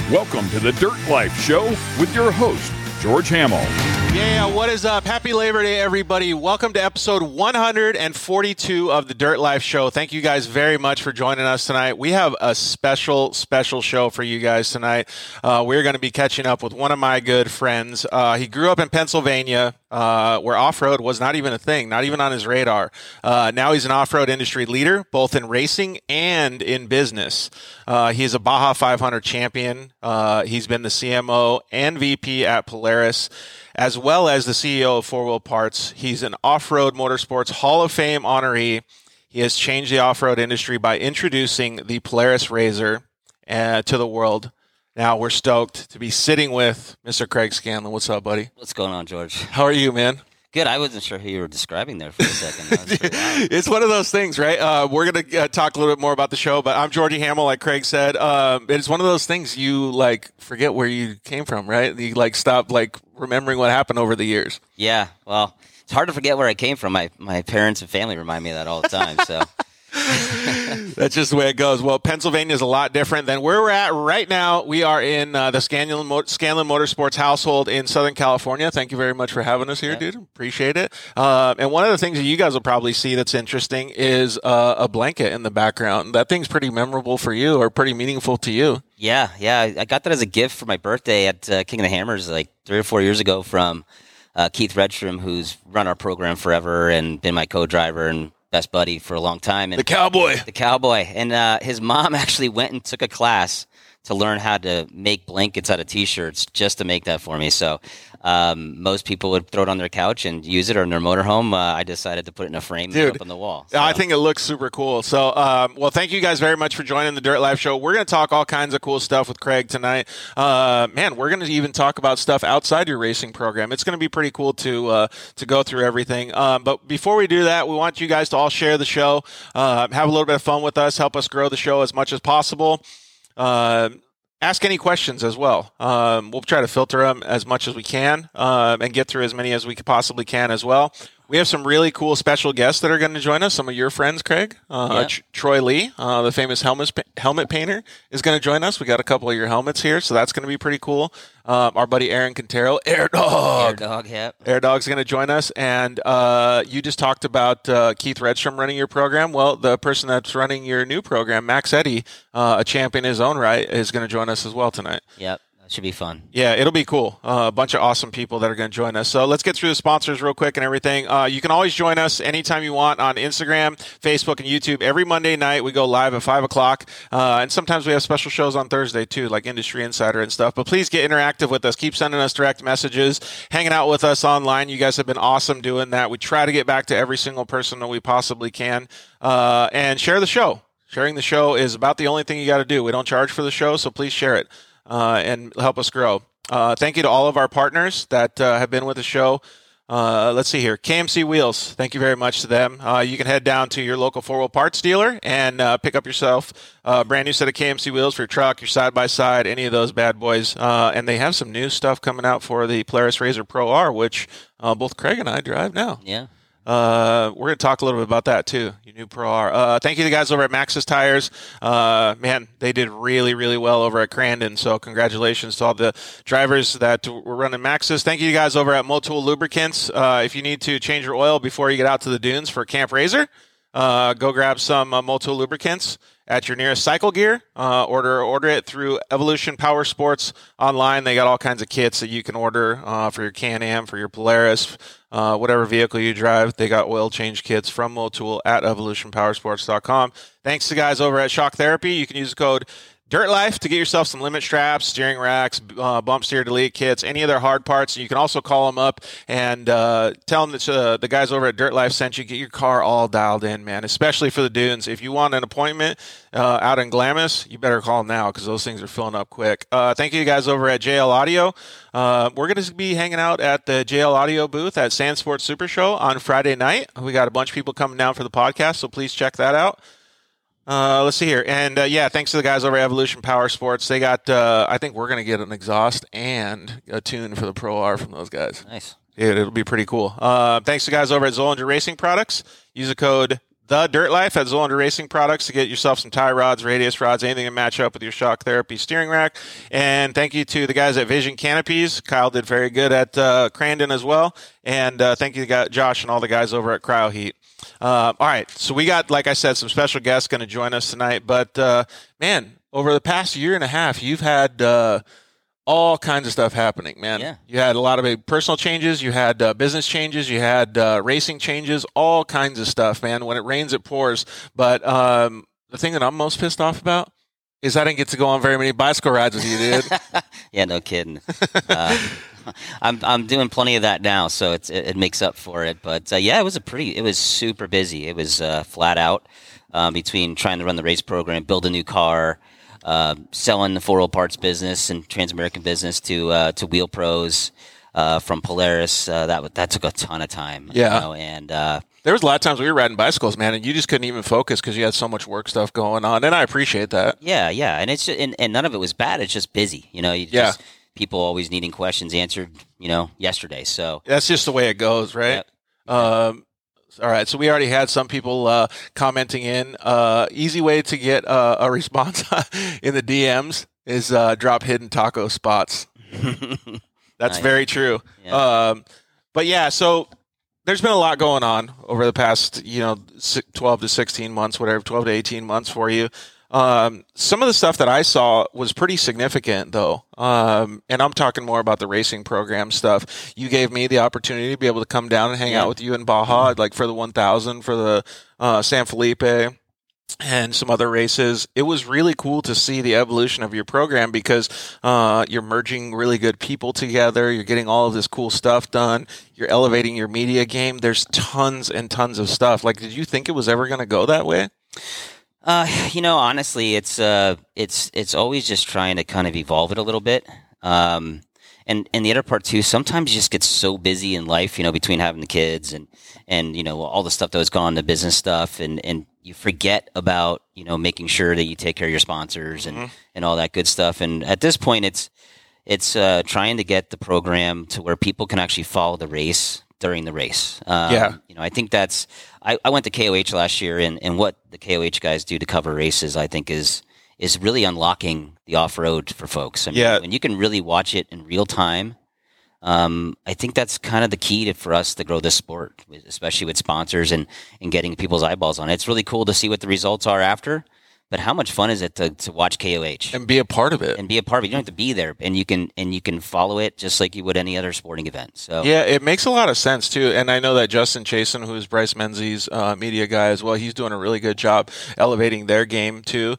Welcome to the Dirt Life Show with your host, George Hamill. Yeah, what is up? Happy Labor Day, everybody. Welcome to episode 142 of the Dirt Life Show. Thank you guys very much for joining us tonight. We have a special show for you guys tonight. We're going to be catching up with one of my good friends. He grew up in Pennsylvania, where off-road was not even a thing, not even on his radar. Now he's an off-road industry leader, both in racing and in business. He's a Baja 500 champion. He's been the CMO and VP at Polaris, as well as the CEO of 4 Wheel Parts. He's an off-road motorsports Hall of Fame honoree. He has changed the off-road industry by introducing the Polaris RZR to the world. Now we're stoked to be sitting with Mr. Craig Scanlon. What's up, buddy? What's going on, George? How are you, man? Good. I wasn't sure who you were describing there for a second. It's one of those things, right? We're going to talk a little bit more about the show, but I'm Georgie Hamill, like Craig said. It's one of those things you forget where you came from, right? You stop remembering what happened over the years. Yeah. Well, it's hard to forget where I came from. My parents and family remind me of that all the time. So that's just the way it goes. Well, Pennsylvania is a lot different than where we're at right now. We are in the Scanlon Motorsports household in Southern California. Thank you very much for having us here, dude. Appreciate it. And one of the things that you guys will probably see that's interesting is a blanket in the background. That thing's pretty memorable for you, or pretty meaningful to you. Yeah. I got that as a gift for my birthday at King of the Hammers 3 or 4 years ago from Keith Redstrom, who's run our program forever and been my co-driver and best buddy for a long time. And the cowboy. And his mom actually went and took a class to learn how to make blankets out of T-shirts just to make that for me. So most people would throw it on their couch and use it, or in their motorhome. I decided to put it in a frame and up on the wall. So. I think it looks super cool. So, well, thank you guys very much for joining the Dirt Life Show. We're going to talk all kinds of cool stuff with Craig tonight. Man, we're going to even talk about stuff outside your racing program. It's going to be pretty cool to go through everything. But before we do that, we want you guys to all share the show, have a little bit of fun with us, help us grow the show as much as possible. Ask any questions as well. We'll try to filter them as much as we can and get through as many as we possibly can as well. We have some really cool special guests that are going to join us. Some of your friends, Craig. Troy Lee, the famous helmet painter, is going to join us. We got a couple of your helmets here, so that's going to be pretty cool. Our buddy Aaron Quintero, Air Dog, yep. Air Dog's going to join us. And you just talked about Keith Redstrom running your program. Well, the person that's running your new program, Max Eddy, a champion in his own right, is going to join us as well tonight. Yep. Should be fun. Yeah, it'll be cool. A bunch of awesome people that are going to join us. So let's get through the sponsors real quick and everything. You can always join us anytime you want on Instagram, Facebook, and YouTube. Every Monday night, we go live at 5 o'clock. And sometimes we have special shows on Thursday, too, like Industry Insider and stuff. But please get interactive with us. Keep sending us direct messages, hanging out with us online. You guys have been awesome doing that. We try to get back to every single person that we possibly can. And share the show. Sharing the show is about the only thing you got to do. We don't charge for the show, so please share it. And help us grow. Thank you to all of our partners that have been with the show. Let's see here. KMC Wheels, thank you very much to them. You can head down to your local 4 Wheel Parts dealer and pick up yourself a brand new set of KMC wheels for your truck, your side-by-side, any of those bad boys. And they have some new stuff coming out for the Polaris RZR Pro R, which both Craig and I drive now. Yeah. We're going to talk a little bit about that too. Your new Pro R. Thank you to the guys over at Maxxis Tires. Man, they did really, really well over at Crandon. So congratulations to all the drivers that were running Maxxis. Thank you guys over at Motul Lubricants. If you need to change your oil before you get out to the dunes for Camp RZR, go grab some Motul Lubricants at your nearest Cycle Gear. Order it through Evolution Power Sports online. They got all kinds of kits that you can order for your Can-Am, for your Polaris, whatever vehicle you drive. They got oil change kits from Motul at evolutionpowersports.com. Thanks to guys over at Shock Therapy. You can use the code Dirt Life to get yourself some limit straps, steering racks, bump steer delete kits, any of their hard parts. You can also call them up and tell them that the guys over at Dirt Life sent you. Get your car all dialed in, man, especially for the dunes. If you want an appointment out in Glamis, you better call them now because those things are filling up quick. Thank you guys over at JL Audio. We're going to be hanging out at the JL Audio booth at Sand Sports Super Show on Friday night. We got a bunch of people coming down for the podcast, so please check that out. Let's see here. And, thanks to the guys over at Evolution Power Sports. They got, I think we're going to get an exhaust and a tune for the Pro R from those guys. Nice. Yeah, it'll be pretty cool. Thanks to guys over at Zollinger Racing Products. Use the code The Dirt Life at Zoolander Racing Products to get yourself some tie rods, radius rods, anything to match up with your shock therapy steering rack. And thank you to the guys at Vision Canopies. Kyle did very good at Crandon as well. And thank you to Josh and all the guys over at Cryo Heat. All right, so we got, like I said, some special guests going to join us tonight. But, man, over the past year and a half, you've had all kinds of stuff happening, man. Yeah. You had a lot of big personal changes. You had business changes. You had racing changes, all kinds of stuff, man. When it rains, it pours. But the thing that I'm most pissed off about is I didn't get to go on very many bicycle rides with you, dude. Yeah, no kidding. I'm doing plenty of that now, so it makes up for it. But yeah, it was super busy. It was flat out between trying to run the race program, build a new car, selling the 4 Wheel Parts business and Trans-American business to Wheel Pros from Polaris. That took a ton of time. Yeah. You know, and there was a lot of times we were riding bicycles, man, and you just couldn't even focus because you had so much work stuff going on, and I appreciate that. Yeah, and it's just, and none of it was bad. It's just busy. You know, people always needing questions answered, you know, yesterday. So that's just the way it goes, right? Yep. All right, so we already had some people commenting in. Easy way to get a response in the DMs is drop hidden taco spots. That's very true. Yeah. But yeah, so there's been a lot going on over the past, 12 to 16 months, whatever, 12 to 18 months for you. Some of the stuff that I saw was pretty significant, though. And I'm talking more about the racing program stuff. You gave me the opportunity to be able to come down and hang out with you in Baja, like for the 1000, for the San Felipe, and some other races. It was really cool to see the evolution of your program because you're merging really good people together. You're getting all of this cool stuff done. You're elevating your media game. There's tons and tons of stuff. Like, did you think it was ever going to go that way? Honestly, it's always just trying to kind of evolve it a little bit. And the other part too, sometimes you just get so busy in life, between having the kids and all the stuff that was going on, the business stuff, and you forget about, making sure that you take care of your sponsors and all that good stuff. And at this point, it's trying to get the program to where people can actually follow the race during the race. I think I went to KOH last year, and what the KOH guys do to cover races, I think is really unlocking the off-road for folks. I mean, when you can really watch it in real time, I think that's kind of the key for us to grow this sport, especially with sponsors and getting people's eyeballs on it. It's really cool to see what the results are after. But how much fun is it to watch KOH and be a part of it? And be a part of it. You don't have to be there, and you can follow it just like you would any other sporting event. So yeah, it makes a lot of sense too. And I know that Justin Chasen, who's Bryce Menzies' media guy as well, he's doing a really good job elevating their game too.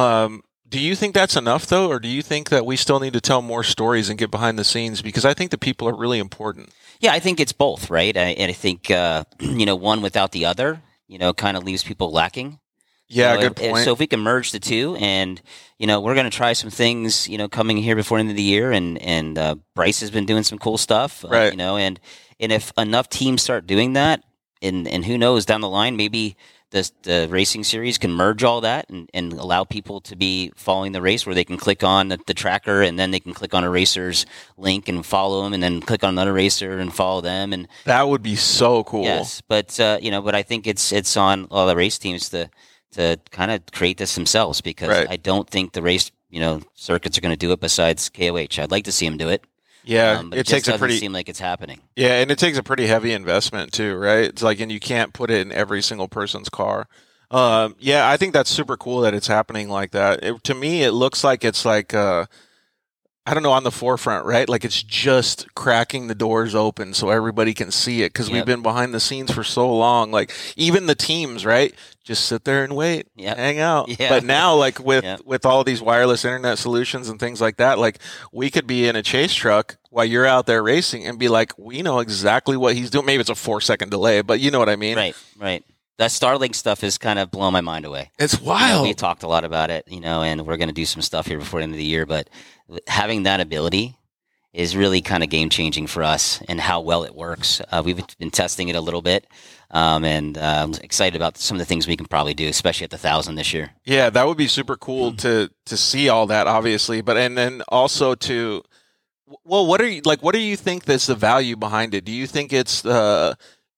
Do you think that's enough though, or do you think that we still need to tell more stories and get behind the scenes? Because I think the people are really important. Yeah, I think it's both, right? And I think one without the other, kind of leaves people lacking. Yeah, good point. So if we can merge the two, and we're going to try some things, coming here before the end of the year, and Bryce has been doing some cool stuff, right? And if enough teams start doing that, and who knows, down the line, maybe the racing series can merge all that and allow people to be following the race, where they can click on the tracker, and then they can click on a racer's link and follow them, and then click on another racer and follow them, and that would be so cool. Yes, but but I think it's on all the race teams to kind of create this themselves, because I don't think the race, circuits are going to do it besides KOH. I'd like to see them do it. Yeah, but it takes doesn't seem like it's happening. Yeah, and it takes a pretty heavy investment too, right? It's like, and you can't put it in every single person's car. Yeah, I think that's super cool that it's happening like that. To me, it looks like it's like, I don't know, on the forefront, right? Like it's just cracking the doors open so everybody can see it, because we've been behind the scenes for so long. Like even the teams, right? Just sit there and wait, hang out. Yeah. But now, like with all these wireless internet solutions and things like that, like we could be in a chase truck while you're out there racing and be like, we know exactly what he's doing. Maybe it's a 4-second delay, but you know what I mean? Right. That Starlink stuff is kind of blowing my mind away. It's wild. We talked a lot about it, and we're going to do some stuff here before the end of the year, but having that ability is really kind of game changing for us and how well it works. We've been testing it a little bit, and I'm excited about some of the things we can probably do, especially at the 1000 this year. Yeah, that would be super cool to see all that, obviously, but and then also to, well, what do you think that's the value behind it? Do you think it's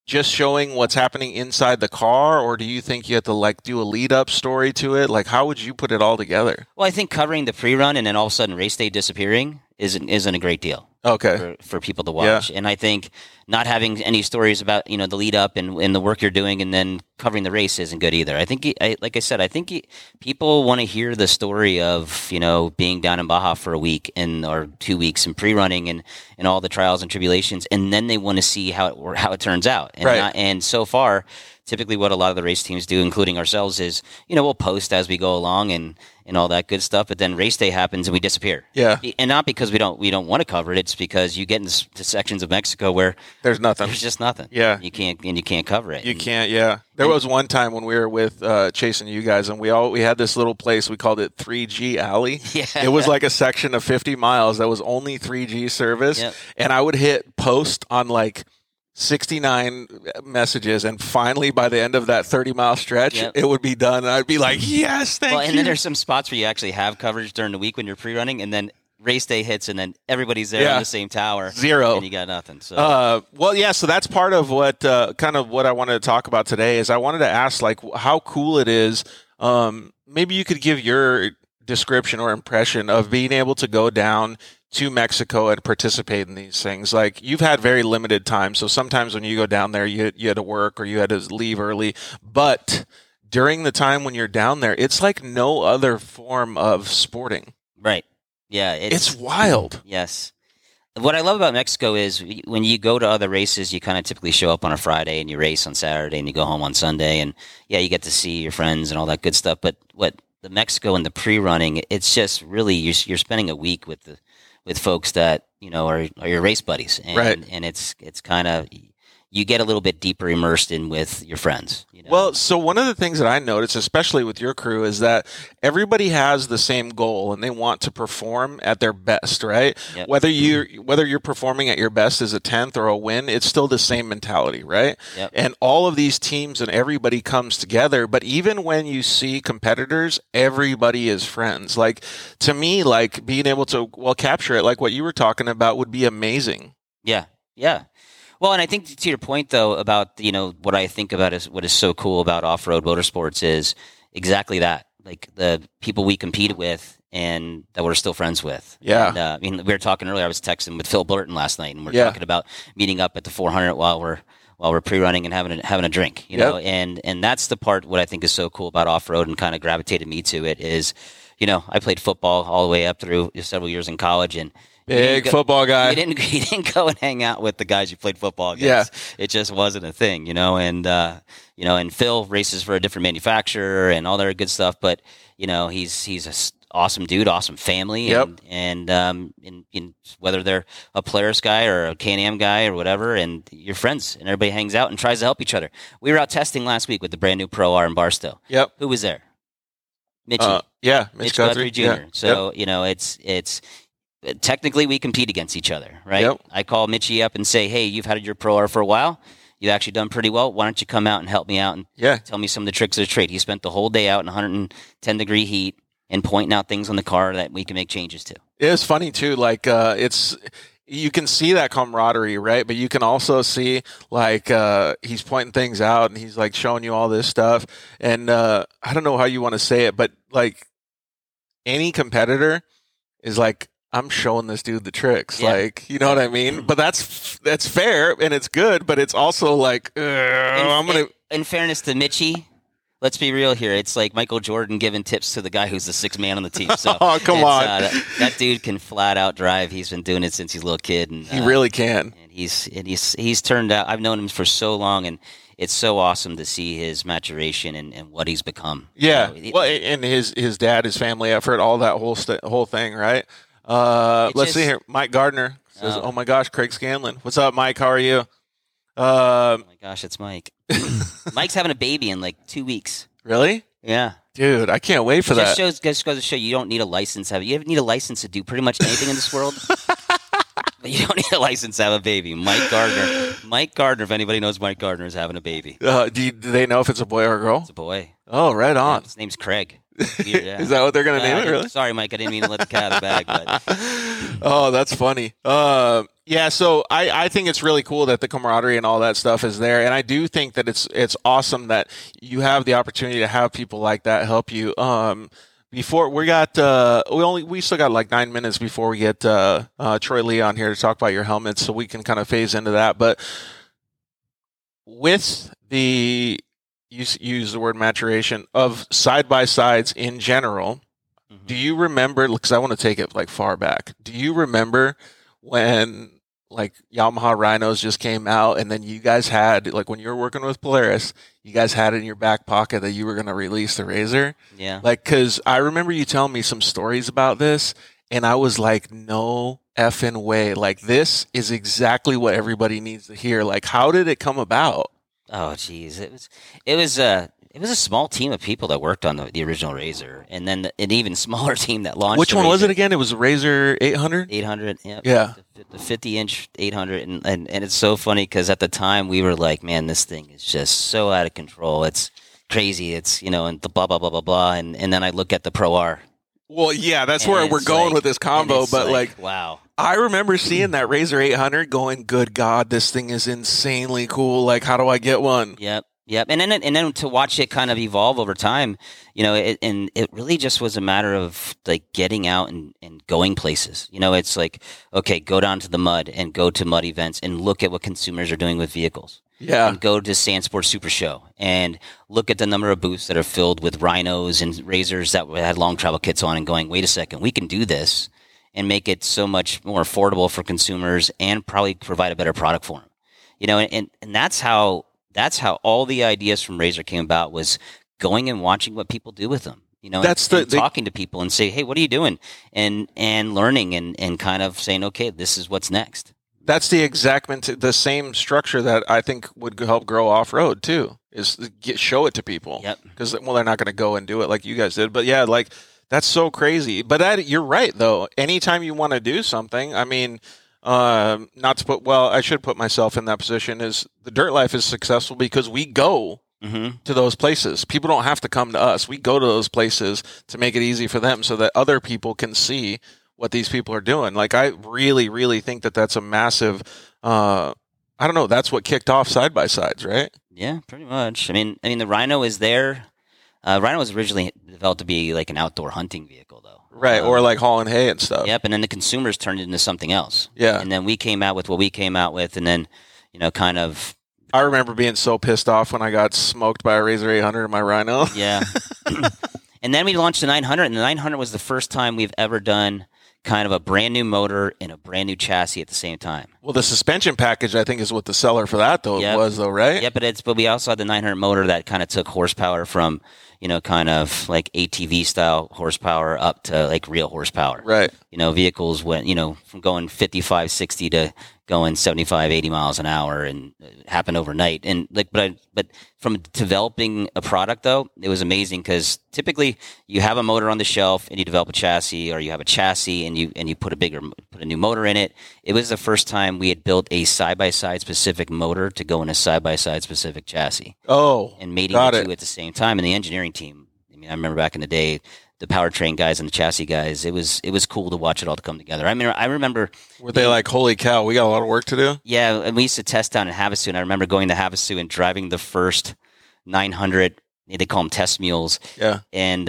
just showing what's happening inside the car, or do you think you have to like do a lead up story to it? Like, how would you put it all together? Well, I think covering the pre-run and then all of a sudden race day disappearing isn't a great deal. Okay. For people to watch. And I think not having any stories about, the lead up and the work you're doing and then covering the race isn't good either. I think, like I said, I think people want to hear the story of, being down in Baja for a week or 2 weeks and pre-running and all the trials and tribulations. And then they want to see how it turns out. And, and so far, typically what a lot of the race teams do, including ourselves, is, we'll post as we go along and all that good stuff. But then race day happens and we disappear. Yeah. And not because we don't want to cover it. It's because you get into sections of Mexico where there's nothing. There's just nothing. Yeah. You can't cover it. You can't. Yeah. There was one time when we were with chasing you guys, and we had this little place. We called it 3G Alley. Yeah. It was like a section of 50 miles that was only 3G service. Yep. And I would hit post on like 69 messages, and finally by the end of that 30-mile stretch, it would be done, and I'd be like, yes, thank you. And then there's some spots where you actually have coverage during the week when you're pre-running, and then race day hits, and then everybody's there on the same tower. Zero. And you got nothing. So. So that's part of what kind of what I wanted to talk about today is I wanted to ask, like, how cool it is. Maybe you could give your description or impression of being able to go down to Mexico and participate in these things. Like, you've had very limited time, so sometimes when you go down there, you had to work or you had to leave early. But during the time when you're down there, it's like no other form of sporting. Right. Yeah. It's wild. Yes. What I love about Mexico is when you go to other races, you kind of typically show up on a Friday and you race on Saturday and you go home on Sunday. And you get to see your friends and all that good stuff. But what the Mexico and the pre-running, it's just really, you're spending a week with folks that, are your race buddies. And, and it's kind of, you get a little bit deeper immersed in with your friends. Well, so one of the things that I noticed, especially with your crew, is that everybody has the same goal and they want to perform at their best, right? Yep. Whether you're performing at your best as a 10th or a win, it's still the same mentality, right? Yep. And all of these teams and everybody comes together. But even when you see competitors, everybody is friends. Like, to me, like, being able to capture it, like what you were talking about, would be amazing. Yeah. Yeah. Well, and I think to your point, though, about, what I think about is what is so cool about off-road motorsports is exactly that. Like, the people we compete with and that we're still friends with. Yeah. And, we were talking earlier, I was texting with Phil Burton last night, and we're talking about meeting up at the 400 while we're pre-running and having a drink, know, and that's the part what I think is so cool about off-road and kind of gravitated me to it is, I played football all the way up through several years in college, and Big football guy. You didn't go and hang out with the guys you played football against. Yeah. It just wasn't a thing, and and Phil races for a different manufacturer and all that good stuff. But he's an awesome dude, awesome family, and whether they're a Polaris guy or a Can-Am guy or whatever, and you're friends, and everybody hangs out and tries to help each other. We were out testing last week with the brand new Pro R in Barstow. Yep. Who was there? Mitchie. Mitch Guthrie Jr. Yeah. So it's. Technically, we compete against each other, right? Yep. I call Mitchie up and say, hey, you've had your Pro R for a while. You've actually done pretty well. Why don't you come out and help me out and tell me some of the tricks of the trade? He spent the whole day out in 110-degree heat and pointing out things on the car that we can make changes to. It's funny, too. Like, you can see that camaraderie, right? But you can also see, like, he's pointing things out and he's, like, showing you all this stuff. And I don't know how you want to say it, but, like, any competitor is like, I'm showing this dude the tricks, like, you know what I mean? But that's fair and it's good, but it's also like, in fairness to Mitchie, let's be real here. It's like Michael Jordan giving tips to the guy who's the sixth man on the team. So oh, come on, that dude can flat out drive. He's been doing it since he's a little kid, and he really can. And he's turned out. I've known him for so long, and it's so awesome to see his maturation and what he's become. Yeah, and his dad, his family effort, all that whole thing, right? Let's see here. Mike Gardner says, "Oh my gosh, Craig Scanlon. What's up, Mike? How are you?" Oh my gosh, it's Mike. Mike's having a baby in like 2 weeks. Really? Yeah. Dude, I can't wait for that. Just goes to show you don't need a license. You need a license to do pretty much anything in this world. But you don't need a license to have a baby. Mike Gardner, if anybody knows Mike Gardner, is having a baby. Do they know if it's a boy or a girl? It's a boy. Oh, right on. Yeah, his name's Craig. Weird, yeah. Is that what they're going to name it, really? Sorry, Mike, I didn't mean to let the cat out of the bag. But Oh, that's funny. Yeah, so I think it's really cool that the camaraderie and all that stuff is there, and I do think that it's awesome that you have the opportunity to have people like that help you. Before we still got like 9 minutes before we get Troy Lee on here to talk about your helmets, so we can kind of phase into that. But with the use the word maturation of side by sides in general, do you remember? Because I want to take it like far back. Do you remember when like Yamaha Rhinos just came out, and then you guys had, like, when you were working with Polaris, you guys had in your back pocket that you were going to release the Razor? Yeah. Like, because I remember you telling me some stories about this, and I was like, no effing way. Like, this is exactly what everybody needs to hear. Like, how did it come about? Oh, geez. It was a small team of people that worked on the original Razor, and then an even smaller team that launched. Which one was it again? It was Razor 800? 800, yeah. The 50-inch 800, and it's so funny because at the time we were like, man, this thing is just so out of control. It's crazy. It's, and the blah, blah, blah, blah, blah. And then I look at the Pro R. Well, yeah, that's where we're going with this combo, but like, wow. I remember seeing that Razor 800 going, good God, this thing is insanely cool. Like, how do I get one? Yep. And then to watch it kind of evolve over time, it really just was a matter of like getting out and going places. It's like, okay, go down to the mud and go to mud events and look at what consumers are doing with vehicles. Yeah. And go to Sandsport Super Show and look at the number of booths that are filled with Rhinos and Razors that had long travel kits on, and going, wait a second, we can do this and make it so much more affordable for consumers and probably provide a better product for them. And that's how all the ideas from Razor came about, was going and watching what people do with them. That's and talking to people and say, hey, what are you doing? And learning and kind of saying, okay, this is what's next. That's the same structure that I think would help grow off-road too, is show it to people. Yep. Because, they're not going to go and do it like you guys did. But yeah, like, that's so crazy. But you're right, though. Anytime you want to do something, I mean, not to put, I should put myself in that position, is the Dirt Life is successful because we go to those places. People don't have to come to us. We go to those places to make it easy for them so that other people can see what these people are doing. Like, I really, really think that that's a massive, I don't know, that's what kicked off side-by-sides, right? Yeah, pretty much. I mean, the Rhino is there. Rhino was originally developed to be like an outdoor hunting vehicle, though. Right, or like hauling hay and stuff. Yep, and then the consumers turned it into something else. Yeah. And then we came out with what we came out with, and then, kind of... I remember being so pissed off when I got smoked by a Razor 800 in my Rhino. Yeah. And then we launched the 900, and the 900 was the first time we've ever done kind of a brand new motor and a brand new chassis at the same time. Well, the suspension package, I think, is what the seller for that was, right? Yeah, but we also had the 900 motor that kind of took horsepower from, kind of like ATV style horsepower up to like real horsepower. Right. Vehicles went, from going 55, 60 to going 75, 80 miles an hour, and it happened overnight. And like, but from developing a product, though, it was amazing because typically you have a motor on the shelf and you develop a chassis, or you have a chassis and you put a new motor in it. It was the first time we had built a side-by-side specific motor to go in a side-by-side specific chassis. Oh, and mating the two at the same time. And the engineering team, I remember back in the day, the powertrain guys and the chassis guys, it was cool to watch it all come together. I remember. Were they like, holy cow, we got a lot of work to do? Yeah, and we used to test down in Havasu, and I remember going to Havasu and driving the first 900. They call them test mules. Yeah. And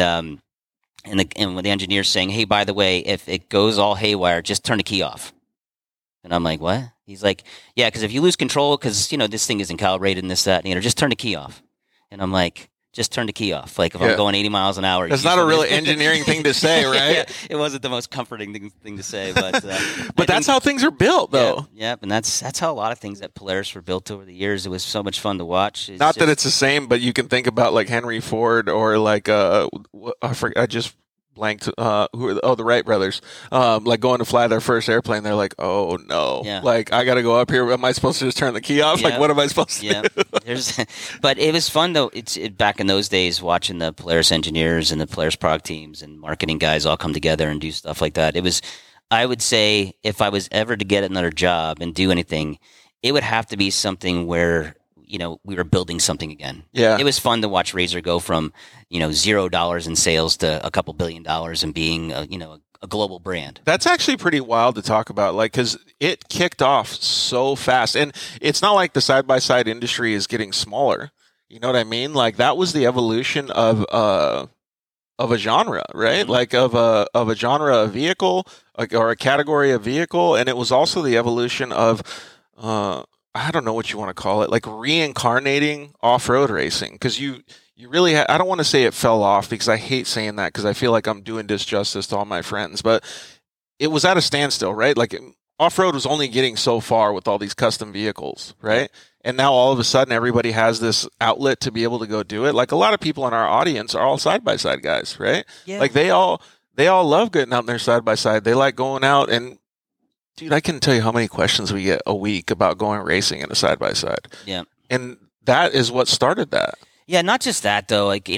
with the engineer saying, hey, by the way, if it goes all haywire, just turn the key off. And I'm like, what? He's like, yeah, because if you lose control, because this thing isn't calibrated and this, that, and just turn the key off. And I'm like, just turn the key off. Like, if I'm going 80 miles an hour. That's not a really engineering thing to say, right? Yeah, it wasn't the most comforting thing to say, but but that's how things are built, though. Yeah, and that's how a lot of things at Polaris were built over the years. It was so much fun to watch. That it's the same, but you can think about like Henry Ford or like I just blanked. The Wright brothers, like going to fly their first airplane. They're like, oh no, like I got to go up here. Am I supposed to just turn the key off? Like, what am I supposed to do? But it was fun though. Back in those days, watching the Polaris engineers and the Polaris product teams and marketing guys all come together and do stuff like that. It was, I would say, if I was ever to get another job and do anything, it would have to be something where we were building something again. Yeah. It was fun to watch Razor go from, $0 in sales to a couple $1 billion and being, a global brand. That's actually pretty wild to talk about, like, because it kicked off so fast. And it's not like the side-by-side industry is getting smaller. You know what I mean? Like, that was the evolution of a genre, right? Mm-hmm. Like of a genre of vehicle, or a category of vehicle. And it was also the evolution of, I don't know what you want to call it, like reincarnating off-road racing. Because you really, I don't want to say it fell off, because I hate saying that, because I feel like I'm doing disjustice to all my friends, but it was at a standstill, right? Like, off-road was only getting so far with all these custom vehicles, right? And now all of a sudden everybody has this outlet to be able to go do it. Like, a lot of people in our audience are all side-by-side guys, right? Yeah. Like, they all love getting out in their side-by-side. They like going out, and dude, I can tell you how many questions we get a week about going racing in a side-by-side. Yeah. And that is what started that. Yeah, not just that though. Like,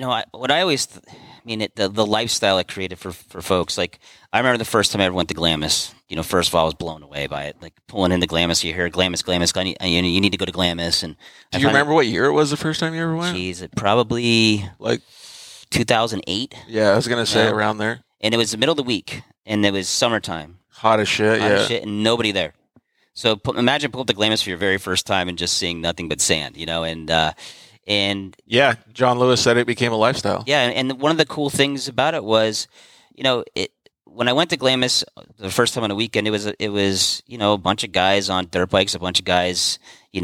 the lifestyle it created for folks. Like, I remember the first time I ever went to Glamis. First of all, I was blown away by it. Like, pulling into Glamis, you hear Glamis. You need to go to Glamis. And do you remember what year it was the first time you ever went? Geez, it probably like 2008. Yeah, I was gonna say around there. And it was the middle of the week, and it was summertime. Hot as shit. Hot as shit, and nobody there. So imagine pulling up to Glamis for your very first time and just seeing nothing but sand. And yeah, John Lewis said it became a lifestyle. Yeah, and one of the cool things about it was, when I went to Glamis the first time on a weekend, it was a bunch of guys on dirt bikes, a bunch of guys,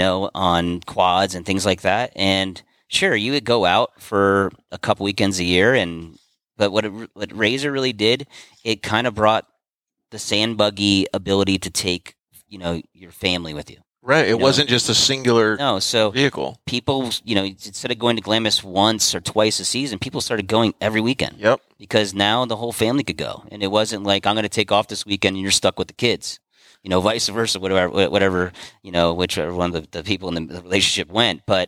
on quads and things like that. And sure, you would go out for a couple weekends a year, but what Razor really did, it kind of brought the sand buggy ability to take, your family with you. Right. It wasn't just a singular vehicle. People, instead of going to Glamis once or twice a season, people started going every weekend. Yep. Because now the whole family could go. And it wasn't like, I'm going to take off this weekend and you're stuck with the kids. Vice versa, whatever, whichever one of the people in the relationship went. But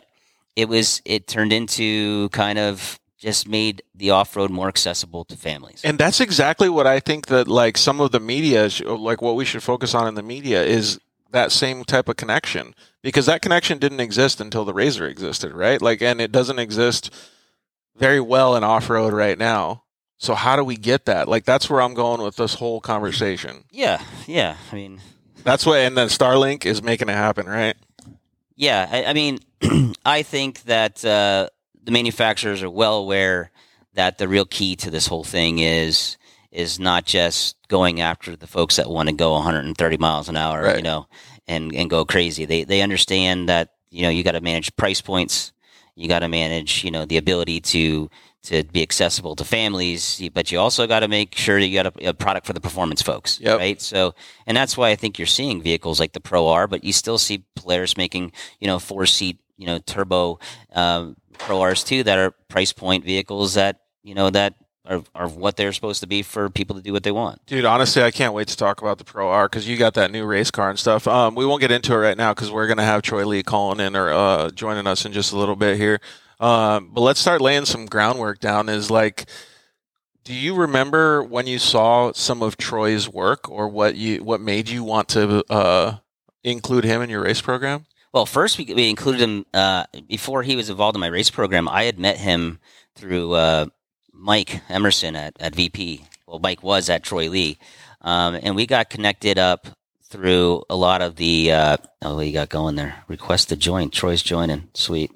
it turned into kind of just made the off-road more accessible to families. And that's exactly what I think that, like, some of the media, like what we should focus on in the media is that same type of connection, because that connection didn't exist until the Razor existed, right? Like, and it doesn't exist very well in off-road right now. So how do we get that? Like, that's where I'm going with this whole conversation. Yeah. I mean, that's what, and then Starlink is making it happen, right? Yeah. I think that the manufacturers are well aware that the real key to this whole thing is not just going after the folks that want to go 130 miles an hour, right, and go crazy. They understand that, you got to manage price points. You got to manage, the ability to be accessible to families, but you also got to make sure you got a product for the performance folks, yep, right? So, and that's why I think you're seeing vehicles like the Pro R, but you still see Polaris making, 4-seat, turbo Pro Rs too, that are price point vehicles that, that are what they're supposed to be for people to do what they want. Dude, honestly, I can't wait to talk about the Pro R, because you got that new race car and stuff. We won't get into it right now because we're going to have Troy Lee calling in or joining us in just a little bit here. But let's start laying some groundwork down. Is like, do you remember when you saw some of Troy's work, or what made you want to include him in your race program? Well, first we included him before he was involved in my race program. I had met him through Mike Emerson at VP. Well, Mike was at Troy Lee, and we got connected up through a lot of the. What you got going there? Request to join. Troy's joining. Sweet.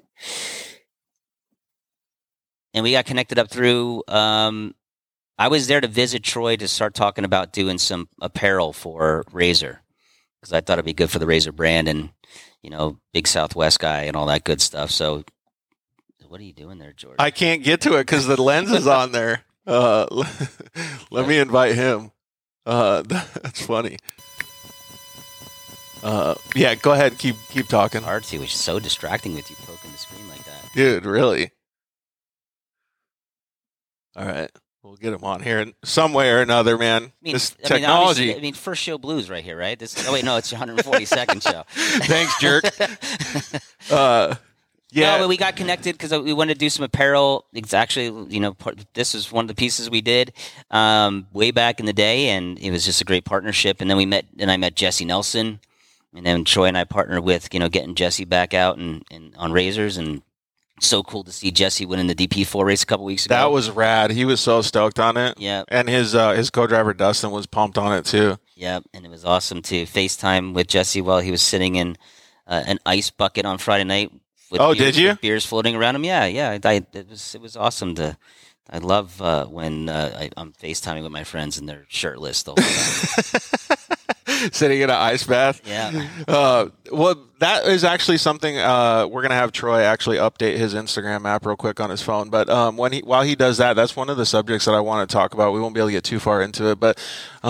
And we got connected up through. I was there to visit Troy to start talking about doing some apparel for Razor, because I thought it'd be good for the Razor brand, and big Southwest guy and all that good stuff. So, what are you doing there, George? I can't get to it because the lens is on there. Let me invite him. That's funny. Yeah, go ahead. Keep talking. Artsy was so distracting with you poking the screen like that. Dude, really? All right. We'll get him on here in some way or another, man. This technology. First show blues right here, right? It's your 142nd show. Thanks, jerk. Yeah. No, but we got connected because we wanted to do some apparel. It's actually, this is one of the pieces we did way back in the day, and it was just a great partnership. And then I met Jesse Nelson, And then Troy and I partnered with, getting Jesse back out and on razors, and so cool to see Jesse winning the DP4 race a couple weeks ago. That was rad. He was so stoked on it. Yeah. And his co-driver Dustin was pumped on it too. Yeah, and it was awesome to FaceTime with Jesse while he was sitting in an ice bucket on Friday night. With did you? With beers floating around him. Yeah. It was awesome to. I love when I'm FaceTiming with my friends and they're shirtless the whole time. Sitting in an ice bath. Yeah. Well, that is actually something we're gonna have Troy actually update his Instagram app real quick on his phone. But while he does that, that's one of the subjects that I want to talk about. We won't be able to get too far into it, but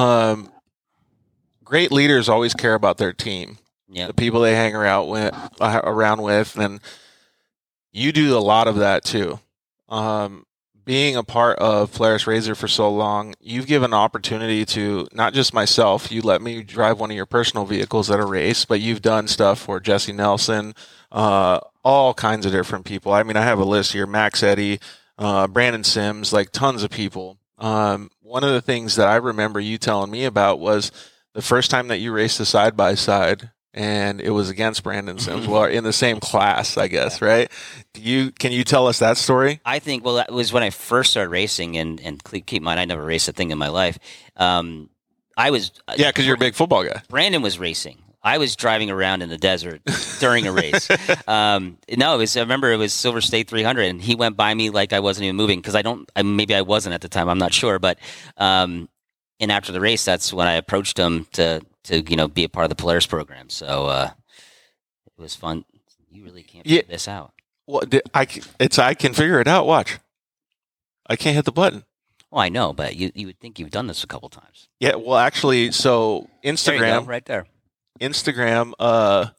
great leaders always care about their team, the people they hang around with, and you do a lot of that too. Being a part of Polaris RZR for so long, you've given opportunity to not just myself. You let me drive one of your personal vehicles at a race, but you've done stuff for Jesse Nelson, all kinds of different people. I mean, I have a list here: Max Eddy, Brandon Sims, like tons of people. One of the things that I remember you telling me about was the first time that you raced a side by side. And it was against Brandon Sims, well, in the same class, I guess, right? Can you tell us that story? I think, that was when I first started racing, and keep in mind, I never raced a thing in my life. I was because you're a big football guy. Brandon was racing. I was driving around in the desert during a race. I remember it was Silver State 300, and he went by me like I wasn't even moving because maybe I wasn't at the time. I'm not sure, but and after the race, that's when I approached him to be a part of the Polaris program. So it was fun. You really can't figure this out. Well, I can figure it out. Watch. I can't hit the button. Well, I know, but you would think you've done this a couple times. Yeah, well, actually, so Instagram. There you go, right there. Instagram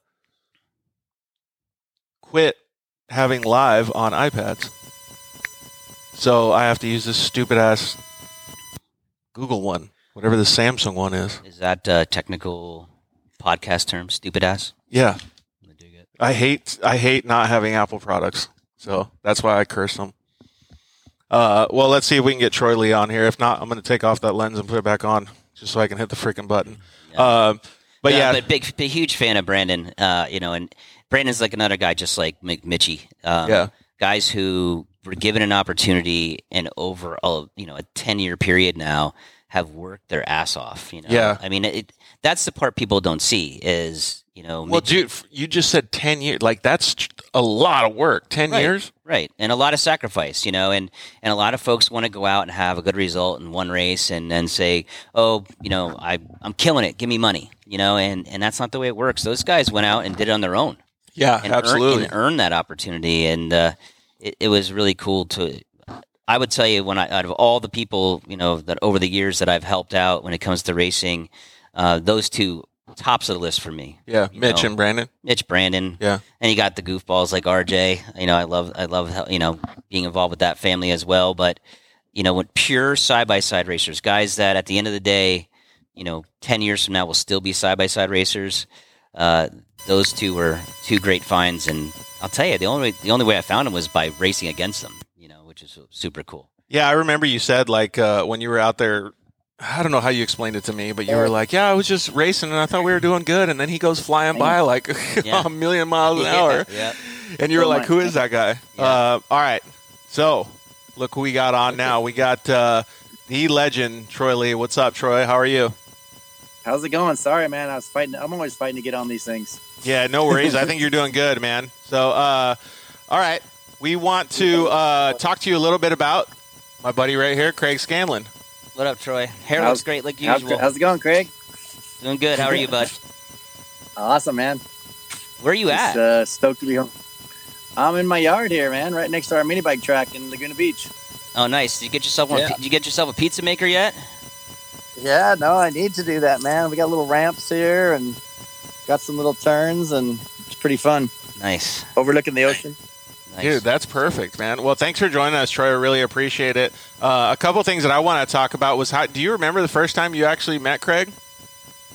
quit having live on iPads. So I have to use this stupid-ass Google one. Whatever the Samsung one is. Is that a technical podcast term? Stupid ass? Yeah. I dig it. I hate not having Apple products. So that's why I curse them. Well, let's see if we can get Troy Lee on here. If not, I'm going to take off that lens and put it back on just so I can hit the freaking button. Yeah. But big huge fan of Brandon, and Brandon's like another guy just like Mitchie. Guys who were given an opportunity and over a 10-year period now have worked their ass off, Yeah. I mean, that's the part people don't see is, Well, dude, you just said 10 years. Like, that's a lot of work. 10 years? Right. And a lot of sacrifice, and a lot of folks want to go out and have a good result in one race and then say, oh, I'm killing it. Give me money, and that's not the way it works. Those guys went out and did it on their own. Yeah, and absolutely. Earned that opportunity. And it was really cool I would tell you out of all the people, that over the years that I've helped out when it comes to racing, those two tops of the list for me. Yeah. And Brandon. Brandon. Yeah. And you got the goofballs like RJ. I love, being involved with that family as well. But, when pure side-by-side racers, guys that at the end of the day, 10 years from now will still be side-by-side racers. Those two were two great finds. And I'll tell you, the only way I found them was by racing against them. Which is super cool. Yeah, I remember you said when you were out there, I don't know how you explained it to me, but you were like, yeah, I was just racing and I thought we were doing good. And then he goes flying by like a million miles an hour. Yeah. And you were like, who is that guy? Yeah. All right. So look who we got on now. We got the legend, Troy Lee. What's up, Troy? How are you? How's it going? Sorry, man. I'm always fighting to get on these things. Yeah, no worries. I think you're doing good, man. So, all right. We want to talk to you a little bit about my buddy right here, Craig Scanlon. What up, Troy? Hair looks great like usual. How's it going, Craig? Doing good. How are you, bud? Awesome, man. Where are you at? Stoked to be home. I'm in my yard here, man, right next to our mini bike track in Laguna Beach. Oh, nice. Did you get yourself a pizza maker yet? Yeah, no, I need to do that, man. We got little ramps here and got some little turns, and it's pretty fun. Nice. Overlooking the ocean. Nice. Dude, that's perfect, man. Well, thanks for joining us, Troy. I really appreciate it. A couple things that I want to talk about was do you remember the first time you actually met Craig?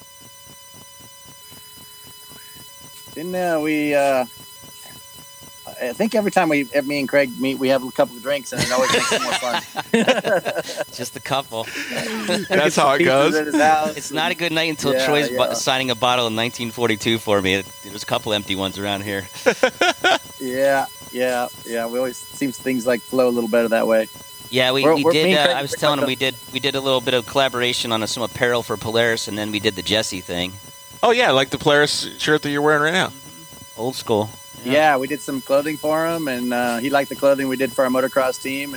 Didn't we? I think every time me and Craig meet, we have a couple of drinks, and it always makes it more fun. Just a couple. That's how it goes. It's not a good night until Troy's signing a bottle in 1942 for me. There's a couple empty ones around here. Yeah. We always seems things like flow a little better that way. Yeah, we did. I was telling him we did a little bit of collaboration on some apparel for Polaris, and then we did the Jesse thing. Oh yeah, like the Polaris shirt that you're wearing right now. Old school. Yeah, we did some clothing for him, and he liked the clothing we did for our motocross team,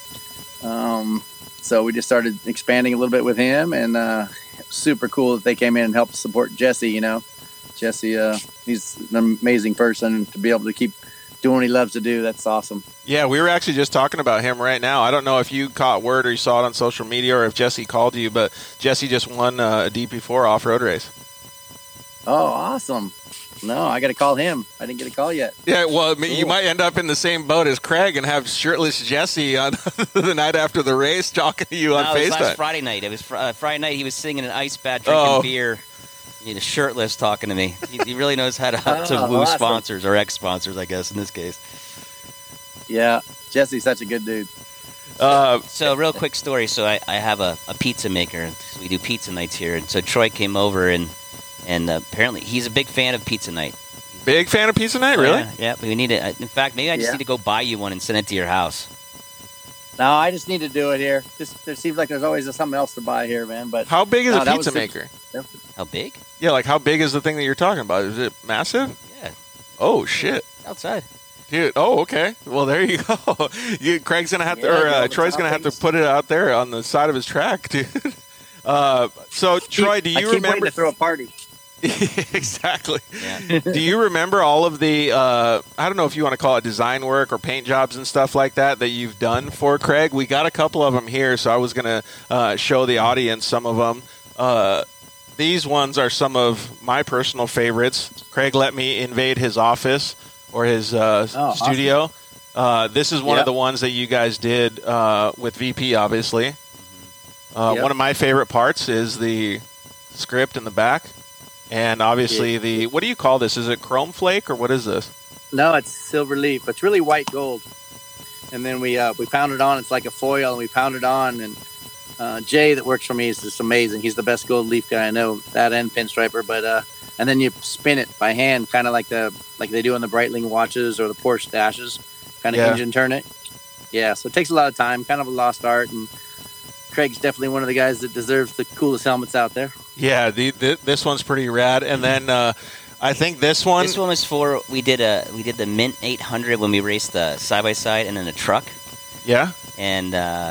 and so we just started expanding a little bit with him, and super cool that they came in and helped support Jesse. You know, Jesse, he's an amazing person to be able to keep doing what he loves to do. That's awesome. Yeah, we were actually just talking about him right now. I don't know if you caught word or you saw it on social media or if Jesse called you, but Jesse just won a DP4 off-road race. Oh, awesome. No, I got to call him. I didn't get a call yet. Yeah, well, cool. You might end up in the same boat as Craig and have shirtless Jesse on the night after the race talking to you on FaceTime. It was last Friday night. It was Friday night. He was sitting in an ice bath drinking beer, shirtless talking to me. He really knows how to woo sponsors or ex-sponsors, I guess, in this case. Yeah, Jesse's such a good dude. So real quick story. So I have a pizza maker. So we do pizza nights here. And so Troy came over and apparently he's a big fan of pizza night. Big fan of pizza night, really? Yeah, but we need it. In fact, maybe I just need to go buy you one and send it to your house. No, I just need to do it here. There seems like there's always something else to buy here, man. But how big is a pizza maker? How big? Yeah, like how big is the thing that you're talking about? Is it massive? Yeah. Oh shit! Outside. Dude, oh, okay. Well, there you go. Craig's going to have to, or Troy's going to have to put it out there on the side of his track, dude. So, Troy, do you remember? To throw a party. Exactly. Yeah. Do you remember all of the, I don't know if you want to call it design work or paint jobs and stuff like that you've done for Craig? We got a couple of them here, so I was going to show the audience some of them. These ones are some of my personal favorites. Craig let me invade his office or his studio. Awesome. This is one of the ones that you guys did with VP, obviously. One of my favorite parts is the script in the back. And obviously the, what do you call this? Is it chrome flake or what is this? No, it's silver leaf. It's really white gold. And then we pound it on. It's like a foil, and we pound it on. And Jay that works for me is just amazing. He's the best gold leaf guy I know, that and pinstriper. But and then you spin it by hand, kind of like they do on the Breitling watches or the Porsche dashes, kind of engine turn it. Yeah, so it takes a lot of time, kind of a lost art, and Craig's definitely one of the guys that deserves the coolest helmets out there. Yeah, this one's pretty rad. And then I think this one was for we did the Mint 800 when we raced the side by side and then a truck. Yeah, and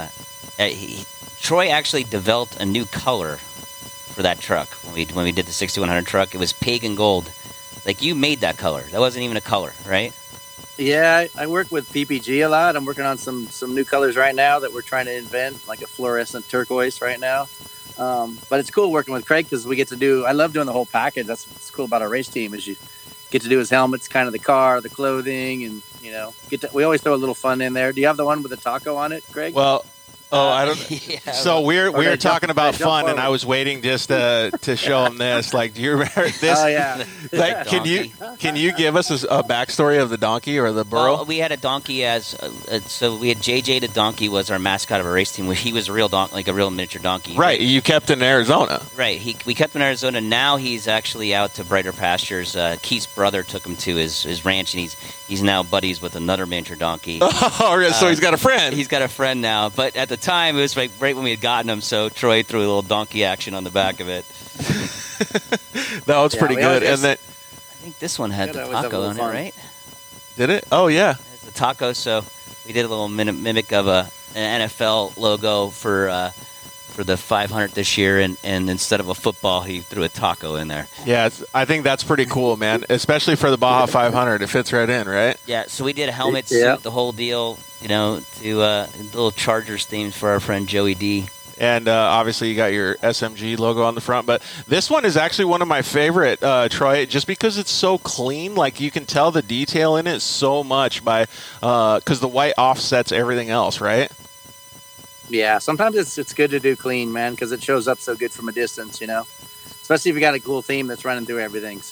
Troy actually developed a new color for that truck when we did the 6100 truck. It was pagan gold. Like, you made that color. That wasn't even a color, right? Yeah, I work with PPG a lot. I'm working on some new colors right now that we're trying to invent, like a fluorescent turquoise right now. But it's cool working with Craig because we get to do. I love doing the whole package. That's what's cool about our race team is you get to do his helmets, kind of the car, the clothing, and we always throw a little fun in there. Do you have the one with the taco on it, Craig? Well. Oh, I don't. Yeah, so we're talking about fun, and I was waiting just to show him this. Like, do you remember this? Oh yeah. Like, can you give us a backstory of the donkey or the burro? We had a donkey so we had JJ the donkey was our mascot of our race team. He was a real like a real miniature donkey. Right. You kept in Arizona. Right. We kept him in Arizona. Now he's actually out to brighter pastures. Keith's brother took him to his ranch, and he's now buddies with another miniature donkey. Oh, so he's got a friend. He's got a friend now, but at the time it was right when we had gotten him, so Troy threw a little donkey action on the back of it. That was pretty good. And then I think this one had the taco on it, right? Did it? Oh yeah, it's the taco. So we did a little mimic of an NFL logo for the 500 this year, and instead of a football, he threw a taco in there. Yeah, I think that's pretty cool, man. Especially for the Baja 500, it fits right in, right? Yeah. So we did a helmet suit, the whole deal. To little Chargers themes for our friend Joey D. And obviously you got your SMG logo on the front. But this one is actually one of my favorite, Troy, just because it's so clean. Like, you can tell the detail in it so much because the white offsets everything else, right? Yeah, sometimes it's good to do clean, man, because it shows up so good from a distance, especially if you got a cool theme that's running through everything. So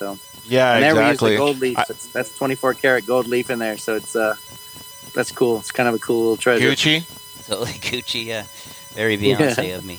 Yeah, and there exactly. we use the gold leaf. That's 24 karat gold leaf in there, so it's that's cool. It's kind of a cool little treasure. Gucci. Totally Gucci, yeah. Very Beyonce of me.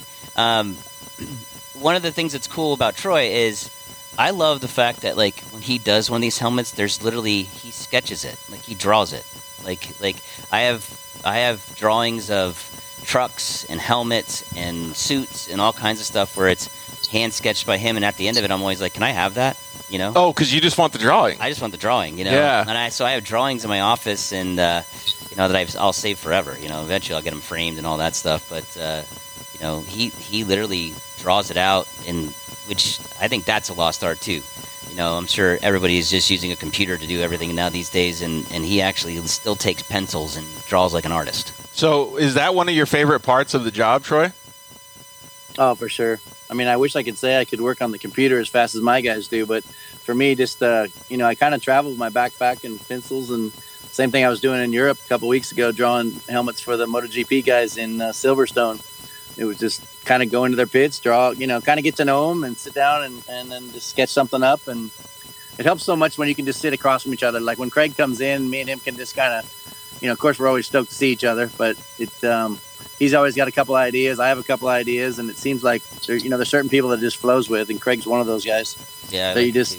One of the things that's cool about Troy is I love the fact that, like, when he does one of these helmets, there's literally, he sketches it. Like, he draws it. Like I have drawings of trucks and helmets and suits and all kinds of stuff where it's hand sketched by him, and at the end of it, I'm always like, can I have that? You know? Oh, because you just want the drawing. I just want the drawing, you know? Yeah. And so I have drawings in my office, and you know, that I'll save forever. You know, eventually I'll get them framed and all that stuff. But you know, he literally draws it out, and which I think that's a lost art too. You know, I'm sure everybody is just using a computer to do everything now these days, and he actually still takes pencils and draws like an artist. So, is that one of your favorite parts of the job, Troy? Oh, for sure. I mean, I wish I could say I could work on the computer as fast as my guys do, but for me, just you know, I kind of travel with my backpack and pencils, and same thing I was doing in Europe a couple weeks ago, drawing helmets for the MotoGP guys in Silverstone. It was just kind of go into their pits, draw, you know, kind of get to know them, and sit down and then just sketch something up. And it helps so much when you can just sit across from each other. Like when Craig comes in, me and him can just kind of, you know, of course we're always stoked to see each other, but he's always got a couple ideas. I have a couple ideas, and it seems like you know, there's certain people that it just flows with, and Craig's one of those guys. Yeah. So you just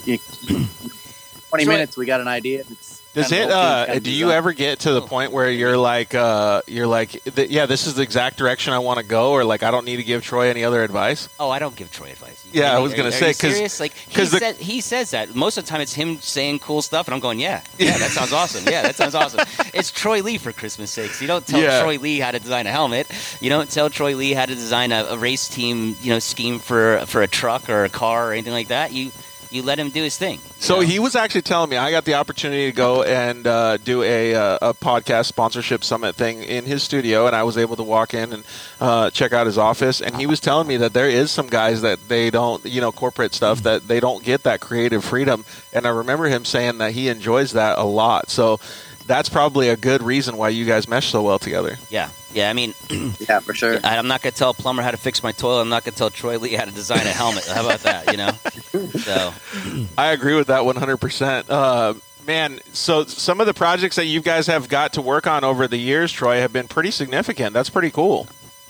20 minutes, we got an idea. Does it? Do you ever get to the point where you're like, yeah, this is the exact direction I want to go, or like I don't need to give Troy any other advice? Oh, I don't give Troy advice. Yeah, I was gonna say because like he says that most of the time it's him saying cool stuff, and I'm going, yeah, that sounds awesome. Yeah, that sounds awesome. It's Troy Lee, for Christmas sakes. You don't tell Troy Lee how to design a helmet. You don't tell Troy Lee how to design a race team, you know, scheme for a truck or a car or anything like that. You let him do his thing. So he was actually telling me, I got the opportunity to go and do a podcast sponsorship summit thing in his studio, and I was able to walk in and check out his office, and he was telling me that there is some guys that they don't, you know, corporate stuff, that they don't get that creative freedom, and I remember him saying that he enjoys that a lot. So that's probably a good reason why you guys mesh so well together. Yeah. I mean, yeah, for sure. I'm not going to tell a plumber how to fix my toilet. I'm not going to tell Troy Lee how to design a helmet. How about that, you know? So I agree with that 100%. Man, so some of the projects that you guys have got to work on over the years, Troy, have been pretty significant. That's pretty cool.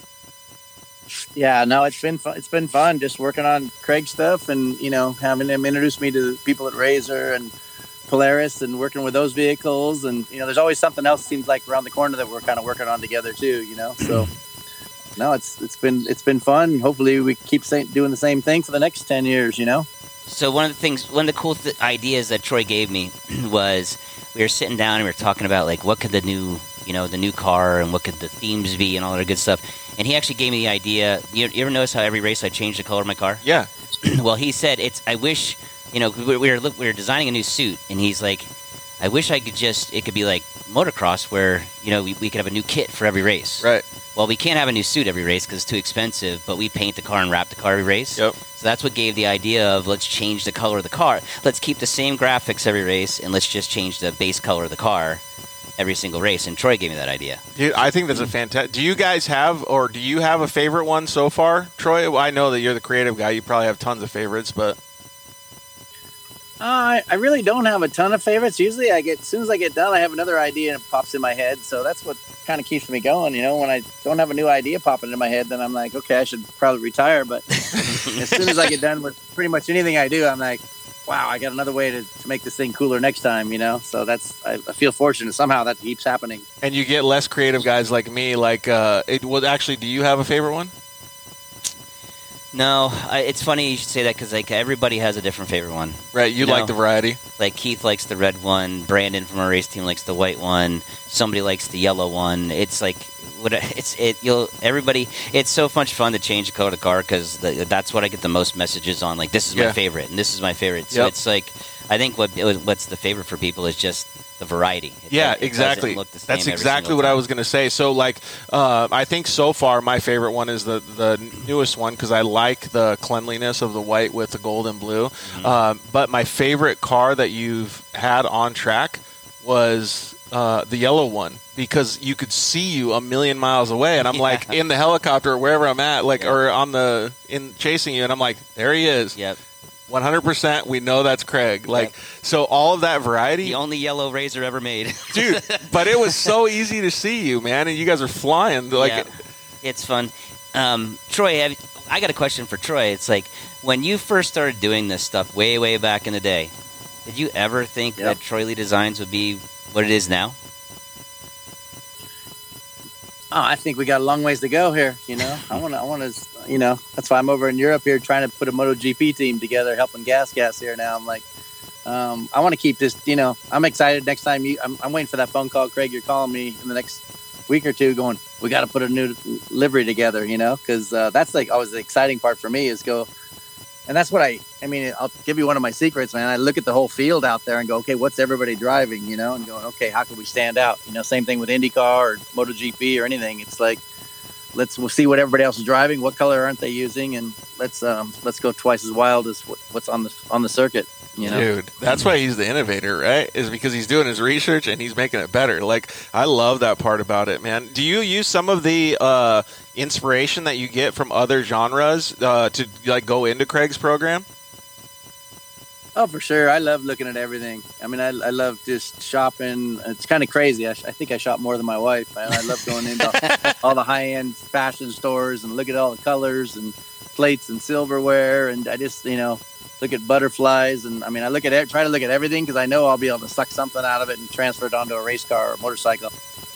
Yeah, no, it's been fun. It's been fun just working on Craig stuff, and you know, having him introduce me to people at Razor and Polaris, and working with those vehicles. And you know, there's always something else seems like around the corner that we're kind of working on together too, you know. So no, it's been fun. Hopefully we keep doing the same thing for the next 10 years, you know. So one of the cool ideas that Troy gave me was we were sitting down and we were talking about like what could the new car and what could the themes be and all that good stuff. And he actually gave me the idea. You ever notice how every race I change the color of my car? Yeah. Well, he said I wish, you know, we were designing a new suit, and he's like, I wish it could be like motocross where, you know, we could have a new kit for every race. Right. Well, we can't have a new suit every race because it's too expensive, but we paint the car and wrap the car every race. Yep. So that's what gave the idea of let's change the color of the car. Let's keep the same graphics every race, and let's just change the base color of the car every single race. And Troy gave me that idea. Dude, I think that's a fantastic. Do you guys have a favorite one so far, Troy? Well, I know that you're the creative guy. You probably have tons of favorites, but I really don't have a ton of favorites. Usually as soon as I get done, I have another idea and it pops in my head. So that's what kind of keeps me going. You know, when I don't have a new idea popping in my head, then I'm like, okay, I should probably retire. But as soon as I get done with pretty much anything I do, I'm like, wow, I got another way to make this thing cooler next time, you know? So I feel fortunate somehow that keeps happening. And you get less creative guys like me. Like, actually, do you have a favorite one? No, it's funny you should say that because like everybody has a different favorite one. Right, you like the variety. Like Keith likes the red one, Brandon from our race team likes the white one, somebody likes the yellow one. It's like everybody. It's so much fun to change the color of the car because that's what I get the most messages on. Like this is my favorite and this is my favorite. So it's like I think what's the favorite for people is just the variety. Exactly. That's exactly what I was going to say. So, like, I think so far my favorite one is the newest one because I like the cleanliness of the white with the gold and blue. Mm-hmm. But my favorite car that you've had on track was the yellow one because you could see you a million miles away, and I'm like in the helicopter or wherever I'm at, like or in chasing you, and I'm like, there he is. Yep. 100%. We know that's Craig. Like, so all of that variety. The only yellow razor ever made. Dude, but it was so easy to see you, man, and you guys are flying. Like, yeah, it's fun. Troy, I got a question for Troy. It's like, when you first started doing this stuff way, way back in the day, did you ever think that Troy Lee Designs would be what it is now? Oh, I think we got a long ways to go here. I want to, that's why I'm over in Europe here trying to put a MotoGP team together, helping Gas here now. I'm like, I want to keep this, I'm excited next time I'm waiting for that phone call, Craig, you're calling me in the next week or two going, we got to put a new livery together, because that's like always the exciting part for me is go. And that's what I'll give you one of my secrets, man. I look at the whole field out there and go, okay, what's everybody driving, and going, okay, how can we stand out? Same thing with IndyCar or MotoGP or anything. It's like, we'll see what everybody else is driving. What color aren't they using? And let's go twice as wild as what's on the circuit. Dude, that's why he's the innovator, right? Is because he's doing his research and he's making it better. Like, I love that part about it, man. Do you use some of the inspiration that you get from other genres to like go into Craig's program? Oh, for sure. I love looking at everything. I mean, I love just shopping. It's kind of crazy. I think I shop more than my wife. I love going into all the high-end fashion stores and look at all the colors and plates and silverware. And I just, look at butterflies. And I mean, try to look at everything because I know I'll be able to suck something out of it and transfer it onto a race car or a motorcycle.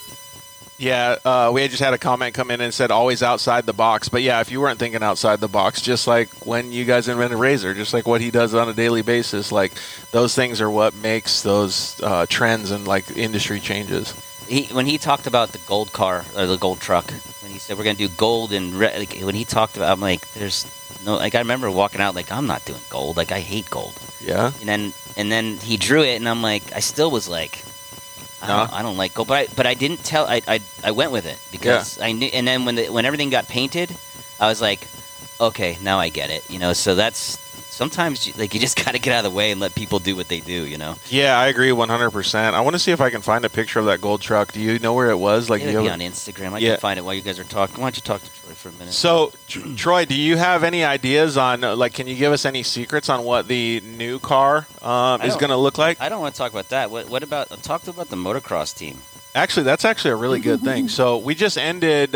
Yeah, we just had a comment come in and said always outside the box. But yeah, if you weren't thinking outside the box, just like when you guys invented Razor, just like what he does on a daily basis, like those things are what makes those trends and like industry changes. When he talked about the gold car or the gold truck, when he said we're gonna do gold and red, like, when he talked about, I'm like, there's no, like, I remember walking out like, I'm not doing gold, like I hate gold. Yeah. And then he drew it, and I'm like, I still was like, I don't like gold, but I didn't tell. I went with it because I knew. And then when everything got painted, I was like, okay, now I get it. So that's sometimes you just got to get out of the way and let people do what they do. Yeah, I agree 100%. I want to see if I can find a picture of that gold truck. Do you know where it was? Like, it'll be on Instagram. I can find it while you guys are talking. Why don't you talk to Troy for a minute? So, Troy, do you have any ideas on, like, can you give us any secrets on what the new car is going to look like? I don't want to talk about that. What about, talk about the motocross team. Actually, that's actually a really good thing. So, we just ended,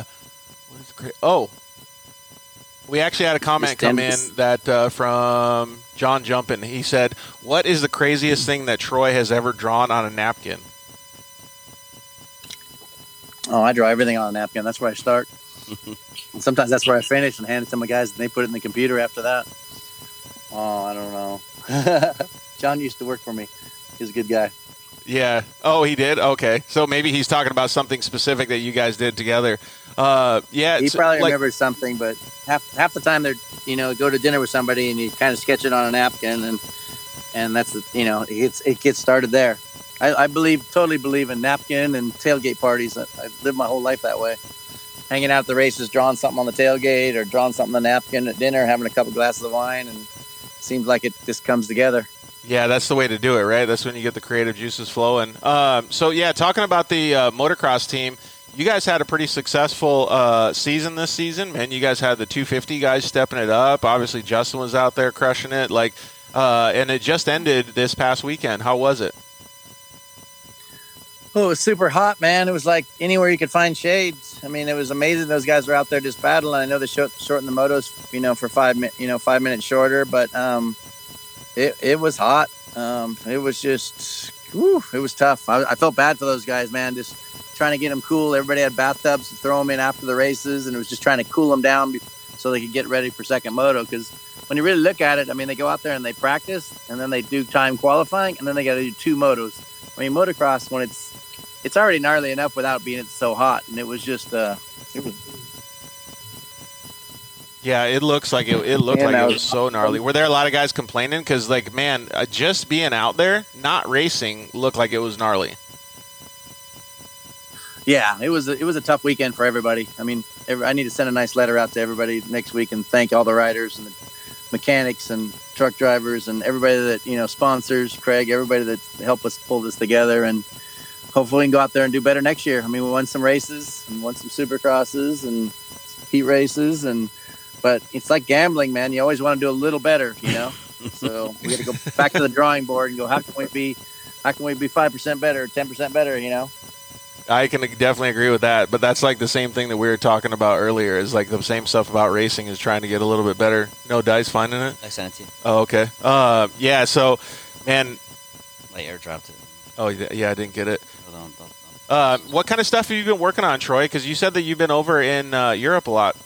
we actually had a comment come in that from John Jumpin. He said, what is the craziest thing that Troy has ever drawn on a napkin? Oh, I draw everything on a napkin. That's where I start. And sometimes that's where I finish and hand it to my guys, and they put it in the computer after that. Oh, I don't know. John used to work for me. He's a good guy. Yeah. Oh, he did? Okay. So maybe he's talking about something specific that you guys did together. Yeah. He probably remembers something, but half the time they're, go to dinner with somebody and you kind of sketch it on a napkin, and that's it gets started there. I totally believe in napkin and tailgate parties. I lived my whole life that way. Hanging out at the races, drawing something on the tailgate or drawing something on the napkin at dinner, having a couple glasses of wine, and it seems like it just comes together. Yeah, that's the way to do it, right? That's when you get the creative juices flowing. So, yeah, talking about the motocross team, you guys had a pretty successful season this season, man. You guys had the 250 guys stepping it up. Obviously, Justin was out there crushing it. And it just ended this past weekend. How was it? Oh, it was super hot, man. It was like anywhere you could find shades. I mean, it was amazing. Those guys were out there just battling. I know they shortened the motos, for 5 minutes shorter, but it was hot. It was just, it was tough. I felt bad for those guys, man. Just trying to get them cool. Everybody had bathtubs to throw them in after the races, and it was just trying to cool them down so they could get ready for second moto. Because when you really look at it, I mean, they go out there and they practice, and then they do time qualifying, and then they got to do 2 motos. I mean, motocross, when it's already gnarly enough without being so hot, and it was just Yeah, it looks like it looked like it was so gnarly. Were there a lot of guys complaining? Because, like, man, just being out there, not racing, looked like it was gnarly. Yeah, it was a tough weekend for everybody. I mean, I need to send a nice letter out to everybody next week and thank all the riders and the mechanics and truck drivers and everybody that, sponsors, Craig, everybody that helped us pull this together. And hopefully we can go out there and do better next year. I mean, we won some races and won some supercrosses and heat races, but it's like gambling, man. You always want to do a little better, So we got to go back to the drawing board and go, how can we be 5% better, 10% better, you know? I can definitely agree with that, but that's like the same thing that we were talking about earlier. Is like the same stuff about racing is trying to get a little bit better. No dice finding it. I sent it to you. Oh, okay. Yeah. So, man. I airdropped it. Oh, yeah. I didn't get it. Hold on. What kind of stuff have you been working on, Troy? Because you said that you've been over in Europe a lot.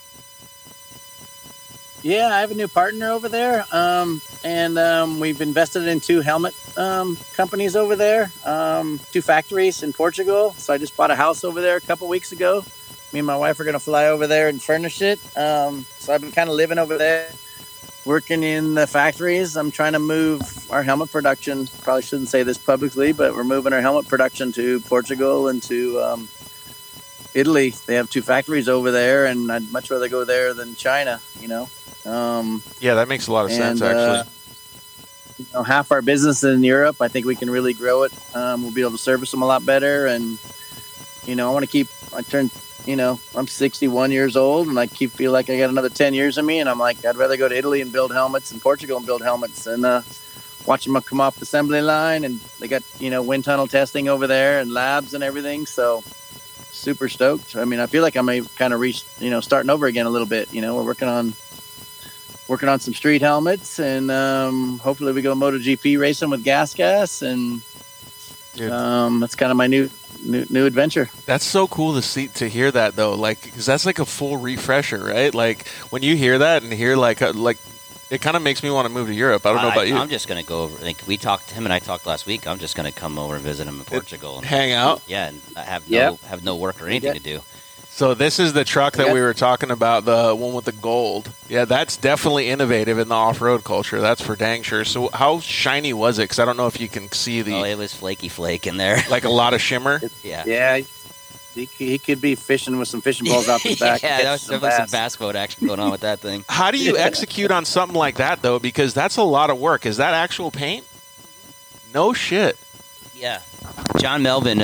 Yeah, I have a new partner over there, and we've invested in 2 helmet companies over there, 2 factories in Portugal. So I just bought a house over there a couple weeks ago. Me and my wife are going to fly over there and furnish it. So I've been kind of living over there, working in the factories. I'm trying to move our helmet production. Probably shouldn't say this publicly, but we're moving our helmet production to Portugal and to Italy. They have 2 factories over there, and I'd much rather go there than China, you know. Yeah, that makes a lot of sense, actually. Half our business in Europe, I think we can really grow it. We'll be able to service them a lot better. And, I'm 61 years old, and I feel like I got another 10 years in me. And I'm like, I'd rather go to Italy and build helmets and Portugal and build helmets and watch them come off the assembly line. And they got, wind tunnel testing over there and labs and everything. So super stoked. I mean, I feel like I may kind of reach, starting over again a little bit. We're working on some street helmets, and hopefully we go MotoGP racing with Gas, and that's kind of my new adventure. That's so cool to hear that, though, like, because that's like a full refresher, right? Like when you hear that and hear like it kind of makes me want to move to Europe. I don't know about you. I'm just gonna go over. Like him and I talked last week. I'm just gonna come over and visit him in Portugal and hang out. Yeah, and have no work or anything to do. So this is the truck that we were talking about, the one with the gold. Yeah, that's definitely innovative in the off-road culture. That's for dang sure. So how shiny was it? Because I don't know if you can see the... Oh, it was flaky flake in there. Like a lot of shimmer? Yeah. Yeah, he could be fishing with some fishing poles out the back. Yeah, there was some bass boat action going on with that thing. How do you execute on something like that, though? Because that's a lot of work. Is that actual paint? No shit. Yeah. John Melvin...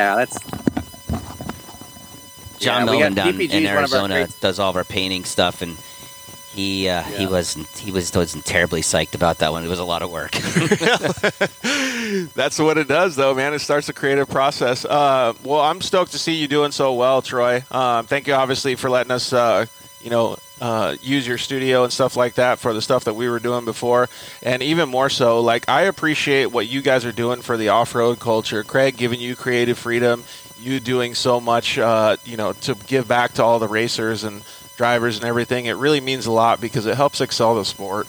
John Melvin down in Arizona does all of our painting stuff, and he wasn't terribly psyched about that one. It was a lot of work. That's what it does, though, man. It starts a creative process. Well, I'm stoked to see you doing so well, Troy. Thank you, obviously, for letting us, use your studio and stuff like that for the stuff that we were doing before. And even more so, like, I appreciate what you guys are doing for the off-road culture. Craig giving you creative freedom. You doing so much, to give back to all the racers and drivers and everything. It really means a lot because it helps excel the sport.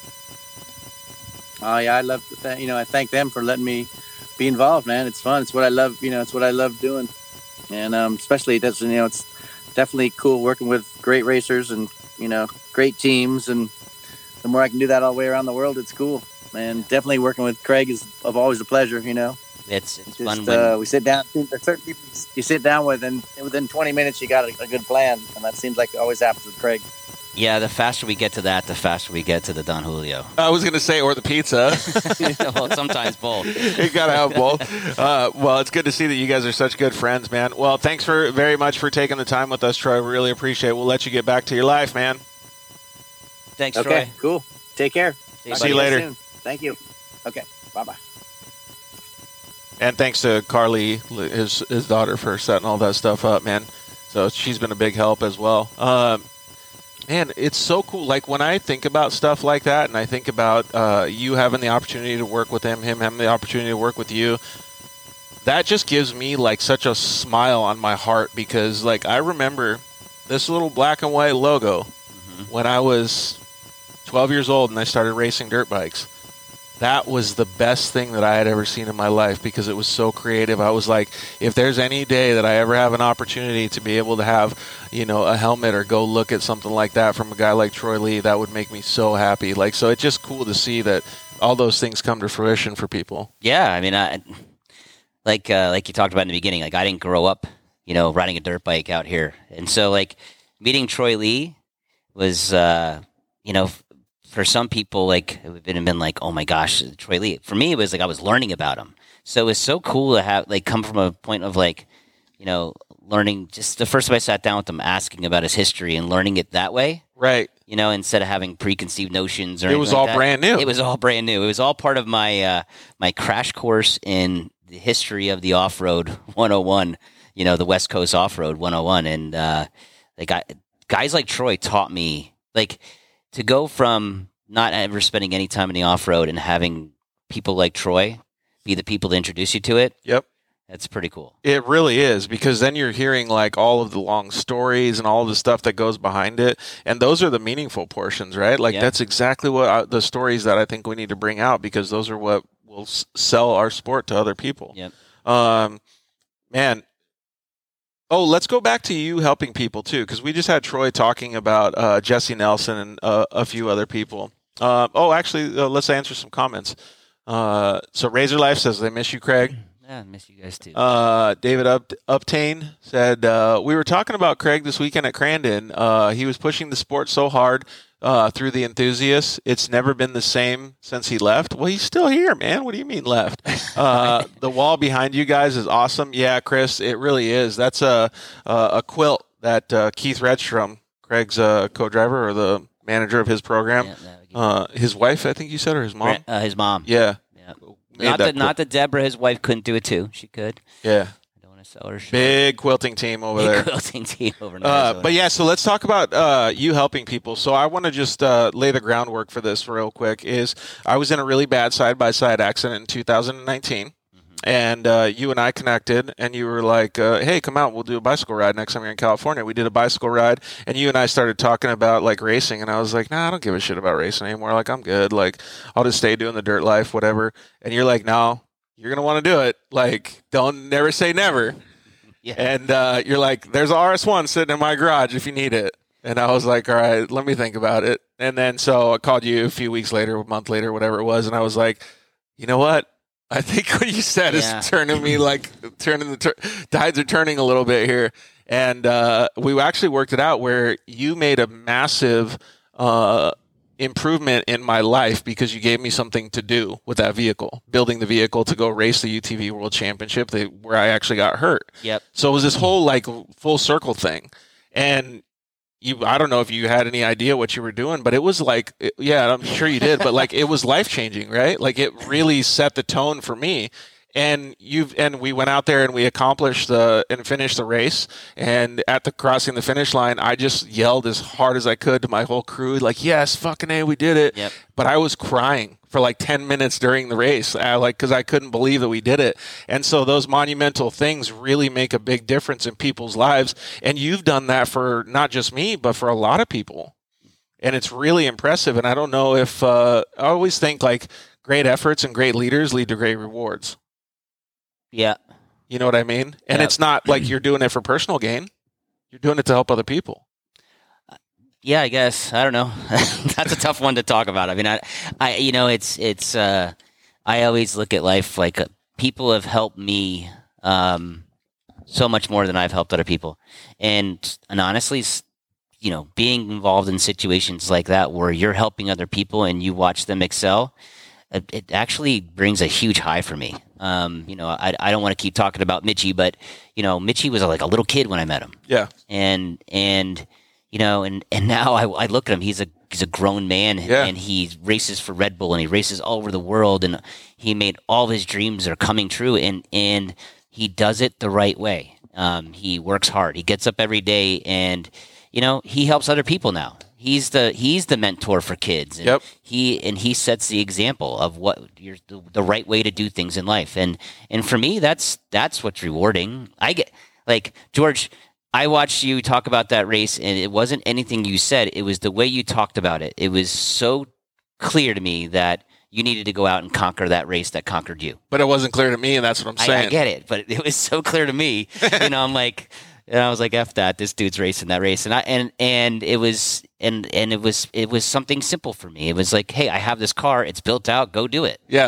Oh yeah, I love I thank them for letting me be involved, man. It's fun. It's what I love. It's what I love doing, and especially it's definitely cool working with great racers and great teams. And the more I can do that all the way around the world, it's cool. And definitely working with Craig is always a pleasure. It's just, fun when we sit down. There's certain people you sit down with, and within 20 minutes you got a good plan, and that seems like it always happens with Craig. Yeah, the faster we get to that, the faster we get to the Don Julio. I was going to say, or the pizza. Well, sometimes both. You got to have both. Well, it's good to see that you guys are such good friends, man. Well, thanks very much for taking the time with us, Troy. We really appreciate it. We'll let you get back to your life, man. Thanks, Troy. Okay, cool. Take care. See you later. Soon. Thank you. Okay, bye-bye. And thanks to Carly, his daughter, for setting all that stuff up, man. So she's been a big help as well. Man, it's so cool. Like, when I think about stuff like that, and I think about you having the opportunity to work with him having the opportunity to work with you, that just gives me, like, such a smile on my heart because, like, I remember this little black and white logo when I was 12 years old and I started racing dirt bikes. That was the best thing that I had ever seen in my life because it was so creative. I was like, if there's any day that I ever have an opportunity to be able to have, a helmet or go look at something like that from a guy like Troy Lee, that would make me so happy. Like, so it's just cool to see that all those things come to fruition for people. Yeah, I mean, like you talked about in the beginning, like I didn't grow up, riding a dirt bike out here, and so like meeting Troy Lee was, for some people, like, it would have been like, oh my gosh, Troy Lee. For me, it was like I was learning about him. So it was so cool to have, like, come from a point of, like, learning. Just the first time I sat down with him, asking about his history and learning it that way. Right. instead of having preconceived notions or It was anything all like that. brand new. It was all brand new. It was all part of my my crash course in the history of the off-road 101, the West Coast off-road 101. And guys like Troy taught me, to go from not ever spending any time in the off-road and having people like Troy be the people to introduce you to it. Yep. That's pretty cool. It really is, because then you're hearing all of the long stories and all of the stuff that goes behind it. And those are the meaningful portions, right? That's exactly what the stories that I think we need to bring out, because those are what will sell our sport to other people. Yep. Man. Oh, let's go back to you helping people too, because we just had Troy talking about Jesse Nelson and a few other people. Let's answer some comments. So Razor Life says they miss you, Craig. Yeah, I miss you guys too. David Uptain said, we were talking about Craig this weekend at Crandon. He was pushing the sport so hard through the enthusiasts. It's never been the same since he left. Well, he's still here, man. What do you mean left? The wall behind you guys is awesome. Yeah, Chris, it really is. That's a quilt that Keith Redstrom, Craig's co-driver or the manager of his program, his wife, I think you said, or his mom? His mom. Yeah. Not that Deborah, his wife, couldn't do it too. She could. Yeah. I don't want to sell her short. Big quilting team over there. Quilting team over there. But yeah, so let's talk about you helping people. So I want to just lay the groundwork for this real quick. I was in a really bad side-by-side accident in 2019. And you and I connected, and you were like, hey, come out, we'll do a bicycle ride next time you're in California. We did a bicycle ride, and you and I started talking about, racing, and I was like, nah, I don't give a shit about racing anymore. I'm good. I'll just stay doing the dirt life, whatever. And you're like, no, you're going to want to do it. Don't never say never. Yeah. And you're like, there's a RS1 sitting in my garage if you need it. And I was like, all right, let me think about it. And then so I called you a few weeks later, a month later, whatever it was, and I was like, you know what? I think what you said is turning me the tides are turning a little bit here. And we actually worked it out where you made a massive improvement in my life because you gave me something to do with that vehicle, building the vehicle to go race the UTV World Championship where I actually got hurt. Yep. So it was this whole full circle thing. And I don't know if you had any idea what you were doing, but it was I'm sure you did, but it was life-changing, right? It really set the tone for me. And we went out there and we accomplished and finished the race. And at the crossing the finish line, I just yelled as hard as I could to my whole crew, yes, fucking A, we did it. Yep. But I was crying for 10 minutes during the race, because I couldn't believe that we did it. And so those monumental things really make a big difference in people's lives. And you've done that for not just me, but for a lot of people. And it's really impressive. And I don't know if I always think great efforts and great leaders lead to great rewards. Yeah. You know what I mean? And it's not you're doing it for personal gain. You're doing it to help other people. Yeah, I guess. I don't know. That's a tough one to talk about. I mean, I always look at life people have helped me so much more than I've helped other people. And honestly, being involved in situations like that where you're helping other people and you watch them excel, it actually brings a huge high for me. I don't want to keep talking about Mitchie, but Mitchie was a little kid when I met him. Yeah. And now I look at him. He's a grown man, and he races for Red Bull, and he races all over the world, and he made all of his dreams are coming true, and he does it the right way. He works hard. He gets up every day, and he helps other people now. He's the mentor for kids. And he sets the example of what the right way to do things in life. And for me, that's what's rewarding. I get George. I watched you talk about that race, and it wasn't anything you said. It was the way you talked about it. It was so clear to me that you needed to go out and conquer that race that conquered you. But it wasn't clear to me, and that's what I'm saying. I get it, but it was so clear to me. I'm like, and I was like, F that, this dude's racing that race. And it was something simple for me. It was like, hey, I have this car, it's built out, go do it. Yeah.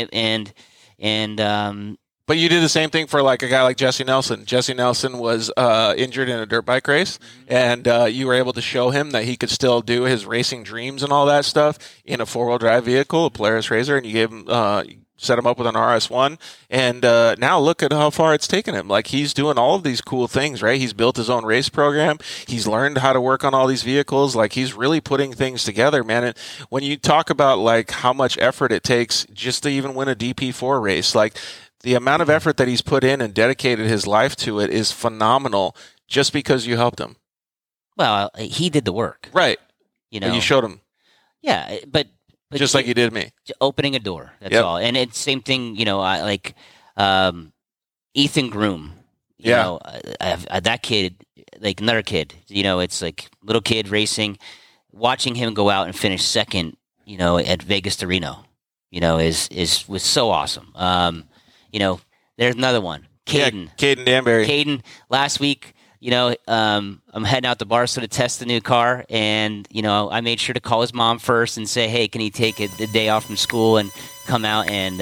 But you did the same thing for a guy like Jesse Nelson. Jesse Nelson was injured in a dirt bike race, and you were able to show him that he could still do his racing dreams and all that stuff in a 4-wheel drive vehicle, a Polaris RZR, and you gave him set him up with an RS1, and now look at how far it's taken him. Like, he's doing all of these cool things, right? He's built his own race program. He's learned how to work on all these vehicles. Like, he's really putting things together, man. And when you talk about like how much effort it takes just to even win a DP4 race, like the amount of effort that he's put in and dedicated his life to it is phenomenal just because you helped him. Well, he did the work. Right. You know, you showed him. Yeah, but just like you did me. Opening a door. That's all. And it's same thing, you know, I like Ethan Groom. You know, that kid, like another kid, you know, it's like little kid racing, watching him go out and finish second, you know, at Vegas to Reno, you know, was so awesome. You know, there's another one, Caden. Yeah, Caden Danbury. Caden, last week, you know, I'm heading out to Barstow to test the new car, and, you know, I made sure to call his mom first and say, hey, can he take the day off from school and come out and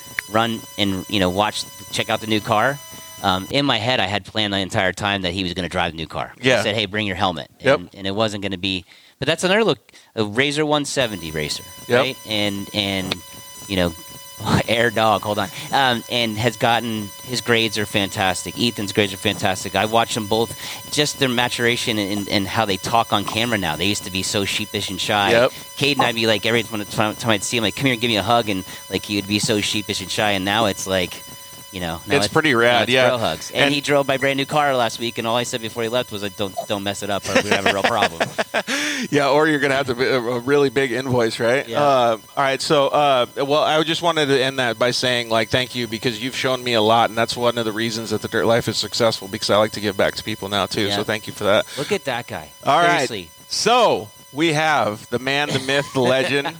run and, you know, check out the new car? In my head, I had planned the entire time that he was going to drive the new car. Yeah. I said, hey, bring your helmet. Yep. And it wasn't going to be, but that's another look, a Razor 170 racer, right? And you know, Air Dog, hold on, and has gotten, his grades are fantastic. Ethan's grades are fantastic. I watched them both, just their maturation and how they talk on camera now. They used to be so sheepish and shy. Yep. Caden, I'd be like, every time I'd see him, like, come here and give me a hug, and like he would be so sheepish and shy, and now it's like, you know, it's pretty rad, real hugs. And he drove my brand new car last week, and all I said before he left was, like, don't mess it up, or we have a real problem. Yeah, or you're going to have a really big invoice, right? Yeah. All right, so, well, I just wanted to end that by saying, like, thank you, because you've shown me a lot, and that's one of the reasons that the Dirt Life is successful, because I like to give back to people now, too, so thank you for that. Look at that guy. All Seriously. right, so we have the man, the myth, the legend.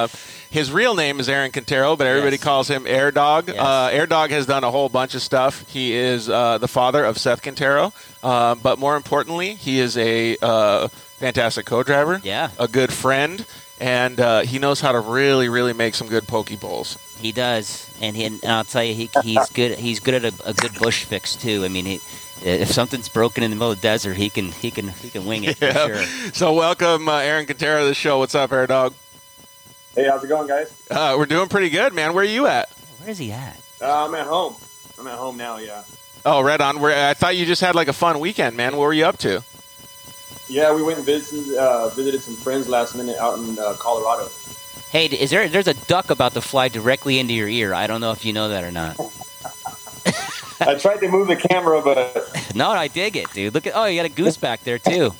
His real name is Aaron Quintero, but everybody calls him Air Dog. Yes. Air Dog has done a whole bunch of stuff. He is the father of Seth Quintero, but more importantly, he is a fantastic co-driver, Yeah. a good friend, and he knows how to really, really make some good poke bowls. He does, and I'll tell you, he's good. He's good at a good bush fix too. I mean, if something's broken in the middle of the desert, he can wing it for sure. So welcome, Aaron Quintero, to the show. What's up, Air Dog? Hey, how's it going, guys? We're doing pretty good, man. Where are you at? Where is he at? I'm at home. I'm at home now, yeah. Oh, right on. I thought you just had like a fun weekend, man. What were you up to? Yeah, we went and visited some friends last minute out in Colorado. Hey, there's a duck about to fly directly into your ear. I don't know if you know that or not. I tried to move the camera, but No, I dig it, dude. Look at you got a goose back there too.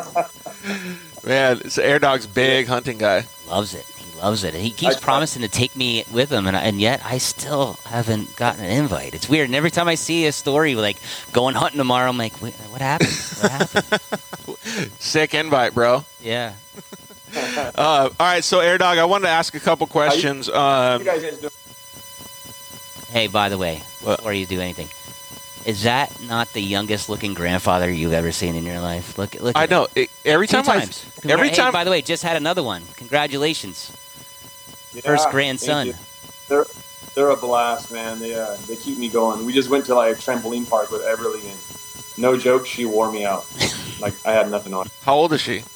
Man, it's Air Dog's big hunting guy. Loves it. He loves it. And he keeps promising to take me with him, and yet I still haven't gotten an invite. It's weird. And every time I see a story like going hunting tomorrow, I'm like, wait, what happened? What happened? Sick invite, bro. Yeah. All right, so Air Dog, I wanted to ask a couple questions. you guys doing? Hey, by the way, before you do anything, is that not the youngest looking grandfather you've ever seen in your life? Look I at know. Every Two time times. every Hey, time. by the way, just had another one. Congratulations. Yeah, First thank grandson. you. They're a blast, man. They keep me going. We just went to like trampoline park with Everly, and no joke, she wore me out. Like I had nothing on. How old is she?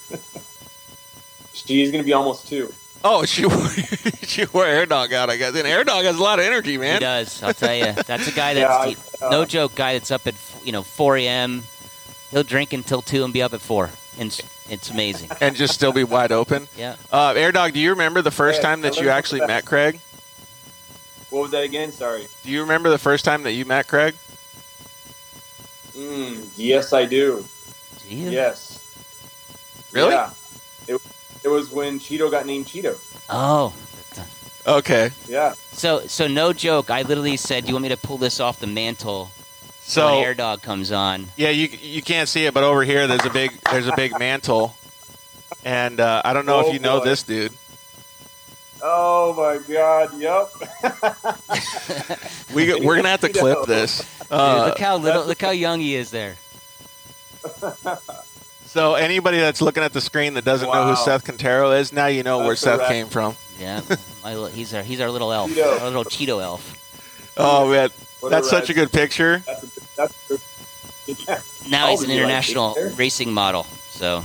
She's gonna be almost 2. Oh, she wore Air Dog out, I guess. And Air Dog has a lot of energy, man. He does. I'll tell you. That's a guy that's no joke. Guy that's up at 4 a.m. He'll drink until 2 and be up at 4. And it's amazing. And just still be wide open. Yeah. Air Dog, do you remember the first time that you actually met Craig? What was that again? Sorry. Do you remember the first time that you met Craig? Yes, I do. Do you? Yes. Really? Yeah. It was when Cheeto got named Cheeto. Oh. Okay. Yeah. So no joke. I literally said, "Do you want me to pull this off the mantle?" So when Air Dog comes on. Yeah, you can't see it, but over here there's a big mantle, and I don't know if you know this dude. Oh my God! Yep. We're gonna have to clip this. Dude, look how young he is there. So anybody that's looking at the screen that doesn't know who Seth Quintero is, now you know where Seth came from. Yeah, he's our little elf, Cheeto. our little Cheeto elf. Oh man, that's such a good picture. Now he's an international racing model. So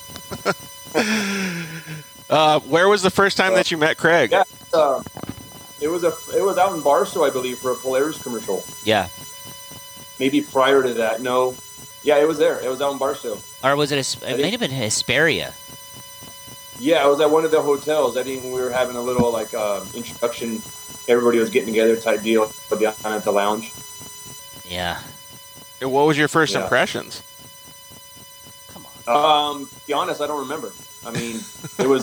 Where was the first time that you met Craig? Yeah, It was out in Barstow, I believe, for a Polaris commercial. Yeah. Maybe prior to that. No. Yeah, it was there. It was out in Barstow. Or was it? It might have been Hesperia. Yeah, I was at one of the hotels. I think we were having a little like introduction. Everybody was getting together type deal down at the lounge. Yeah. What was your first Yeah. impressions? Come on. To be honest, I don't remember. I mean, it was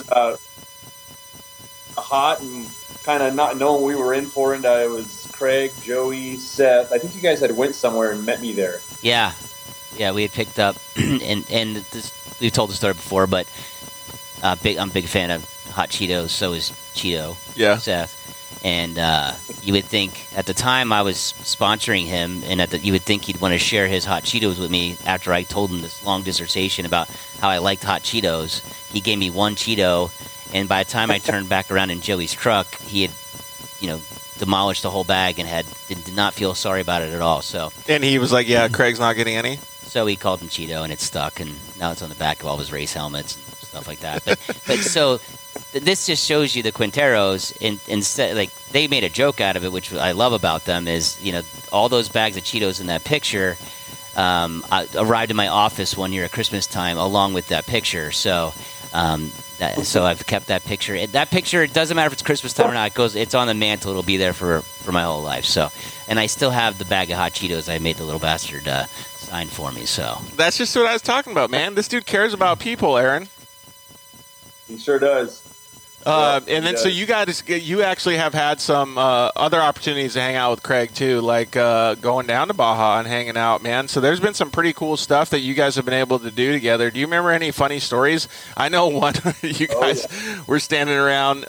hot and kind of not knowing what we were in for. And it was Craig, Joey, Seth. I think you guys had went somewhere and met me there. Yeah. Yeah, we had picked up, and this, we've told the story before, but I'm a big fan of hot Cheetos. So is Cheeto. Yeah. Seth. And you would think at the time I was sponsoring him, and you would think he'd want to share his hot Cheetos with me after I told him this long dissertation about how I liked hot Cheetos. He gave me one Cheeto, and by the time I turned back around in Joey's truck, he had, demolished the whole bag and did not feel sorry about it at all. So. And he was like, "Yeah, Craig's not getting any." So he called him Cheeto, and it stuck, and now it's on the back of all his race helmets and stuff like that. But so. This just shows you the Quinteros, instead, like, they made a joke out of it, which I love about them is, all those bags of Cheetos in that picture arrived in my office one year at Christmas time along with that picture. So so I've kept that picture. That picture, it doesn't matter if it's Christmas time or not. It's on the mantle. It'll be there for my whole life. So, and I still have the bag of hot Cheetos I made the little bastard sign for me. So that's just what I was talking about, man. This dude cares about people, Aaron. He sure does. And then, so you actually have had some other opportunities to hang out with Craig too, like going down to Baja and hanging out, man. So there's been some pretty cool stuff that you guys have been able to do together. Do you remember any funny stories? I know one. You guys were standing around.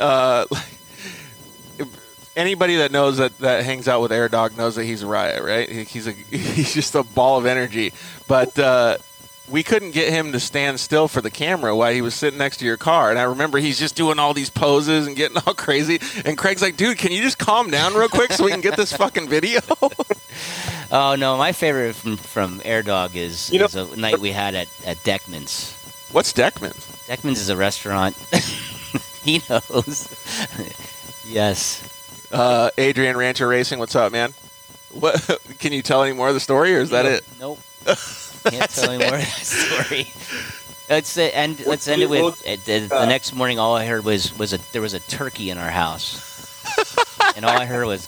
Anybody that knows that hangs out with Air Dog knows that he's a riot, right? He's just a ball of energy, but. We couldn't get him to stand still for the camera while he was sitting next to your car. And I remember he's just doing all these poses and getting all crazy. And Craig's like, dude, can you just calm down real quick so we can get this fucking video? Oh, no. My favorite from Air Dog is a night we had at Deckman's. What's Deckman's? Deckman's is a restaurant. He knows. Yes. Adrian Rancher Racing, what's up, man? What? Can you tell any more of the story, or is that it? Nope. Can't tell any more of that story. Let's end it with the next morning. All I heard was there was a turkey in our house, and all I heard was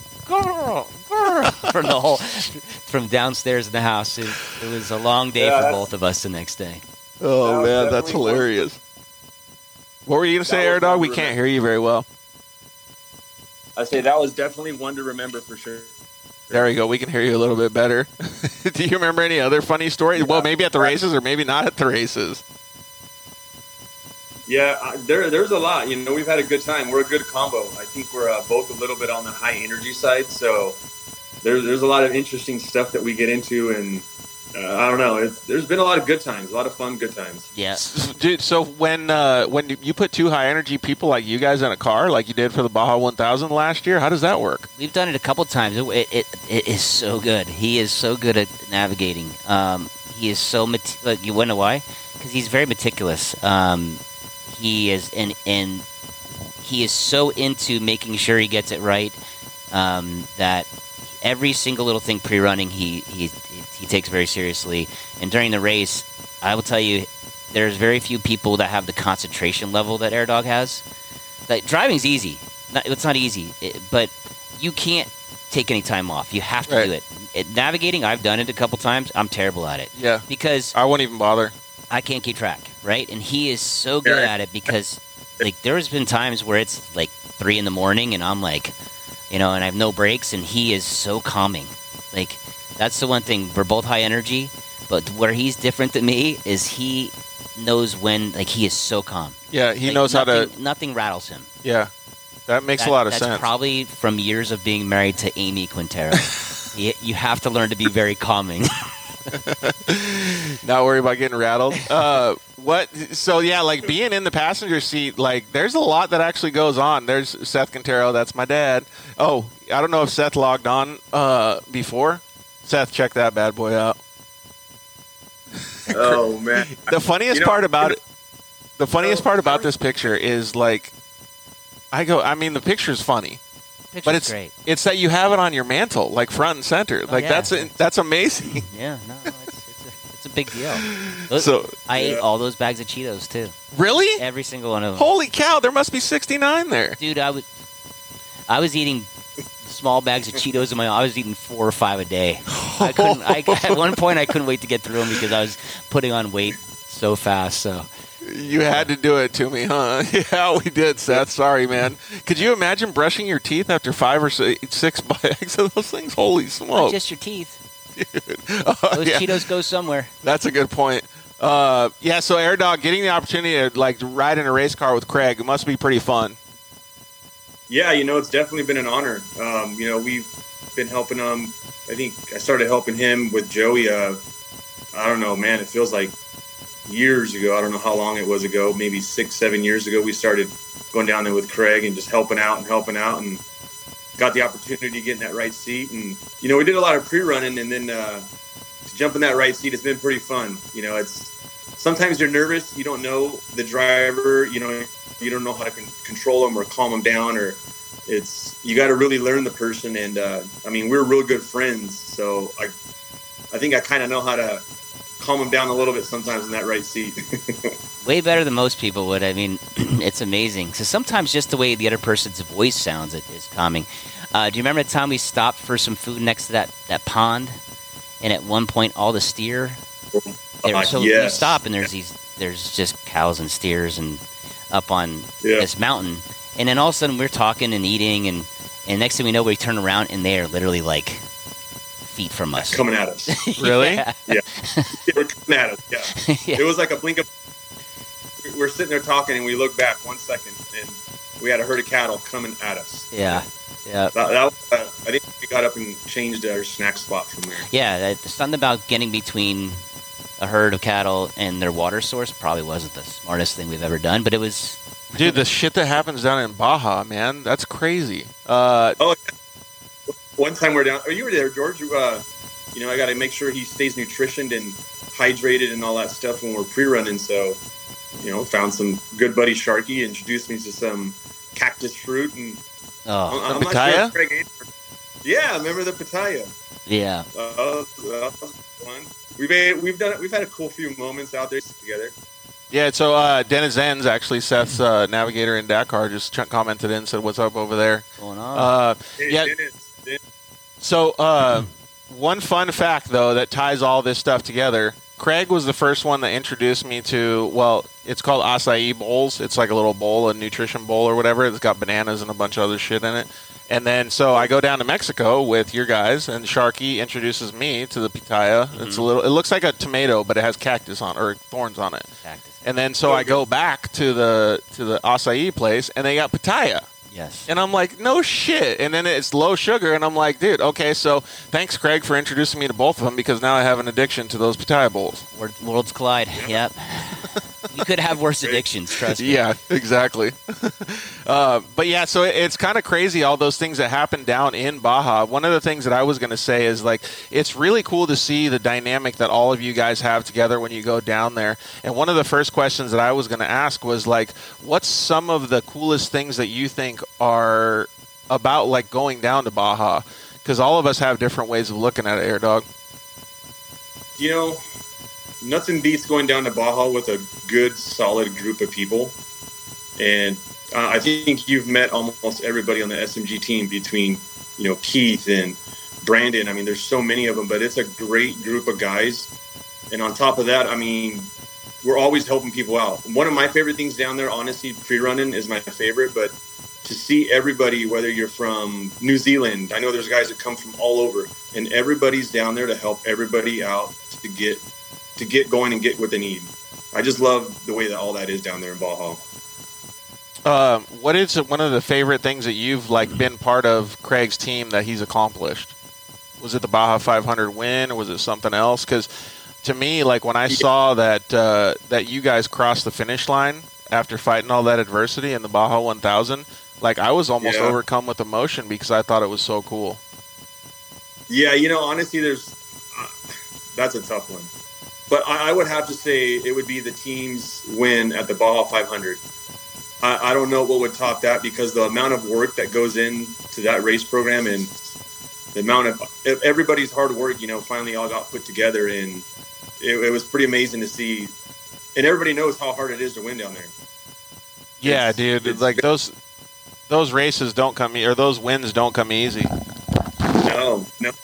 from downstairs in the house. It was a long day for both of us the next day. Oh man, that's hilarious. What were you gonna say, Air Dog? We can't hear you very well. I say that was definitely one to remember for sure. There we go. We can hear you a little bit better. Do you remember any other funny stories? Yeah, well, maybe at the races or maybe not at the races. Yeah, there's a lot. We've had a good time. We're a good combo. I think we're both a little bit on the high energy side. So there's a lot of interesting stuff that we get into. And I don't know. There's been a lot of good times, a lot of fun good times. Yes. Dude, so when you put two high energy people like you guys in a car, like you did for the Baja 1000 last year, how does that work? We've done it a couple times. It is so good. He is so good at navigating. He is so you want to know why? Because he's very meticulous. He is and he is so into making sure he gets it right that every single little thing pre-running he takes very seriously. And during the race, I will tell you, there's very few people that have the concentration level that Air Dog has. Like, driving's easy. It's not easy, but you can't take any time off. You have to do it. Navigating, I've done it a couple times. I'm terrible at it. Yeah. Because I won't even bother. I can't keep track, right? And he is so good at it because, like, there's been times where it's like 3 a.m. and I'm like, and I have no brakes, and he is so calming. Like, that's the one thing. We're both high energy, but where he's different than me is he knows when, like, he is so calm. Yeah, he knows how to... Nothing rattles him. Yeah, that makes a lot of sense. That's probably from years of being married to Amy Quintero. You have to learn to be very calming. Not worry about getting rattled. So yeah, like being in the passenger seat, like there's a lot that actually goes on. There's Seth Quintero, that's my dad. Oh, I don't know if Seth logged on before. Seth, check that bad boy out. Oh man. The funniest part about this picture is like, the picture's funny. picture's but it's great. it's that you have it on your mantle, like front and center. Like yeah. that's amazing. Yeah, no, it's a big deal. So I ate all those bags of Cheetos too. really, Every single one of them. holy cow! There must be 69 there. Dude, I was eating small bags of Cheetos I was eating 4 or 5 a day. At one point I couldn't wait to get through them because I was putting on weight so fast. So You had to do it to me, huh? Yeah, we did, Seth. Sorry, man. Could you imagine brushing your teeth after 5 or 6 bags of those things? Holy not smoke! just your teeth. Those Cheetos go somewhere. That's a good point. Yeah, so Air Dog, getting the opportunity to ride in a race car with Craig, it must be pretty fun. Yeah, it's definitely been an honor. We've been helping him. I think I started helping him with Joey. I don't know, man. It feels like years ago. I don't know how long it was ago. Maybe 6-7 years ago, we started going down there with Craig and just helping out, and got the opportunity to get in that right seat. And we did a lot of pre-running, and then to jump in that right seat, it's been pretty fun. It's sometimes you're nervous. You don't know the driver. You don't know how to control them or calm them down, or you got to really learn the person. And we're real good friends, so I think I kind of know how to calm them down a little bit sometimes in that right seat. Way better than most people would. I mean, it's amazing. So sometimes just the way the other person's voice sounds is calming. Do you remember the time we stopped for some food next to that pond? And at one point, all the steer. So we stop, and there's just cows and steers and up on this mountain. And then all of a sudden, we're talking and eating, and next thing we know, we turn around, and they are literally like feet from us, coming at us. Really? Yeah. Yeah, we're coming at us. Yeah. Yeah. It was like a blink of. We're sitting there talking, and we look back 1 second, and we had a herd of cattle coming at us. Yeah. That was, I think we got up and changed our snack spot from there. Yeah, there's something about getting between a herd of cattle and their water source probably wasn't the smartest thing we've ever done, but it was. Dude, the shit that happens down in Baja, man, that's crazy. One time we're down. Oh, you were there, George. I got to make sure he stays nutritioned and hydrated and all that stuff when we're pre-running. So, found some good buddy Sharky, introduced me to some cactus fruit, and I'm not sure if Craig ate it. Yeah, remember the pitaya? Yeah. That was fun. We've had a cool few moments out there together. Yeah, so Dennis Zenz, actually Seth's navigator in Dakar, just commented in and said, "What's up over there?" What's going on? Yeah. So one fun fact, though, that ties all this stuff together. Craig was the first one that introduced me to, it's called acai bowls. It's like a little bowl, a nutrition bowl or whatever. It's got bananas and a bunch of other shit in it. And then, so I go down to Mexico with your guys, and Sharky introduces me to the pitaya. Mm-hmm. It looks like a tomato, but it has cactus on, or thorns on it. Cactus. And then, so I go back to the acai place, and they got pitaya. Yes. And I'm like, no shit. And then it's low sugar, and I'm like, dude, okay, so thanks, Craig, for introducing me to both of them, because now I have an addiction to those pitaya bowls. Worlds collide. Yep. You could have worse addictions, trust me. Yeah, exactly. But yeah, so it's kind of crazy, all those things that happen down in Baja. One of the things that I was going to say is, it's really cool to see the dynamic that all of you guys have together when you go down there. And one of the first questions that I was going to ask was, what's some of the coolest things that you think are about, going down to Baja? Because all of us have different ways of looking at it, Air Dog. Nothing beats going down to Baja with a good, solid group of people. And I think you've met almost everybody on the SMG team between, Keith and Brandon. I mean, there's so many of them, but it's a great group of guys. And on top of that, we're always helping people out. One of my favorite things down there, honestly, pre-running is my favorite, but to see everybody, whether you're from New Zealand, I know there's guys that come from all over, and everybody's down there to help everybody out to get going and get what they need. I just love the way that all that is down there in Baja. What is one of the favorite things that you've been part of Craig's team that he's accomplished? Was it the Baja 500 win, or was it something else? Because to me, when I saw that you guys crossed the finish line after fighting all that adversity in the Baja 1000, I was almost overcome with emotion because I thought it was so cool. Yeah, honestly, that's a tough one. But I would have to say it would be the team's win at the Baja 500. I don't know what would top that, because the amount of work that goes into that race program and the amount of everybody's hard work, finally all got put together, and it was pretty amazing to see. And everybody knows how hard it is to win down there. Yeah, dude. It's like those races don't come or those wins don't come easy. No.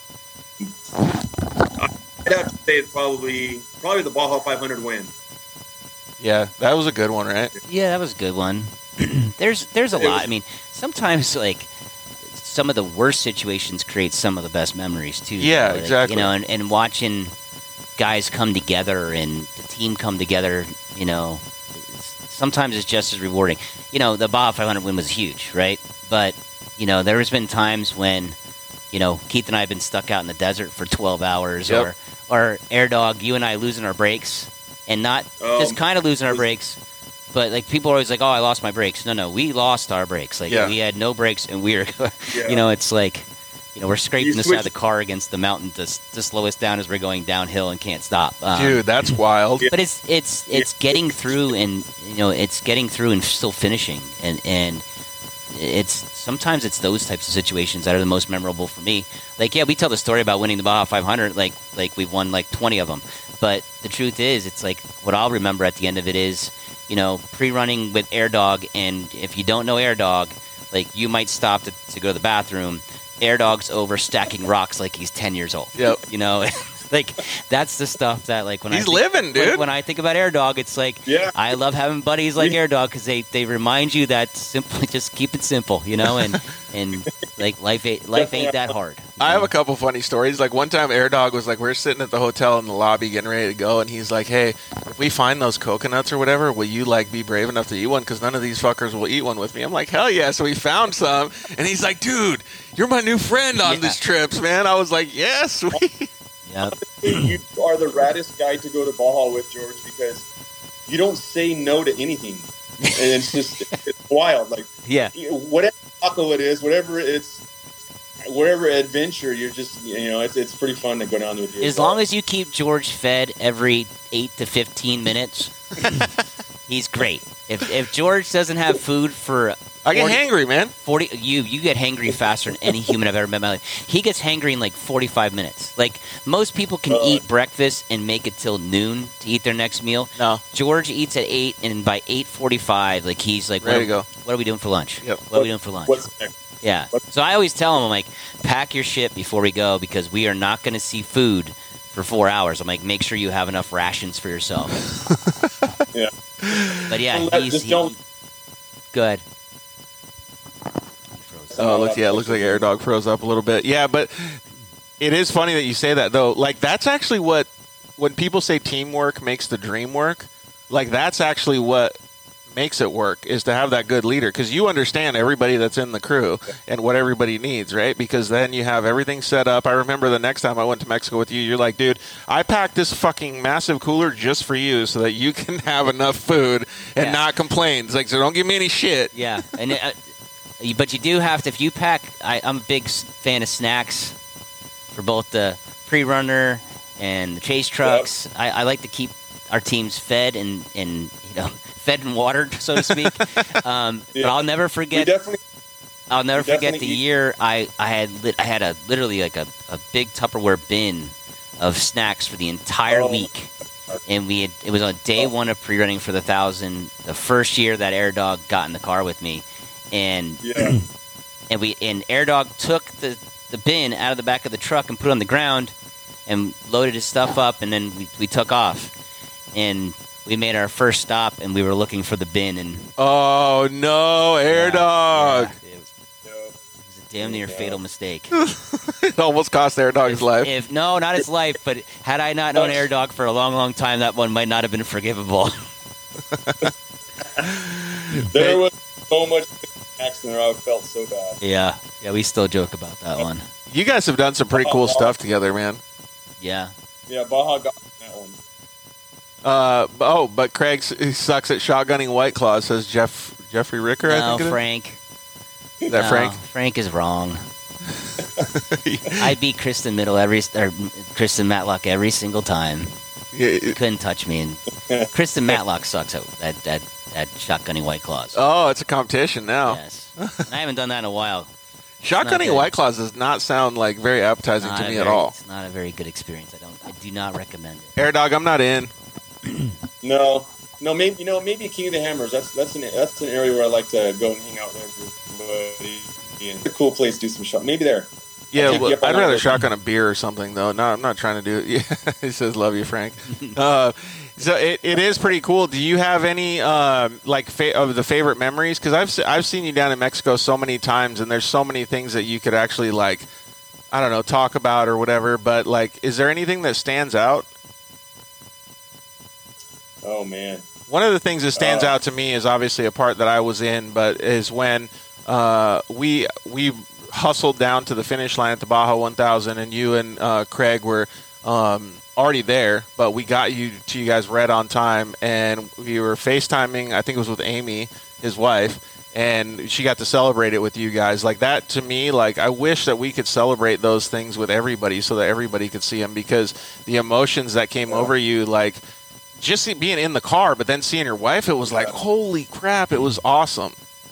I'd have to say it's probably the Baja 500 win. Yeah, that was a good one, right? Yeah, that was a good one. There's a lot. I mean, sometimes like some of the worst situations create some of the best memories too. Yeah, like, exactly. And watching guys come together and the team come together, sometimes it's just as rewarding. The Baja 500 win was huge, right? But there has been times when Keith and I have been stuck out in the desert for 12 hours, Yep. or Air Dog, you and I losing our brakes, and not just kind of losing our brakes, but like people are always like, "Oh, I lost my brakes." No, we lost our brakes. Like we had no brakes, and we were, it's like, we're scraping the side of the car against the mountain to slow us down as we're going downhill and can't stop. Dude, that's wild. But it's getting through, and it's getting through and still finishing, and sometimes it's those types of situations that are the most memorable for me. Like, we tell the story about winning the Baja 500, like we've won like 20 of them. But the truth is, it's like what I'll remember at the end of it is, pre-running with Air Dog, and if you don't know Air Dog, like you might stop to go to the bathroom. Air Dog's over stacking rocks like he's 10 years old. Yep. Like that's the stuff that like when he's living, dude. When I think about Air Dog, it's like I love having buddies like Air Dog because they remind you that simply just keep it simple, and like life ain't that hard. I have a couple funny stories. Like one time, Air Dog was like, we're sitting at the hotel in the lobby getting ready to go, and he's like, "Hey, if we find those coconuts or whatever, will you like be brave enough to eat one? Because none of these fuckers will eat one with me." I'm like, "Hell yeah!" So we found some, and he's like, "Dude, you're my new friend on these trips, man." I was like, "Yeah, sweet." Yep. You are the raddest guy to go to Baja with, George, because you don't say no to anything, and it's wild. Like, whatever taco it is, wherever adventure, you're just, it's pretty fun to go down with you. As long as you keep George fed every 8 to 15 minutes, he's great. If George doesn't have food for I get hangry, man. 40. You get hangry faster than any human I've ever met in my life. He gets hangry in like 45 minutes. Like most people can eat breakfast and make it till noon to eat their next meal. No, George eats at 8, and by 8:45, like he's like, ready to go. What are we doing for lunch? Yep. What are we doing for lunch? What's next? Yeah. So I always tell him, I'm like, pack your shit before we go because we are not going to see food for 4 hours. I'm like, make sure you have enough rations for yourself. Yeah. But yeah, good. Oh, it looks like Air Dog froze up a little bit. Yeah, but it is funny that you say that, though. Like, that's actually when people say teamwork makes the dream work, like, that's actually what makes it work, is to have that good leader. Because you understand everybody that's in the crew and what everybody needs, right? Because then you have everything set up. I remember the next time I went to Mexico with you, you're like, "Dude, I packed this fucking massive cooler just for you so that you can have enough food and not complain." It's like, so don't give me any shit. Yeah, and but you do have to, if you pack, I'm a big fan of snacks for both the pre-runner and the chase trucks. Yep. I like to keep our teams fed and fed and watered, so to speak. But I'll never forget. The year I had literally like a big Tupperware bin of snacks for the entire week. And it was on day one of pre-running for the 1,000, the first year that Air Dog got in the car with me. And Air Dog took the bin out of the back of the truck and put it on the ground and loaded his stuff up, and then we took off. And we made our first stop, and we were looking for the bin. And oh no, Air Dog! Yeah, it was a damn near fatal mistake. It almost cost Air Dog his life. No, not his life, but had I not known Air Dog for a long, long time, that one might not have been forgivable. There was so much accident, I felt so bad. Yeah, we still joke about that one. You guys have done some pretty cool stuff together, man. Yeah. Yeah, Baja got that one. But Craig sucks at shotgunning White Claw, says Jeffrey Ricker, I think Frank. Is that Frank? Frank is wrong. I beat Kristen Kristen Matlock every single time. You couldn't touch me. And Kristen Matlock sucks at at Shotgunning White Claws. Oh, it's a competition now. Yes. And I haven't done that in a while. Shotgunning White Claws does not sound like very appetizing to me at all. It's not a very good experience. I do not recommend it. Air Dog, I'm not in. No, maybe maybe King of the Hammers. That's an area where I like to go and hang out with everybody. It's a cool place to do some shot. Maybe there. Yeah, I'd rather shotgun a beer or something, though. No, I'm not trying to do it. Yeah, he says, "Love you, Frank." So it is pretty cool. Do you have any of the favorite memories? Because I've seen you down in Mexico so many times, and there's so many things that you could actually I don't know, talk about or whatever. But is there anything that stands out? Oh man, one of the things that stands out to me is obviously a part that I was in, but is when we hustled down to the finish line at the Baja 1000, and you and Craig were already there, but we got you guys right on time, and we were FaceTiming. I think it was with Amy, his wife, and she got to celebrate it with you guys. Like that, to me, I wish that we could celebrate those things with everybody so that everybody could see them, because the emotions that came over you, just being in the car, but then seeing your wife, it was holy crap, it was awesome.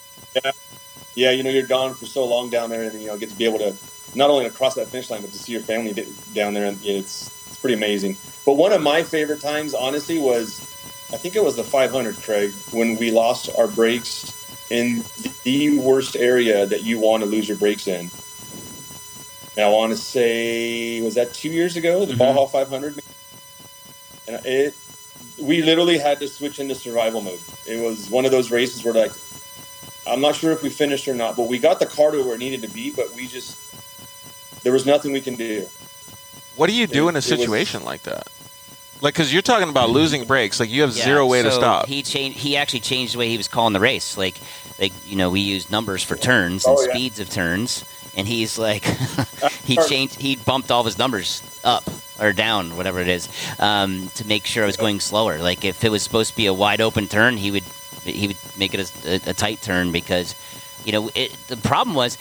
Yeah, you're gone for so long down there, and get to be able to not only cross that finish line, but to see your family down there, and it's pretty amazing. But one of my favorite times, honestly, was, I think it was the 500, Craig, when we lost our brakes in the worst area that you want to lose your brakes in. And I want to say, was that 2 years ago, the Baja 500? And we literally had to switch into survival mode. It was one of those races where I'm not sure if we finished or not, but we got the car to where it needed to be, but there was nothing we can do. What do you do in a situation like that? Because you're talking about losing brakes, you have zero way to stop. He actually changed the way he was calling the race. We use numbers for turns and speeds of turns, and he's he bumped all of his numbers up or down, whatever it is, to make sure I was going slower. If it was supposed to be a wide open turn, he would make it a tight turn, because the problem was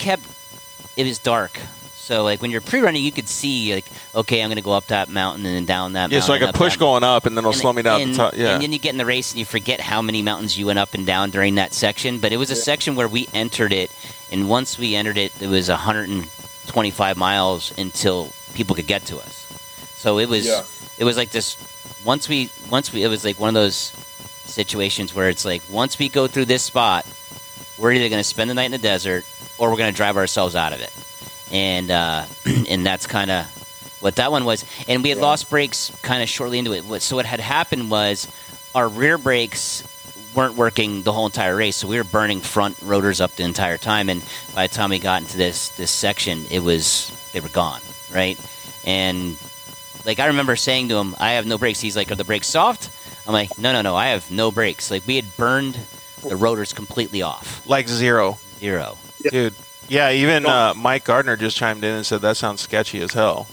it was dark. So when you're pre-running, you could see okay, I'm going to go up that mountain and then down that mountain. Yeah, so I can push going up, and then it'll slow me down. And then you get in the race and you forget how many mountains you went up and down during that section. But it was a section where we entered it, and once we entered it, it was 125 miles until people could get to us. So it was like this. Once we it was like one of those situations where it's once we go through this spot, we're either going to spend the night in the desert or we're going to drive ourselves out of it. And and that's kind of what that one was. And we had lost brakes kind of shortly into it. So what had happened was our rear brakes weren't working the whole entire race, so we were burning front rotors up the entire time. And by the time we got into this section, they were gone, right? And I remember saying to him, "I have no brakes." He's like, "Are the brakes soft?" I'm like, "No, I have no brakes." We had burned the rotors completely off. Zero. Dude. Yeah, even Mike Gardner just chimed in and said that sounds sketchy as hell.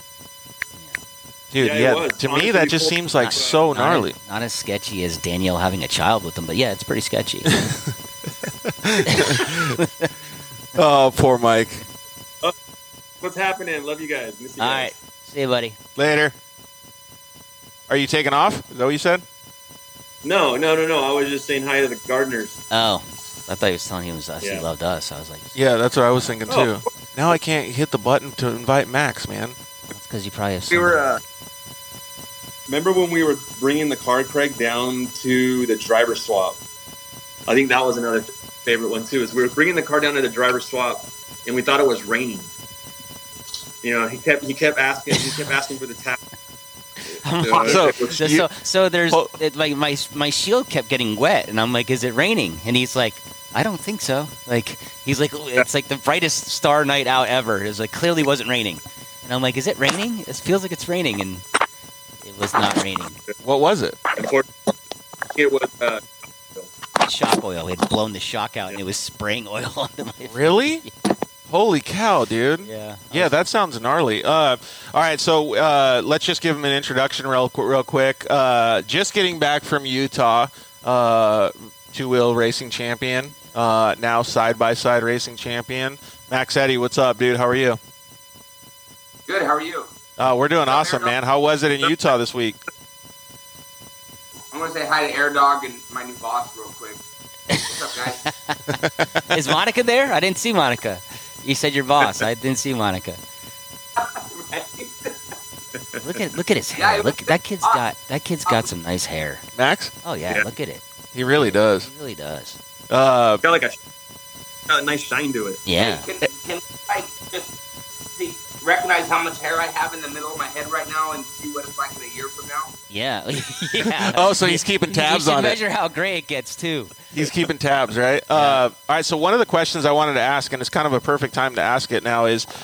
Dude, to me that just seems so gnarly. Not as sketchy as Danielle having a child with him, but yeah, it's pretty sketchy. Oh, poor Mike. What's happening? Love you guys. Miss you guys. All right. See you, buddy. Later. Are you taking off? Is that what you said? No. I was just saying hi to the Gardners. Oh. I thought he was telling us he loved us. I was like... Yeah, that's what I was thinking, too. Now I can't hit the button to invite Max, man. That's because you probably have... Remember when we were bringing the car, Craig, down to the driver swap? I think that was another favorite one, too, is we were bringing the car down to the driver swap, and we thought it was raining. He kept asking for the tap. So there's my shield kept getting wet, and I'm like, "Is it raining?" And he's like, "I don't think so." He's like, "It's the brightest star night out ever." It was clearly wasn't raining, and I'm like, "Is it raining? It feels like it's raining," and it was not raining. What was it? It was shock oil. He had blown the shock out, and it was spraying oil onto my face. Really? Yeah. Holy cow, dude. Yeah, that sounds gnarly. All right, so let's just give him an introduction real quick. Just getting back from Utah, two-wheel racing champion, now side-by-side racing champion. Max Eddy, what's up, dude? How are you? Good, how are you? We're doing awesome, man. How was it in Utah this week? I'm want to say hi to Air Dog and my new boss real quick. What's up, guys? Is Monica there? I didn't see Monica. You said your boss. I didn't see Monica. Look at his hair. Yeah, Look, that kid's got some nice hair. Max? Oh yeah. Look at it. He really does. He really does. Got like a nice shine to it. Yeah. Can I just recognize how much hair I have in the middle of my head right now and see what it's like in a year from now? Yeah. Yeah. Oh, so he's keeping tabs on it. Measure how gray it gets too. He's keeping tabs, right? All right, so one of the questions I wanted to ask, and it's kind of a perfect time to ask it now, is,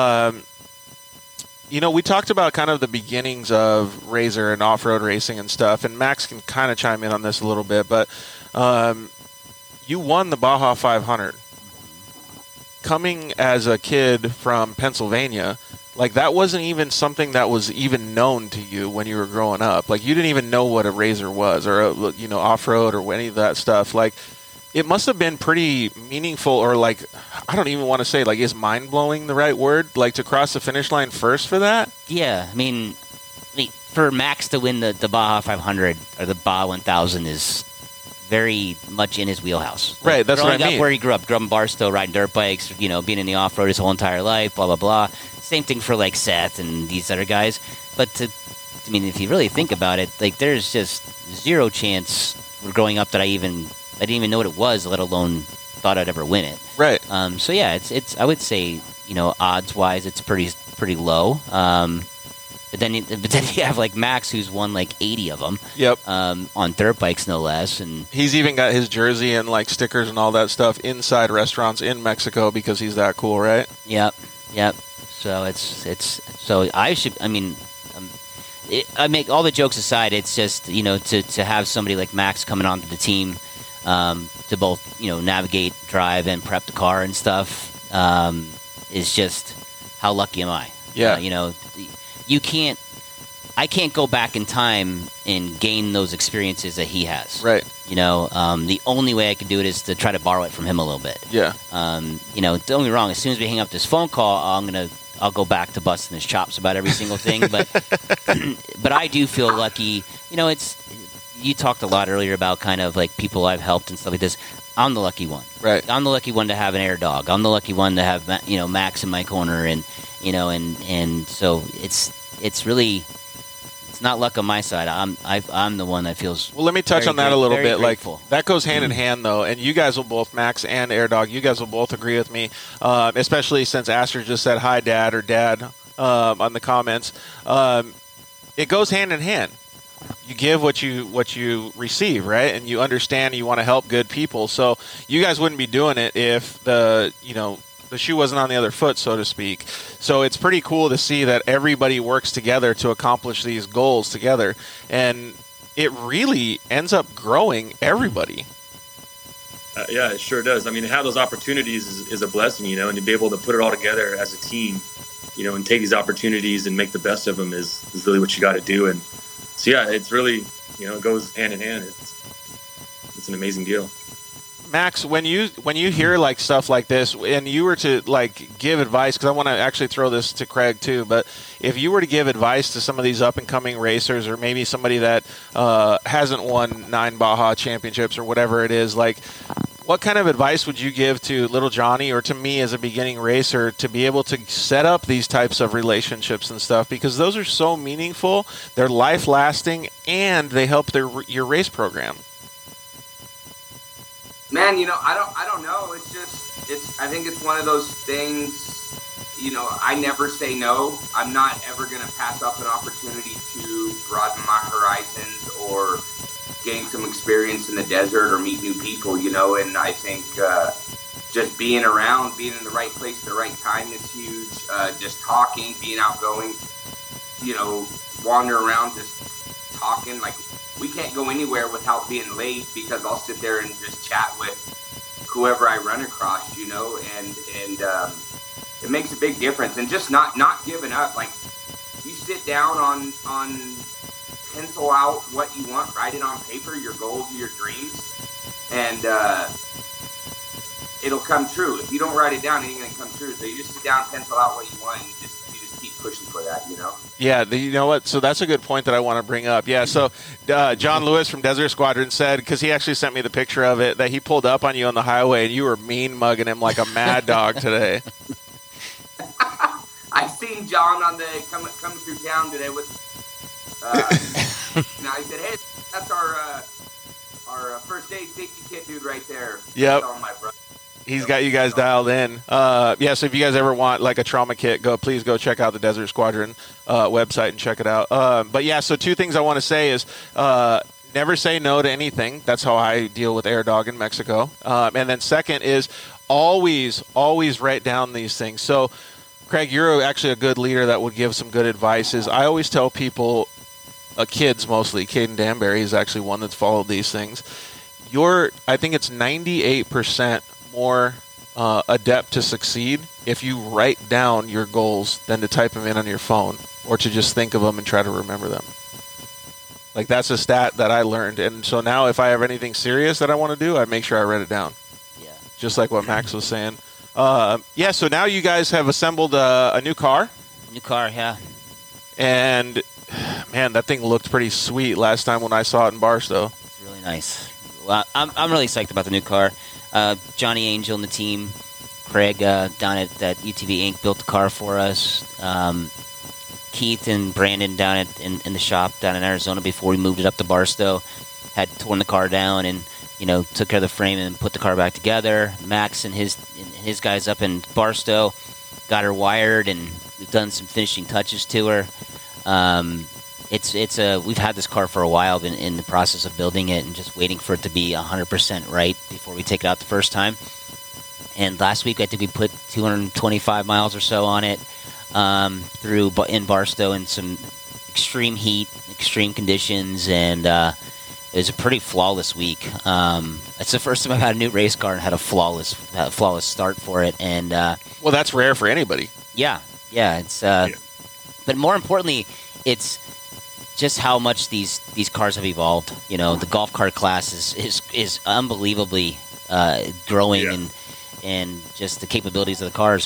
we talked about kind of the beginnings of RZR and off-road racing and stuff, and Max can kind of chime in on this a little bit, but you won the Baja 500. Coming as a kid from Pennsylvania, like that wasn't even something that was even known to you when you were growing up. Like you didn't even know what a RZR was, or off-road or any of that stuff. Like it must have been pretty meaningful, or like I don't even want to say, like, is mind-blowing the right word? Like to cross the finish line first for that? Yeah, I mean, for Max to win the Baja 500 or the Baja 1000 is very much in his wheelhouse. Right, that's what I mean. Growing up where he grew up in Barstow, riding dirt bikes, being in the off-road his whole entire life, blah, blah, blah. Same thing for, like, Seth and these other guys. But, if you really think about it, like, there's just zero chance growing up that I didn't even know what it was, let alone thought I'd ever win it. Right. So, yeah, it's I would say, odds-wise, it's pretty low. But then you have like Max, who's won like 80 of them. Yep. On dirt bikes, no less, and he's even got his jersey and like stickers and all that stuff inside restaurants in Mexico because he's that cool, right? Yep. So so I should. I make all the jokes aside. It's just to have somebody like Max coming onto the team to both navigate, drive, and prep the car and stuff is just how lucky am I? Yeah. I can't go back in time and gain those experiences that he has. Right. The only way I can do it is to try to borrow it from him a little bit. Yeah. Don't get me wrong. As soon as we hang up this phone call, I'll go back to busting his chops about every single thing. But but I do feel lucky. You talked a lot earlier about kind of like people I've helped and stuff like this. I'm the lucky one. Right. I'm the lucky one to have an Air Dog. I'm the lucky one to have Max in my corner, and so it's really, it's not luck on my side. I'm the one that feels. Well, let me touch on that a little bit. Grateful. Like that goes hand in hand though, and you guys will both, Max and Air Dog, you guys will both agree with me, especially since Aster just said hi, Dad, or Dad on the comments. It goes hand in hand. You give what you receive, right? And you understand you want to help good people. So you guys wouldn't be doing it if the shoe wasn't on the other foot, so to speak. So it's pretty cool to see that everybody works together to accomplish these goals together. And it really ends up growing everybody. Yeah, it sure does. To have those opportunities is a blessing, and to be able to put it all together as a team, and take these opportunities and make the best of them is really what you got to do. And so, yeah, it's really, it goes hand in hand. It's an amazing deal. Max, when you hear like stuff like this, and you were to like give advice, because I want to actually throw this to Craig too, but if you were to give advice to some of these up and coming racers, or maybe somebody that hasn't won 9 Baja championships or whatever it is, like what kind of advice would you give to little Johnny or to me as a beginning racer to be able to set up these types of relationships and stuff? Because those are so meaningful, they're life lasting, and they help your race program. Man, I don't know. I think it's one of those things, I never say no. I'm not ever going to pass up an opportunity to broaden my horizons or gain some experience in the desert or meet new people, and I think just being around, being in the right place at the right time is huge. Just talking, being outgoing, wandering around, just talking. Like, we can't go anywhere without being late because I'll sit there and just chat with whoever I run across, and it makes a big difference. And just not giving up. Like, you sit down on pencil out what you want, write it on paper, your goals, your dreams, and it'll come true. If you don't write it down, it ain't gonna come true. So you just sit down, pencil out what you want, and you just keep pushing for that, you know. Yeah, you know what? So that's a good point that I want to bring up. Yeah, so John Lewis from Desert Squadron said, because he actually sent me the picture of it, that he pulled up on you on the highway and you were mean mugging him like a mad dog today. I seen John on the coming through town today with. Now he said, "Hey, that's our first aid safety kit dude right there." Yep. That's all my brother. He's got you guys dialed in. Yeah, so if you guys ever want like a trauma kit, please go check out the Desert Squadron website and check it out. But yeah, so two things I want to say is never say no to anything. That's how I deal with Air Dog in Mexico. And then second is always write down these things. So Craig, you're actually a good leader that would give some good advice. Is I always tell people, kids mostly, Caden Danbury is actually one that's followed these things. I think it's 98% more adept to succeed if you write down your goals than to type them in on your phone or to just think of them and try to remember them. Like, that's a stat that I learned. And so now if I have anything serious that I want to do, I make sure I write it down. Yeah. Just like what Max was saying. So now you guys have assembled a new car. New car, yeah. And, man, that thing looked pretty sweet last time when I saw it in Barstow. It's really nice. Well, I'm really psyched about the new car. Johnny Angel and the team, Craig down at UTV Inc. built the car for us. Keith and Brandon down in the shop down in Arizona before we moved it up to Barstow had torn the car down and took care of the frame and put the car back together. Max and his guys up in Barstow got her wired and we've done some finishing touches to her. We've had this car for a while, been in the process of building it and just waiting for it to be 100% right before we take it out the first time. And last week I think we put 225 miles or so on it in Barstow in some extreme heat, extreme conditions, and it was a pretty flawless week. It's the first time I've had a new race car and had a flawless start for it. And well, that's rare for anybody. Yeah. It's but more importantly, it's just how much these cars have evolved. The golf cart class is unbelievably growing, and just the capabilities of the cars.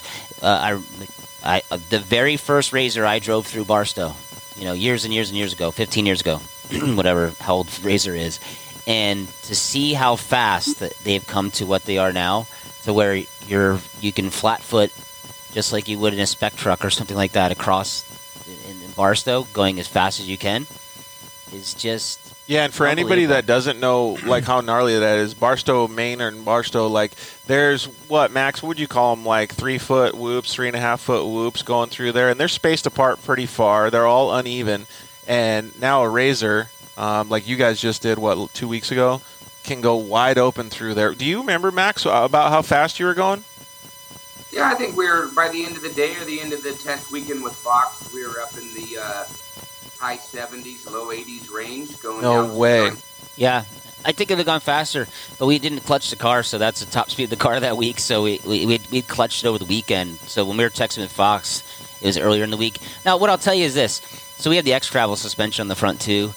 The very first RZR I drove through Barstow, years and years and years ago, 15 years ago, whatever how old RZR is, and to see how fast that they've come to what they are now, to where you can flat foot just like you would in a spec truck or something like that across in Barstow, going as fast as you can, is just and for anybody that doesn't know like how gnarly that is, Barstow, Maine, and Barstow, like there's Max, what would you call them, like 3-foot whoops, 3.5-foot whoops going through there, and they're spaced apart pretty far. They're all uneven, and now a RZR, like you guys just did 2 weeks ago, can go wide open through there. Do you remember, Max, about how fast you were going? Yeah, I think we were, by the end of the day or the end of the test weekend with Fox, we were up in the high 70s, low 80s range going down. No way. Yeah, I think it would have gone faster, but we didn't clutch the car, so that's the top speed of the car that week, so we clutched it over the weekend. So when we were texting with Fox, it was earlier in the week. Now, what I'll tell you is this. So we have the X-Travel suspension on the front, too.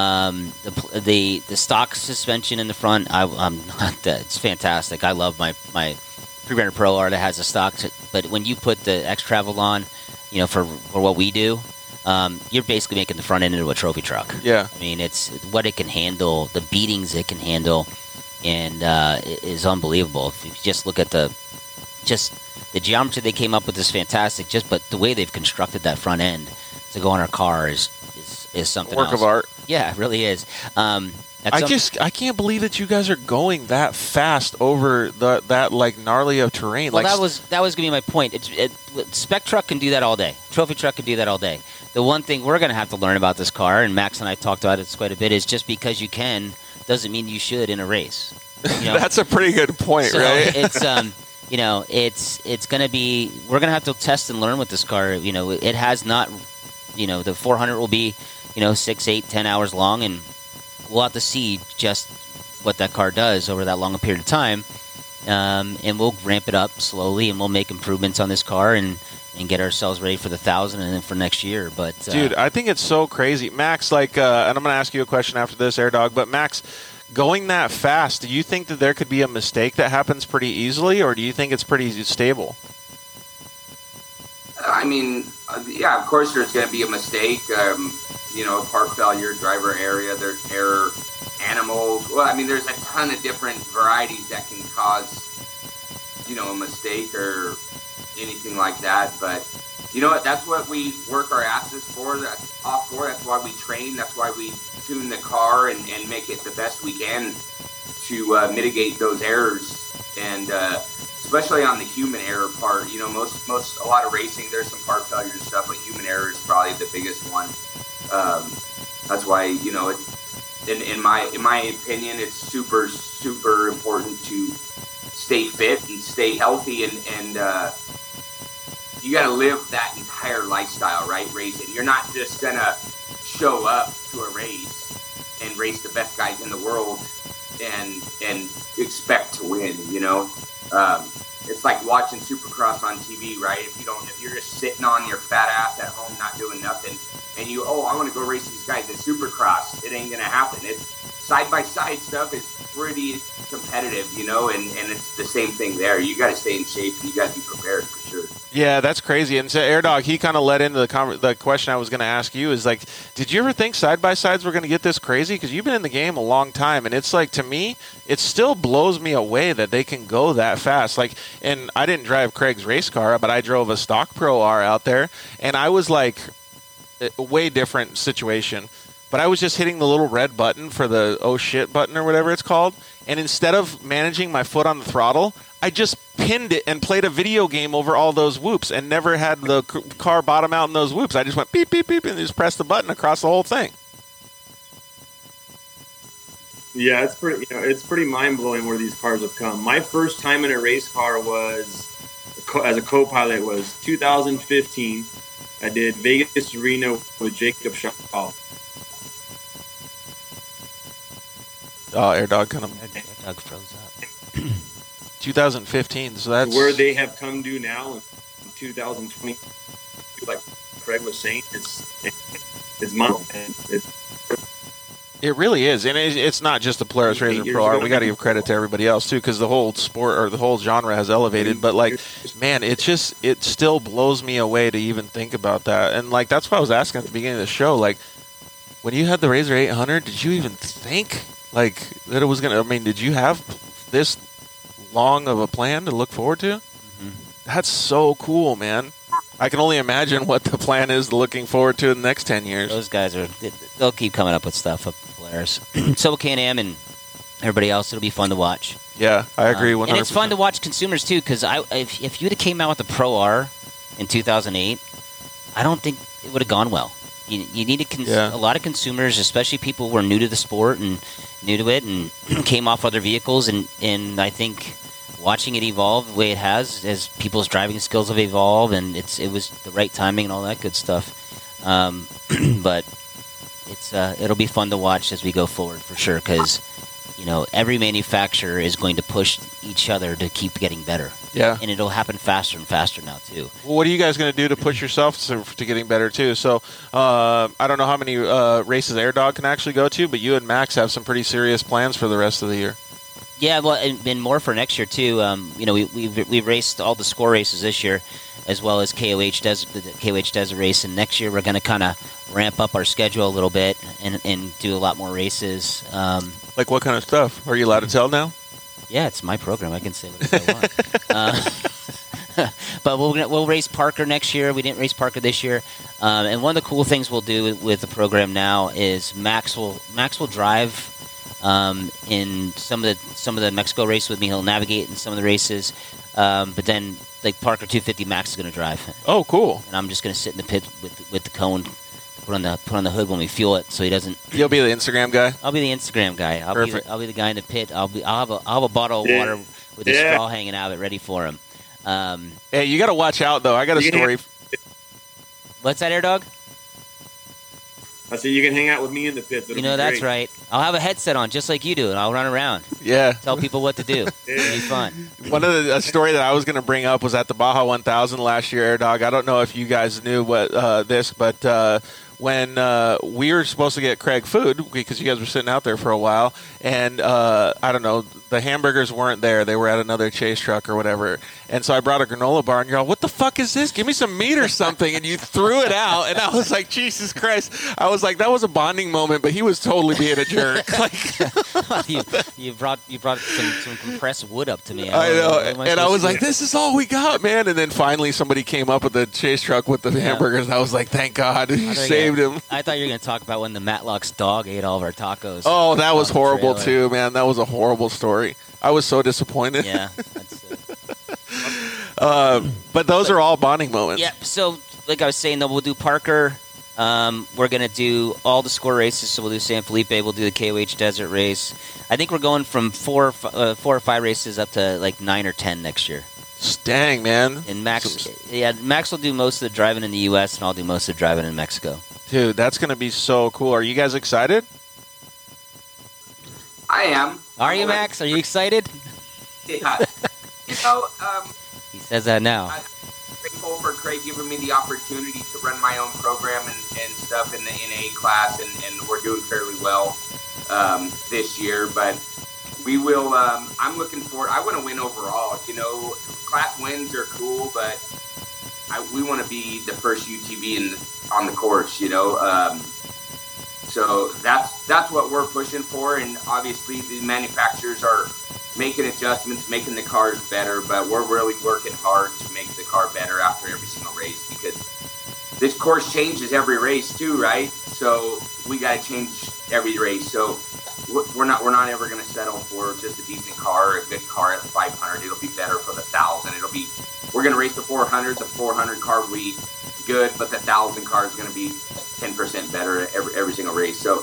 The stock suspension in the front, it's fantastic. I love my Pre-Runner Pro R that has a stock, but when you put the X-Travel on, for what we do, you're basically making the front end into a trophy truck. Yeah. I mean, it's what it can handle, the beatings it can handle, and it is unbelievable. If you just look at the geometry they came up with is fantastic. But the way they've constructed that front end to go on our car is something work else. of art. Yeah, it really is. I can't believe that you guys are going that fast over that like gnarly of terrain. Well, that was going to be my point. Spec truck can do that all day. Trophy truck can do that all day. The one thing we're going to have to learn about this car, and Max and I talked about it quite a bit, is just because you can doesn't mean you should in a race. That's a pretty good point, so right? It's it's going to be, we're going to have to test and learn with this car. It has not, the 400 will be 6, 8, 10 hours long, and we'll have to see just what that car does over that long a period of time, and we'll ramp it up slowly, and we'll make improvements on this car and get ourselves ready for the 1,000 and then for next year. But dude, I think it's so crazy, Max. Like, and I'm going to ask you a question after this, Air Dog. But Max, going that fast, do you think that there could be a mistake that happens pretty easily, or do you think it's pretty stable? I mean, yeah, of course there's going to be a mistake. Park failure, driver area, there's error, animals. Well, I mean, there's a ton of different varieties that can cause, a mistake or anything like that. But you know what? That's what we work our asses for. That's why we train. That's why we tune the car and make it the best we can to mitigate those errors. And especially on the human error part, a lot of racing, there's some part failure and stuff, but human error is probably the biggest one. That's why, it's, in my opinion, it's super, super important to stay fit and stay healthy, and you got to live that entire lifestyle, right? Racing. You're not just gonna show up to a race and race the best guys in the world and expect to win. It's like watching Supercross on TV, right? If you're just sitting on your fat ass at home not doing nothing, and I want to go race these guys in Supercross, it ain't gonna happen. It's side-by-side stuff is pretty competitive, and it's the same thing there. You got to stay in shape and you got to be prepared for sure. Yeah, that's crazy. And so AirDog, he kind of led into the question I was going to ask you is like, did you ever think side-by-sides were going to get this crazy? Because you've been in the game a long time, and it's like, to me, it still blows me away that they can go that fast. Like, and I didn't drive Craig's race car, but I drove a stock Pro R out there, and I was like, a way different situation. But I was just hitting the little red button for the oh shit button or whatever it's called, and instead of managing my foot on the throttle, I just pinned it and played a video game over all those whoops and never had the car bottom out in those whoops. I just went beep, beep, beep, and just pressed the button across the whole thing. Yeah, it's pretty mind-blowing where these cars have come. My first time in a race car was, as a co-pilot, was 2015. I did Vegas to Reno with Jacob Shaw. Oh, AirDog kind of... AirDog froze up. 2015, so that's... Where they have come to now in 2020, like Craig was saying, it's mountain. It really is, and it's not just the Polaris RZR Pro R. We got to give credit to everybody else too, because the whole sport or the whole genre has elevated. But like, man, it still blows me away to even think about that. And like, that's why I was asking at the beginning of the show, like, when you had the RZR 800, did you even think like that it was gonna? I mean, did you have this long of a plan to look forward to? Mm-hmm. That's so cool, man. I can only imagine what the plan is looking forward to in the next 10 years. Those guys they'll keep coming up with stuff up Polaris. So will Can-Am and everybody else. It'll be fun to watch. Yeah, I agree 100%. And it's fun to watch consumers too, because if you'd have came out with the Pro R in 2008, I don't think it would have gone well. You need a lot of consumers, especially people who are new to the sport and new to it and came off other vehicles, and I think watching it evolve the way it has as people's driving skills have evolved, and it was the right timing and all that good stuff. But it'll be fun to watch as we go forward for sure, because every manufacturer is going to push each other to keep getting better. Yeah, and it'll happen faster and faster now too. Well, what are you guys going to do to push yourself to getting better too? So I don't know how many races AirDog can actually go to, but you and Max have some pretty serious plans for the rest of the year. Yeah, well, and more for next year too. We've raced all the score races this year, as well as KOH Desert race, and next year we're going to kind of ramp up our schedule a little bit and do a lot more races. Like what kind of stuff? Are you allowed to tell now? Yeah, it's my program. I can say whatever I want. But we'll race Parker next year. We didn't race Parker this year, and one of the cool things we'll do with the program now is Max will drive. In some of the Mexico races with me, he'll navigate in some of the races. But then, like Parker 250, Max is going to drive. Oh, cool! And I'm just going to sit in the pit with the cone, put on the hood when we fuel it, so he doesn't. You'll be the Instagram guy. I'll be the Instagram guy. Perfect. I'll be the guy in the pit. I'll have a bottle of water with a straw hanging out of it, ready for him. Hey, you got to watch out though. I got a story. What's that, AirDog? I said you can hang out with me in the pits. That's right. I'll have a headset on just like you do, and I'll run around. Yeah. Tell people what to do. It'll be fun. One of a story that I was going to bring up was at the Baja 1000 last year, AirDog. I don't know if you guys knew what but when we were supposed to get Craig food because you guys were sitting out there for a while, and I don't know, the hamburgers weren't there. They were at another Chase truck or whatever. And so I brought a granola bar, and you're all, what the fuck is this? Give me some meat or something. And you threw it out, and I was like, Jesus Christ. I was like, that was a bonding moment, but he was totally being a jerk. Like, you brought some compressed wood up to me. I know. What am And I was supposed to like, do? this is all we got, man. And then finally somebody came up with the Chase truck with the hamburgers. I was like, thank God. You saved him. I thought you were going to talk about when the Matlock's dog ate all of our tacos. Oh, that was on the horrible, trailer. too, man. That was a horrible story. I was so disappointed. Yeah. That's, But those are all bonding moments. yeah. So, like I was saying, though, we'll do Parker. We're going to do all the score races. So we'll do San Felipe. We'll do the KOH Desert Race. I think we're going from 4 or 5 races up to like 9 or 10 next year. Dang, man. And Max will do most of the driving in the U.S. and I'll do most of the driving in Mexico. Dude, that's going to be so cool. Are you guys excited? I am. Are you, Max? Are you excited? Yeah. You know, He says that now. I'm grateful for Craig giving me the opportunity to run my own program and stuff in the NA class, and we're doing fairly well this year. But we will. I'm looking forward. I want to win overall. You know, class wins are cool, but we want to be the first UTV on the course. You know. So that's what we're pushing for, and obviously the manufacturers are making adjustments, making the cars better, but we're really working hard to make the car better after every single race, because this course changes every race too, right? So we got to change every race. So we're not ever going to settle for just a decent car, a good car at 500. It'll be better for the 1,000. We're going to race the 400. The 400 car will be good, but the 1,000 car is going to be 10% better every single race. So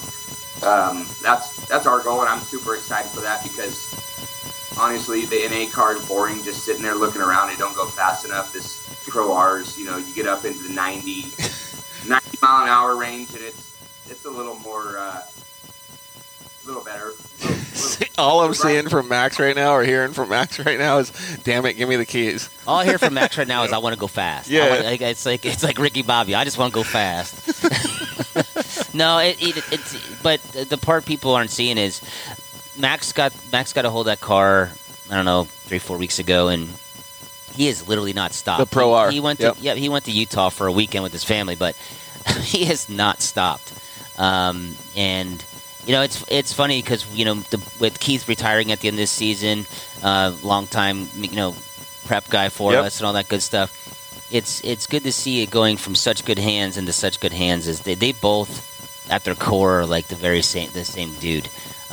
that's our goal, and I'm super excited for that, because honestly, the NA car is boring, just sitting there looking around. It don't go fast enough. This Pro R's, you know, you get up into the 90 mile an hour range, and it's a little more, a little better. All I'm seeing from Max right now, or hearing from Max right now, is, damn it, give me the keys. All I hear from Max right now is I want to go fast. Yeah. It's like Ricky Bobby. I just want to go fast. No, but the part people aren't seeing is Max got a hold of that car, I don't know, 3-4 weeks ago, and he has literally not stopped. The Pro R. He went to he went to Utah for a weekend with his family, but he has not stopped. And you know, it's funny because, you know, with Keith retiring at the end of this season, long time, you know, prep guy for us and all that good stuff. It's good to see it going from such good hands into such good hands. As they both at their core are like the same dude.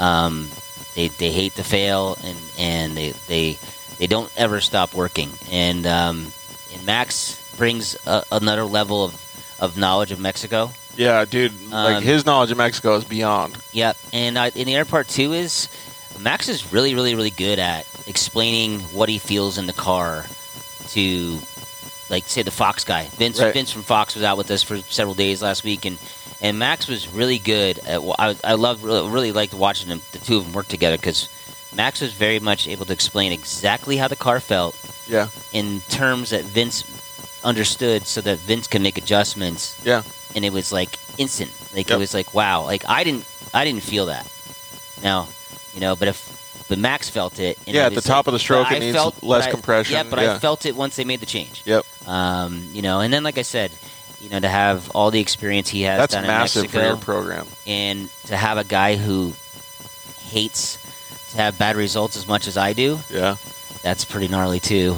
They hate to fail, and they don't ever stop working. And Max brings another level of knowledge of Mexico. Yeah, dude, like his knowledge of Mexico is beyond. Yep, and the other part too is Max is really, really, really good at explaining what he feels in the car to, like, say, the Fox guy. Vince from Fox was out with us for several days last week, and Max was really good at. I really liked watching them, the two of them work together, because Max was very much able to explain exactly how the car felt. Yeah. In terms that Vince understood, so that Vince can make adjustments. Yeah. And it was like instant. Like it was like, wow. Like I didn't feel that. Now, you know, but Max felt it. And at the top of the stroke, it needs less compression. Yeah, but I felt it once they made the change. Yep. You know, and then like I said, you know, to have all the experience he has that's down massive in Mexico, for your program, and to have a guy who hates to have bad results as much as I do. Yeah. That's pretty gnarly too.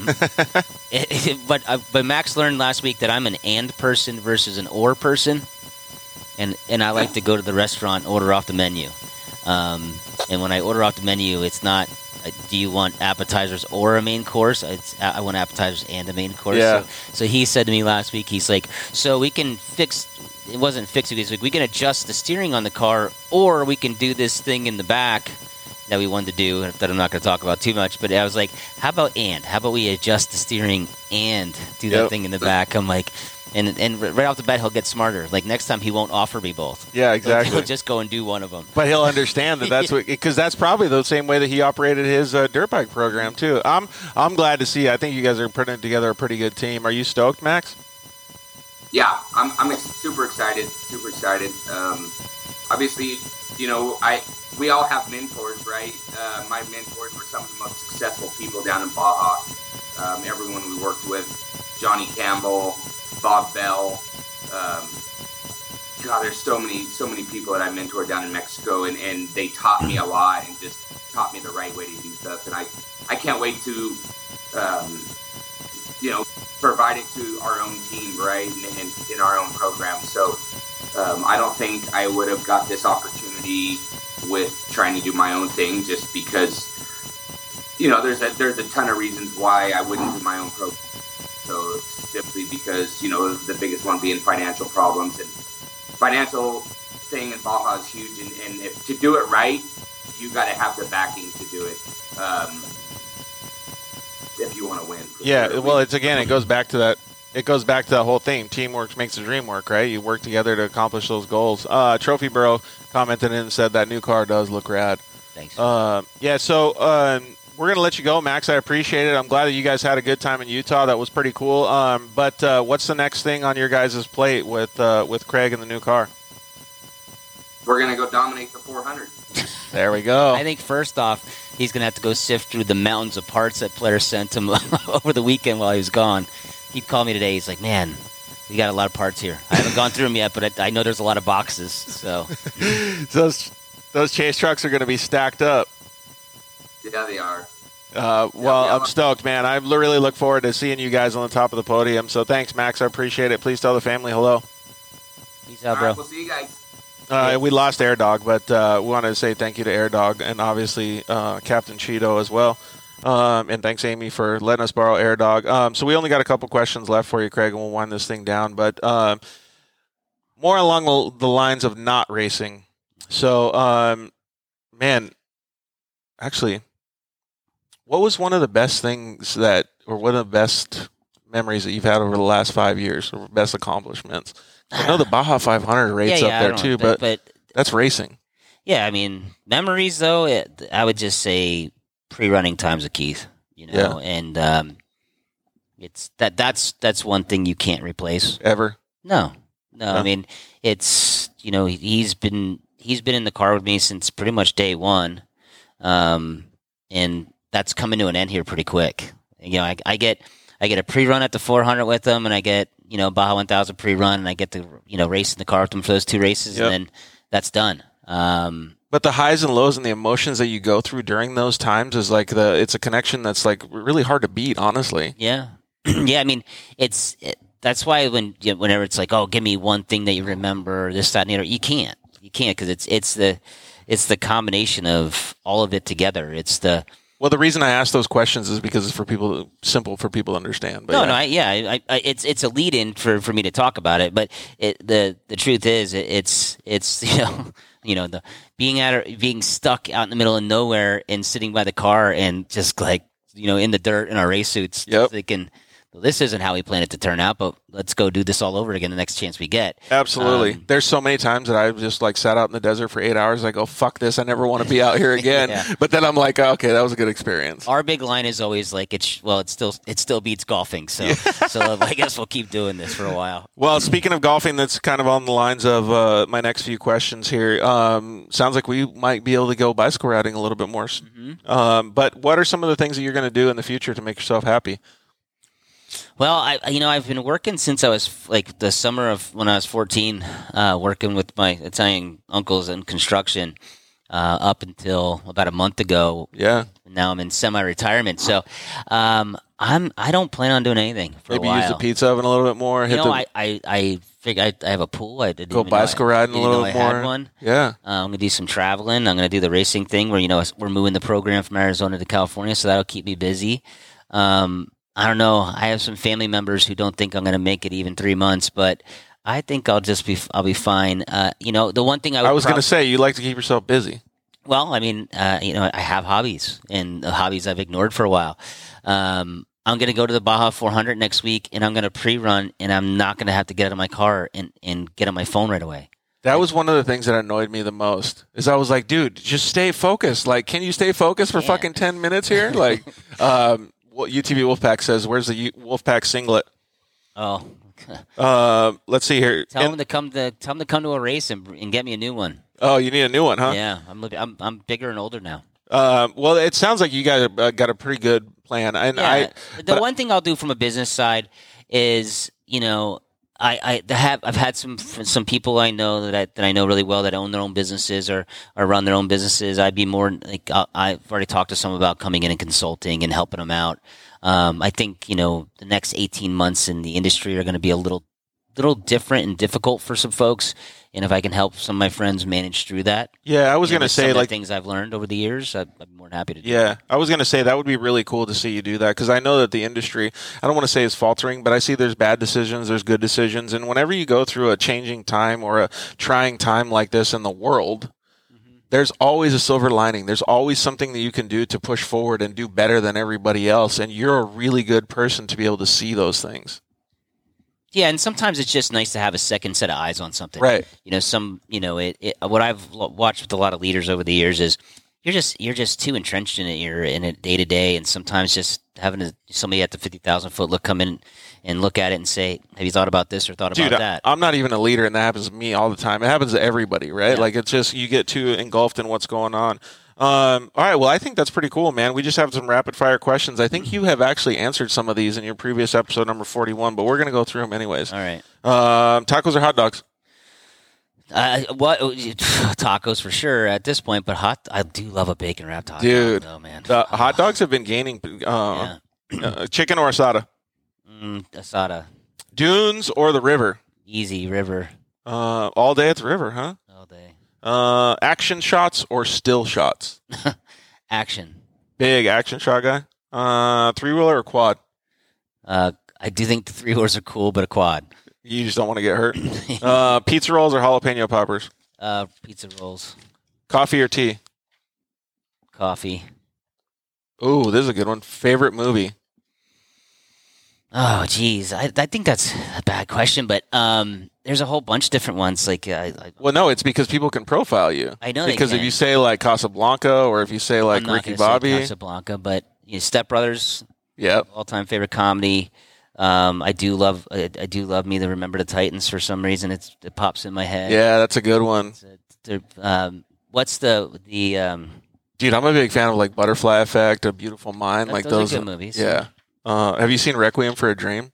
But Max learned last week that I'm an and person versus an or person, and I like to go to the restaurant and order off the menu. And when I order off the menu, it's not, do you want appetizers or a main course? I want appetizers and a main course. Yeah. So he said to me last week, he's like, so we can fix. It wasn't fix it. He's like, we can adjust the steering on the car, or we can do this thing in the back that we wanted to do, that I'm not going to talk about too much, but I was like, how about we adjust the steering and do that thing in the back? I'm like, and right off the bat, he'll get smarter. Like, next time, he won't offer me both. Yeah, exactly. He'll just go and do one of them. But he'll understand that that's what, because that's probably the same way that he operated his dirt bike program, too. I'm glad to see. I think you guys are putting together a pretty good team. Are you stoked, Max? Yeah, I'm super excited. Super excited. Obviously, we all have mentors, right? My mentors were some of the most successful people down in Baja. Everyone we worked with, Johnny Campbell, Bob Bell. God, there's so many people that I mentored down in Mexico, and they taught me a lot and just taught me the right way to do stuff. And I can't wait to, provide it to our own team, right, and in our own program. So I don't think I would have got this opportunity with trying to do my own thing, just because, there's a ton of reasons why I wouldn't do my own program. So simply because, the biggest one being financial problems, and financial thing in Baja is huge. And if to do it right, you got to have the backing to do it. If you want to win. Yeah, well, it goes back to that. It goes back to that whole thing. Teamwork makes the dream work, right? You work together to accomplish those goals. Trophy Bro commented in and said that new car does look rad. Thanks. So we're going to let you go, Max. I appreciate it. I'm glad that you guys had a good time in Utah. That was pretty cool. But what's the next thing on your guys' plate with Craig and the new car? We're going to go dominate the 400. There we go. I think first off, he's going to have to go sift through the mountains of parts that Polaris sent him over the weekend while he was gone. He'd call me today. He's like, man, we got a lot of parts here. I haven't gone through them yet, but I know there's a lot of boxes. So those chase trucks are going to be stacked up. Yeah, they are. I'm stoked, man. I really look forward to seeing you guys on the top of the podium. So thanks, Max. I appreciate it. Please tell the family hello. Peace out, All bro. right, we'll see you guys. We lost Air Dog, but we wanted to say thank you to Air Dog and obviously Captain Cheeto as well. And thanks, Amy, for letting us borrow Air Dog. So we only got a couple questions left for you, Craig, and we'll wind this thing down. But more along the lines of not racing. So, actually, what was one of the best things or one of the best memories that you've had over the last 5 years, or best accomplishments? I know the Baja 500 rates up there too, but that's racing. Yeah, I mean, memories though, I would just say pre-running times with Keith, and it's that's one thing you can't replace Ever. No. I mean, it's he's been in the car with me since pretty much day one, and that's coming to an end here pretty quick. I get a pre-run at the 400 with him, and I get Baja 1000 pre-run, and I get to race in the car with him for those two races, and then that's done. But the highs and lows and the emotions that you go through during those times is like it's a connection that's like really hard to beat, honestly. Yeah, yeah. I mean, that's why whenever it's like, oh, give me one thing that you remember, this, that, and the other, you can't because it's the combination of all of it together. Well, the reason I ask those questions is because it's simple for people to understand. But it's a lead-in for me to talk about it. But the truth is, it's the being stuck out in the middle of nowhere and sitting by the car and just like in the dirt in our race suits, thinking, well, this isn't how we planned it to turn out, but let's go do this all over again the next chance we get. Absolutely. There's so many times that I've just like sat out in the desert for 8 hours. I go, fuck this. I never want to be out here again. Yeah. But then I'm like, okay, that was a good experience. Our big line is always like, it still beats golfing. So, so I guess we'll keep doing this for a while. Well, speaking of golfing, that's kind of on the lines of my next few questions here. Sounds like we might be able to go bicycle riding a little bit more. Mm-hmm. But what are some of the things that you're going to do in the future to make yourself happy? Well, I've been working since I was like the summer of when I was 14, working with my Italian uncles in construction, up until about a month ago. Yeah. Now I'm in semi-retirement, so I don't plan on doing anything for a while. Maybe use the pizza oven a little bit more. I figure I have a pool. I didn't go bicycle riding a little bit more. I had one. Yeah. I'm gonna do some traveling. I'm gonna do the racing thing where we're moving the program from Arizona to California, so that'll keep me busy. I don't know. I have some family members who don't think I'm going to make it even 3 months, but I think I'll be fine. The one thing I was going to say, you like to keep yourself busy. Well, I mean, I have hobbies, and the hobbies I've ignored for a while. I'm going to go to the Baja 400 next week, and I'm going to pre-run, and I'm not going to have to get out of my car and get on my phone right away. That was one of the things that annoyed me the most. Is I was like, dude, just stay focused. Like, can you stay focused for fucking 10 minutes here? Like, UTV Wolfpack says, where's the Wolfpack singlet? Oh, Let's see here. Tell them to come to a race and get me a new one. Oh, you need a new one, huh? Yeah, I'm bigger and older now. Well, it sounds like you guys got a pretty good plan. And yeah. The one thing I'll do from a business side is, I've had some people I know that I know really well that own their own businesses or run their own businesses. I'd be more like I've already talked to some about coming in and consulting and helping them out. I think the next 18 months in the industry are going to be a little different and difficult for some folks. And if I can help some of my friends manage through that, yeah, I was going to say like things I've learned over the years, I'd be more than happy to do. Yeah, I was going to say that would be really cool to see you do that because I know that the industry, I don't want to say is faltering, but I see there's bad decisions, there's good decisions, and whenever you go through a changing time or a trying time like this in the world, there's always a silver lining. There's always something that you can do to push forward and do better than everybody else, and you're a really good person to be able to see those things. Yeah, and sometimes it's just nice to have a second set of eyes on something. Right. What I've watched with a lot of leaders over the years is you're just too entrenched in it. You're in it day to day, and sometimes just having somebody at the 50,000 foot look come in and look at it and say, "Have you thought about this or thought about that?" I'm not even a leader, and that happens to me all the time. It happens to everybody, right? Yeah. Like it's just you get too engulfed in what's going on. All right, well, I think that's pretty cool, man. We just have some rapid fire questions. I think you have actually answered some of these in your previous episode, number 41, but we're going to go through them anyways. All right. Tacos or hot dogs? What tacos for sure at this point, but I do love a bacon wrapped hot Dude, dog, though, man. The hot dogs have been gaining. Chicken or asada? Asada. Dunes or the river? Easy, river. All day at the river, huh? All day. Action shots or still shots? Action. Big action shot guy. Three-wheeler or quad? I do think the three-wheelers are cool, but a quad. You just don't want to get hurt. Pizza rolls or jalapeno poppers? Pizza rolls. Coffee or tea? Coffee. Ooh, this is a good one. Favorite movie? Oh, geez. I think that's a bad question, but there's a whole bunch of different ones. Like, well, no, it's because people can profile you. I know because they if can. you say like Casablanca or if you say like I'm not Ricky gonna say Bobby, Casablanca, but Step Brothers, yep. all-time favorite comedy. I do love Me to Remember the Titans for some reason. It pops in my head. Yeah, that's a good one. What's the Dude, I'm a big fan of like Butterfly Effect, A Beautiful Mind, like those are good movies. Yeah. Have you seen Requiem for a Dream?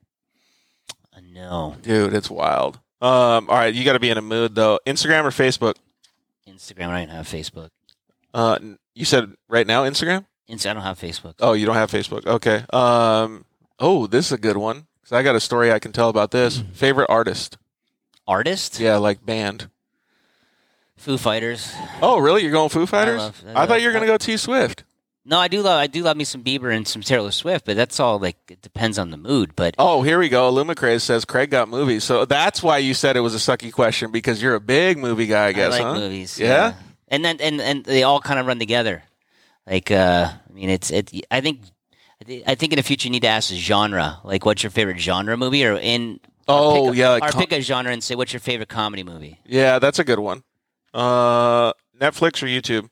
No. Dude, it's wild. All right, you got to be in a mood though. Instagram or Facebook? Instagram. I don't have Facebook. You said right now Instagram? I don't have Facebook. Oh, you don't have Facebook. Okay. Oh, this is a good one because I got a story I can tell about this. Favorite artist? Artist? Yeah, like band. Foo Fighters. Oh, really? You're going Foo Fighters? I thought you were going to go T Swift. No, I do love me some Bieber and some Taylor Swift, but that's all like it depends on the mood. But oh, here we go. Lumacraze says Craig got movies, so that's why you said it was a sucky question because you're a big movie guy, I guess. I like huh? movies. Yeah? And then and they all kind of run together. Like I mean, I think in the future you need to ask a genre. Like, what's your favorite genre movie, or pick a genre and say what's your favorite comedy movie. Yeah, that's a good one. Netflix or YouTube?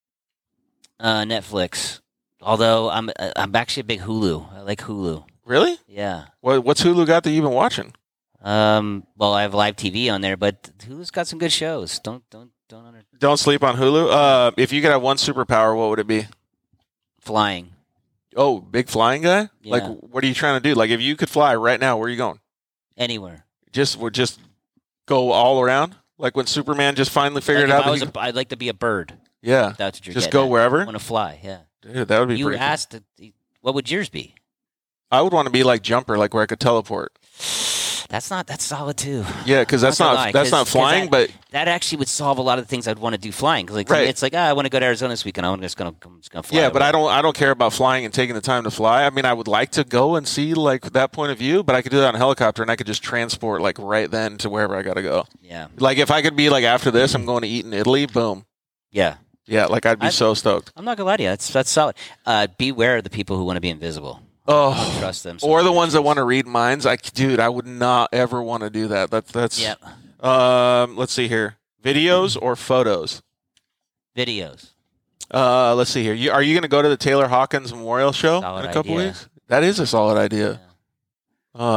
Netflix. Although I'm actually a big Hulu. I like Hulu. Really? Yeah. What's Hulu got that you've been watching? Well, I have live TV on there, but Hulu's got some good shows. Don't sleep on Hulu. If you could have one superpower, what would it be? Flying. Oh, big flying guy? Yeah. Like, what are you trying to do? Like, if you could fly right now, where are you going? Anywhere. Just go all around? Like when Superman just finally figured out that I'd like to be a bird. Yeah. That's what you're just getting go at. wherever? I want to fly, yeah. Dude, that would be You pretty asked, what would yours be? I would want to be like Jumper, like where I could teleport. That's solid too. Yeah, because that's not flying, but that actually would solve a lot of the things I'd want to do flying. Because right. It's like I want to go to Arizona this weekend. I'm just gonna fly. Yeah, over. but I don't care about flying and taking the time to fly. I mean, I would like to go and see like that point of view, but I could do that on a helicopter and I could just transport like right then to wherever I got to go. Yeah. Like if I could be like after this, I'm going to eat in Italy. Boom. Yeah. Yeah, like I'd be so stoked. I'm not gonna lie to you. That's solid. Beware of the people who want to be invisible. Oh, don't trust them. Or the ones that want to read minds. Dude, I would not ever want to do that. That's. Yeah. Let's see here. Videos or photos? Videos. Let's see here. Are you going to go to the Taylor Hawkins Memorial Show Solid in a couple idea. weeks? That is a solid idea. Yeah.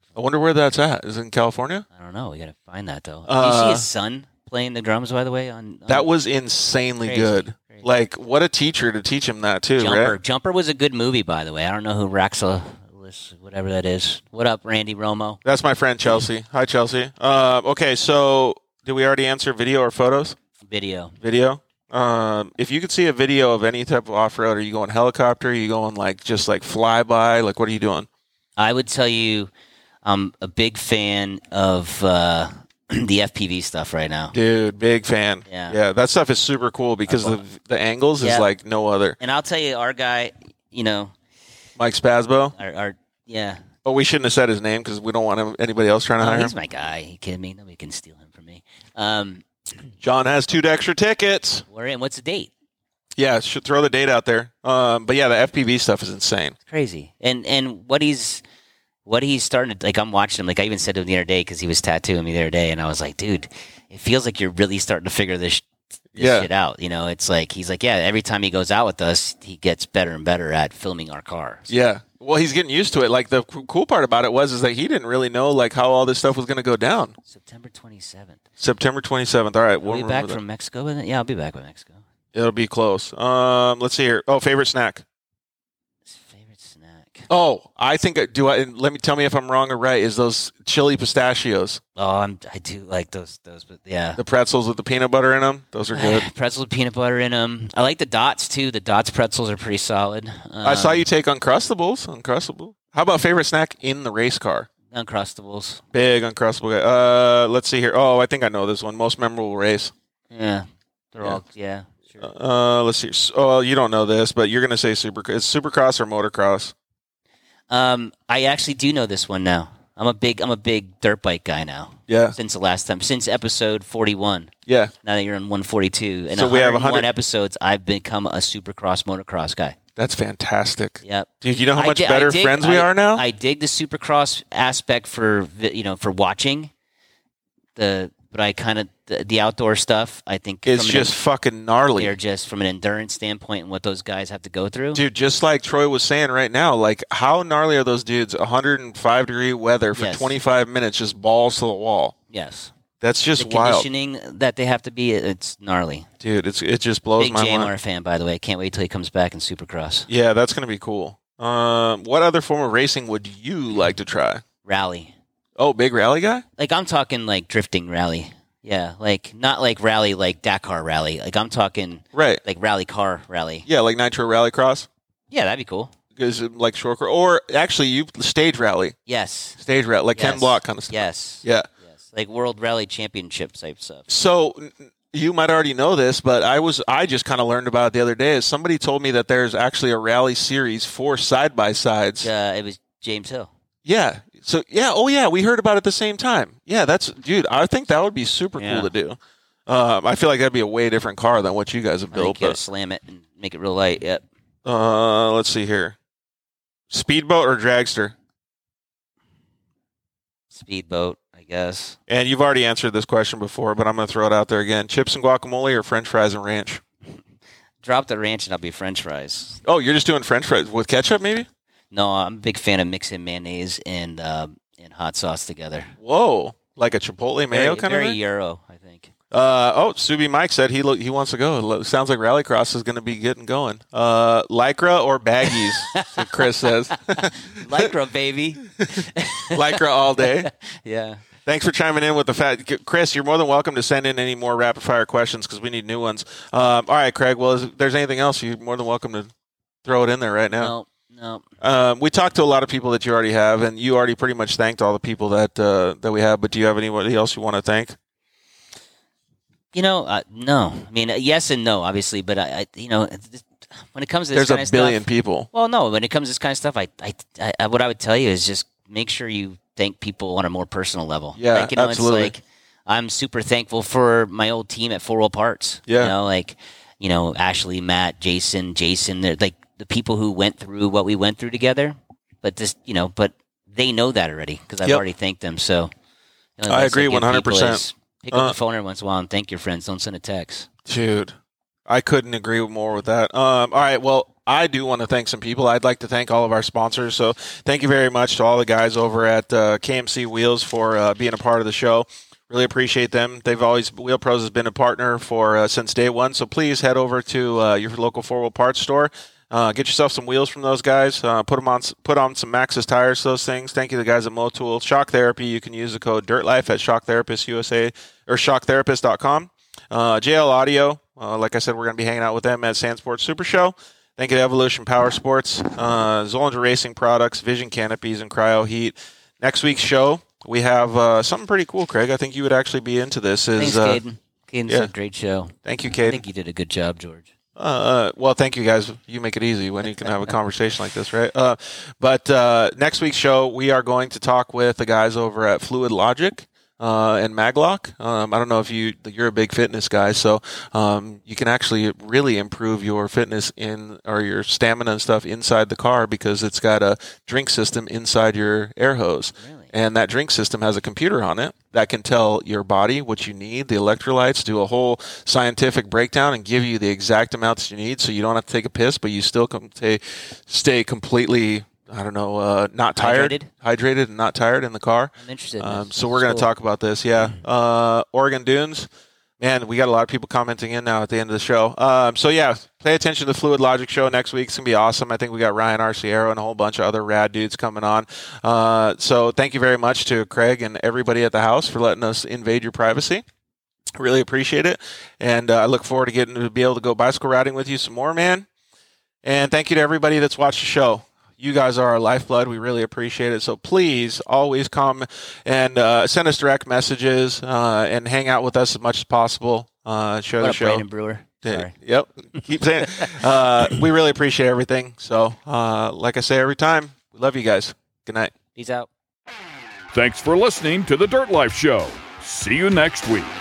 I wonder where that's at. Is it in California? I don't know. We got to find that though. Did you see his son playing the drums? By the way, on that was insanely crazy, good. crazy. Like, what a teacher to teach him that too, Jumper. right? Jumper was a good movie, by the way. I don't know who Raxa, whatever that is. What up, Randy Romo? That's my friend Chelsea. Hi, Chelsea. Okay, so did we already answer video or photos? Video. Video. If you could see a video of any type of off-road, are you going helicopter? Are you going like just like flyby? Like, what are you doing? I would tell you, I'm a big fan of the FPV stuff right now. Dude, big fan. Yeah. That stuff is super cool because the angles is like no other. And I'll tell you, our guy, Mike Spasbo. our Oh, we shouldn't have said his name because we don't want anybody else trying to hire he's him. my guy. You kidding me? Nobody can steal him from me. John has 2 extra tickets. We're in. What's the date? Yeah, should throw the date out there. But yeah, the FPV stuff is insane. Crazy. And what he's starting to, like, I'm watching him. Like, I even said to him the other day because he was tattooing me the other day, and I was like, dude, it feels like you're really starting to figure this shit out. It's like, he's like, yeah, every time he goes out with us, he gets better and better at filming our car. So, yeah. Well, he's getting used to it. Like, the cool part about it is that he didn't really know like how all this stuff was going to go down. September 27th. September 27th. All right. We'll be back from Mexico with it? Yeah, I'll be back with Mexico. It'll be close. Let's see here. Oh, favorite snack. Favorite snack. Oh, I think tell me if I'm wrong or right. Is those chili pistachios? Oh, I do like those, but yeah. The pretzels with the peanut butter in them. Those are good. Pretzels with peanut butter in them. I like the Dots too. The Dots pretzels are pretty solid. I saw you take Uncrustables. Uncrustable. How about favorite snack in the race car? Uncrustables. Big Uncrustable guy. Let's see here. Oh, I think I know this one. Most memorable race. Yeah, they're all Sure. Let's see. Oh, you don't know this, but you're gonna say It's Supercross or motocross? I actually do know this one now. I'm a big dirt bike guy now. Yeah. Since the last time, since episode 41. Yeah. Now that you're on 142, and so we have 101 episodes, I've become a Supercross motocross guy. That's fantastic. Yep. Dude, you know how much better friends we are now? I dig the Supercross aspect for watching but I kind of the outdoor stuff. I think it's just fucking gnarly. They're just from an endurance standpoint and what those guys have to go through. Dude, just like Troy was saying right now, like how gnarly are those dudes? 105-degree weather for 25 minutes, just balls to the wall. Yes, that's just the wild. Conditioning that they have to be, it's gnarly. Dude, it just blows Big my mind. JMR fan, by the way. Can't wait till he comes back in Supercross. Yeah, that's gonna be cool. What other form of racing would you like to try? Rally. Oh, big rally guy? Like, I'm talking like drifting rally. Yeah, like not like rally, like Dakar rally. Like, I'm talking like rally car rally. Yeah, like Nitro Rallycross. Yeah, that'd be cool. Is it like short or actually you stage rally? Yes, stage rally, like Ken Block kind of stuff. Yes, yeah, yes, like World Rally Championship type stuff. So you might already know this, but I just kind of learned about it the other day. Is somebody told me that there's actually a rally series for side by sides. It was James Hill. Yeah. So yeah, we heard about it at the same time. Yeah, dude. I think that would be super cool to do. I feel like that'd be a way different car than what you guys have built. You gotta slam it and make it real light. Yep. Let's see here. Speedboat or dragster? Speedboat, I guess. And you've already answered this question before, but I'm going to throw it out there again. Chips and guacamole or French fries and ranch? Drop the ranch and I'll be French fries. Oh, you're just doing French fries with ketchup, maybe? No, I'm a big fan of mixing mayonnaise and hot sauce together. Whoa, like a chipotle mayo kind of thing? Very Euro, I think. Subi Mike said he wants to go. Sounds like Rallycross is going to be getting going. Lycra or baggies? Chris says. Lycra, baby. Lycra all day. Yeah. Thanks for chiming in with the fact. Chris, you're more than welcome to send in any more rapid-fire questions because we need new ones. All right, Craig, well, if there's anything else, you're more than welcome to throw it in there right now. No. We talked to a lot of people that you already have, and you already pretty much thanked all the people that we have, but do you have anybody else you want to thank? No. I mean, yes and no, obviously, but I when it comes to this there's a billion stuff, people. Well, no, when it comes to this kind of stuff, I what I would tell you is just make sure you thank people on a more personal level. Yeah, absolutely. It's like I'm super thankful for my old team at 4 Wheel Parts. Yeah. Ashley, Matt, Jason, they're like the people who went through what we went through together, but but they know that already because I've already thanked them. So I agree 100%. Pick up the phone every once in a while and thank your friends. Don't send a text. Dude, I couldn't agree more with that. All right, well, I do want to thank some people. I'd like to thank all of our sponsors. So thank you very much to all the guys over at KMC Wheels for being a part of the show. Really appreciate them. Wheel Pros has been a partner for since day one. So please head over to your local 4-wheel parts store. Get yourself some wheels from those guys. Put on some Maxxis tires. Those things. Thank you to the guys at Motool. Shock Therapy. You can use the code DIRTLIFE at Shock Therapist USA or shocktherapist.com. JL Audio. Like I said, we're going to be hanging out with them at Sand Sports Super Show. Thank you to Evolution Power Sports, Zollinger Racing Products, Vision Canopies, and Cryo Heat. Next week's show, we have something pretty cool, Craig. I think you would actually be into this. Thanks, Caden. Caden's a great show. Thank you, Caden. I think you did a good job, George. Well, thank you guys. You make it easy when you can have a conversation like this, right? But next week's show, we are going to talk with the guys over at Fluid Logic and Maglock. I don't know if you're a big fitness guy, so you can actually really improve your fitness or your stamina and stuff inside the car because it's got a drink system inside your air hose. Really? And that drink system has a computer on it that can tell your body what you need, the electrolytes, do a whole scientific breakdown and give you the exact amounts you need so you don't have to take a piss, but you still stay completely, not tired, hydrated and not tired in the car. I'm interested in this. So we're going to talk about this, Oregon Dunes. Man, we got a lot of people commenting in now at the end of the show. Pay attention to the Fluid Logic show next week. It's going to be awesome. I think we got Ryan Arciero and a whole bunch of other rad dudes coming on. So thank you very much to Craig and everybody at the house for letting us invade your privacy. Really appreciate it. And I look forward to getting to be able to go bicycle riding with you some more, man. And thank you to everybody that's watched the show. You guys are our lifeblood. We really appreciate it. So please always come and send us direct messages and hang out with us as much as possible. Share the show. Brandon Brewer. Sorry. Yep. Keep saying it. We really appreciate everything. So like I say every time, we love you guys. Good night. Peace out. Thanks for listening to The Dirt Life Show. See you next week.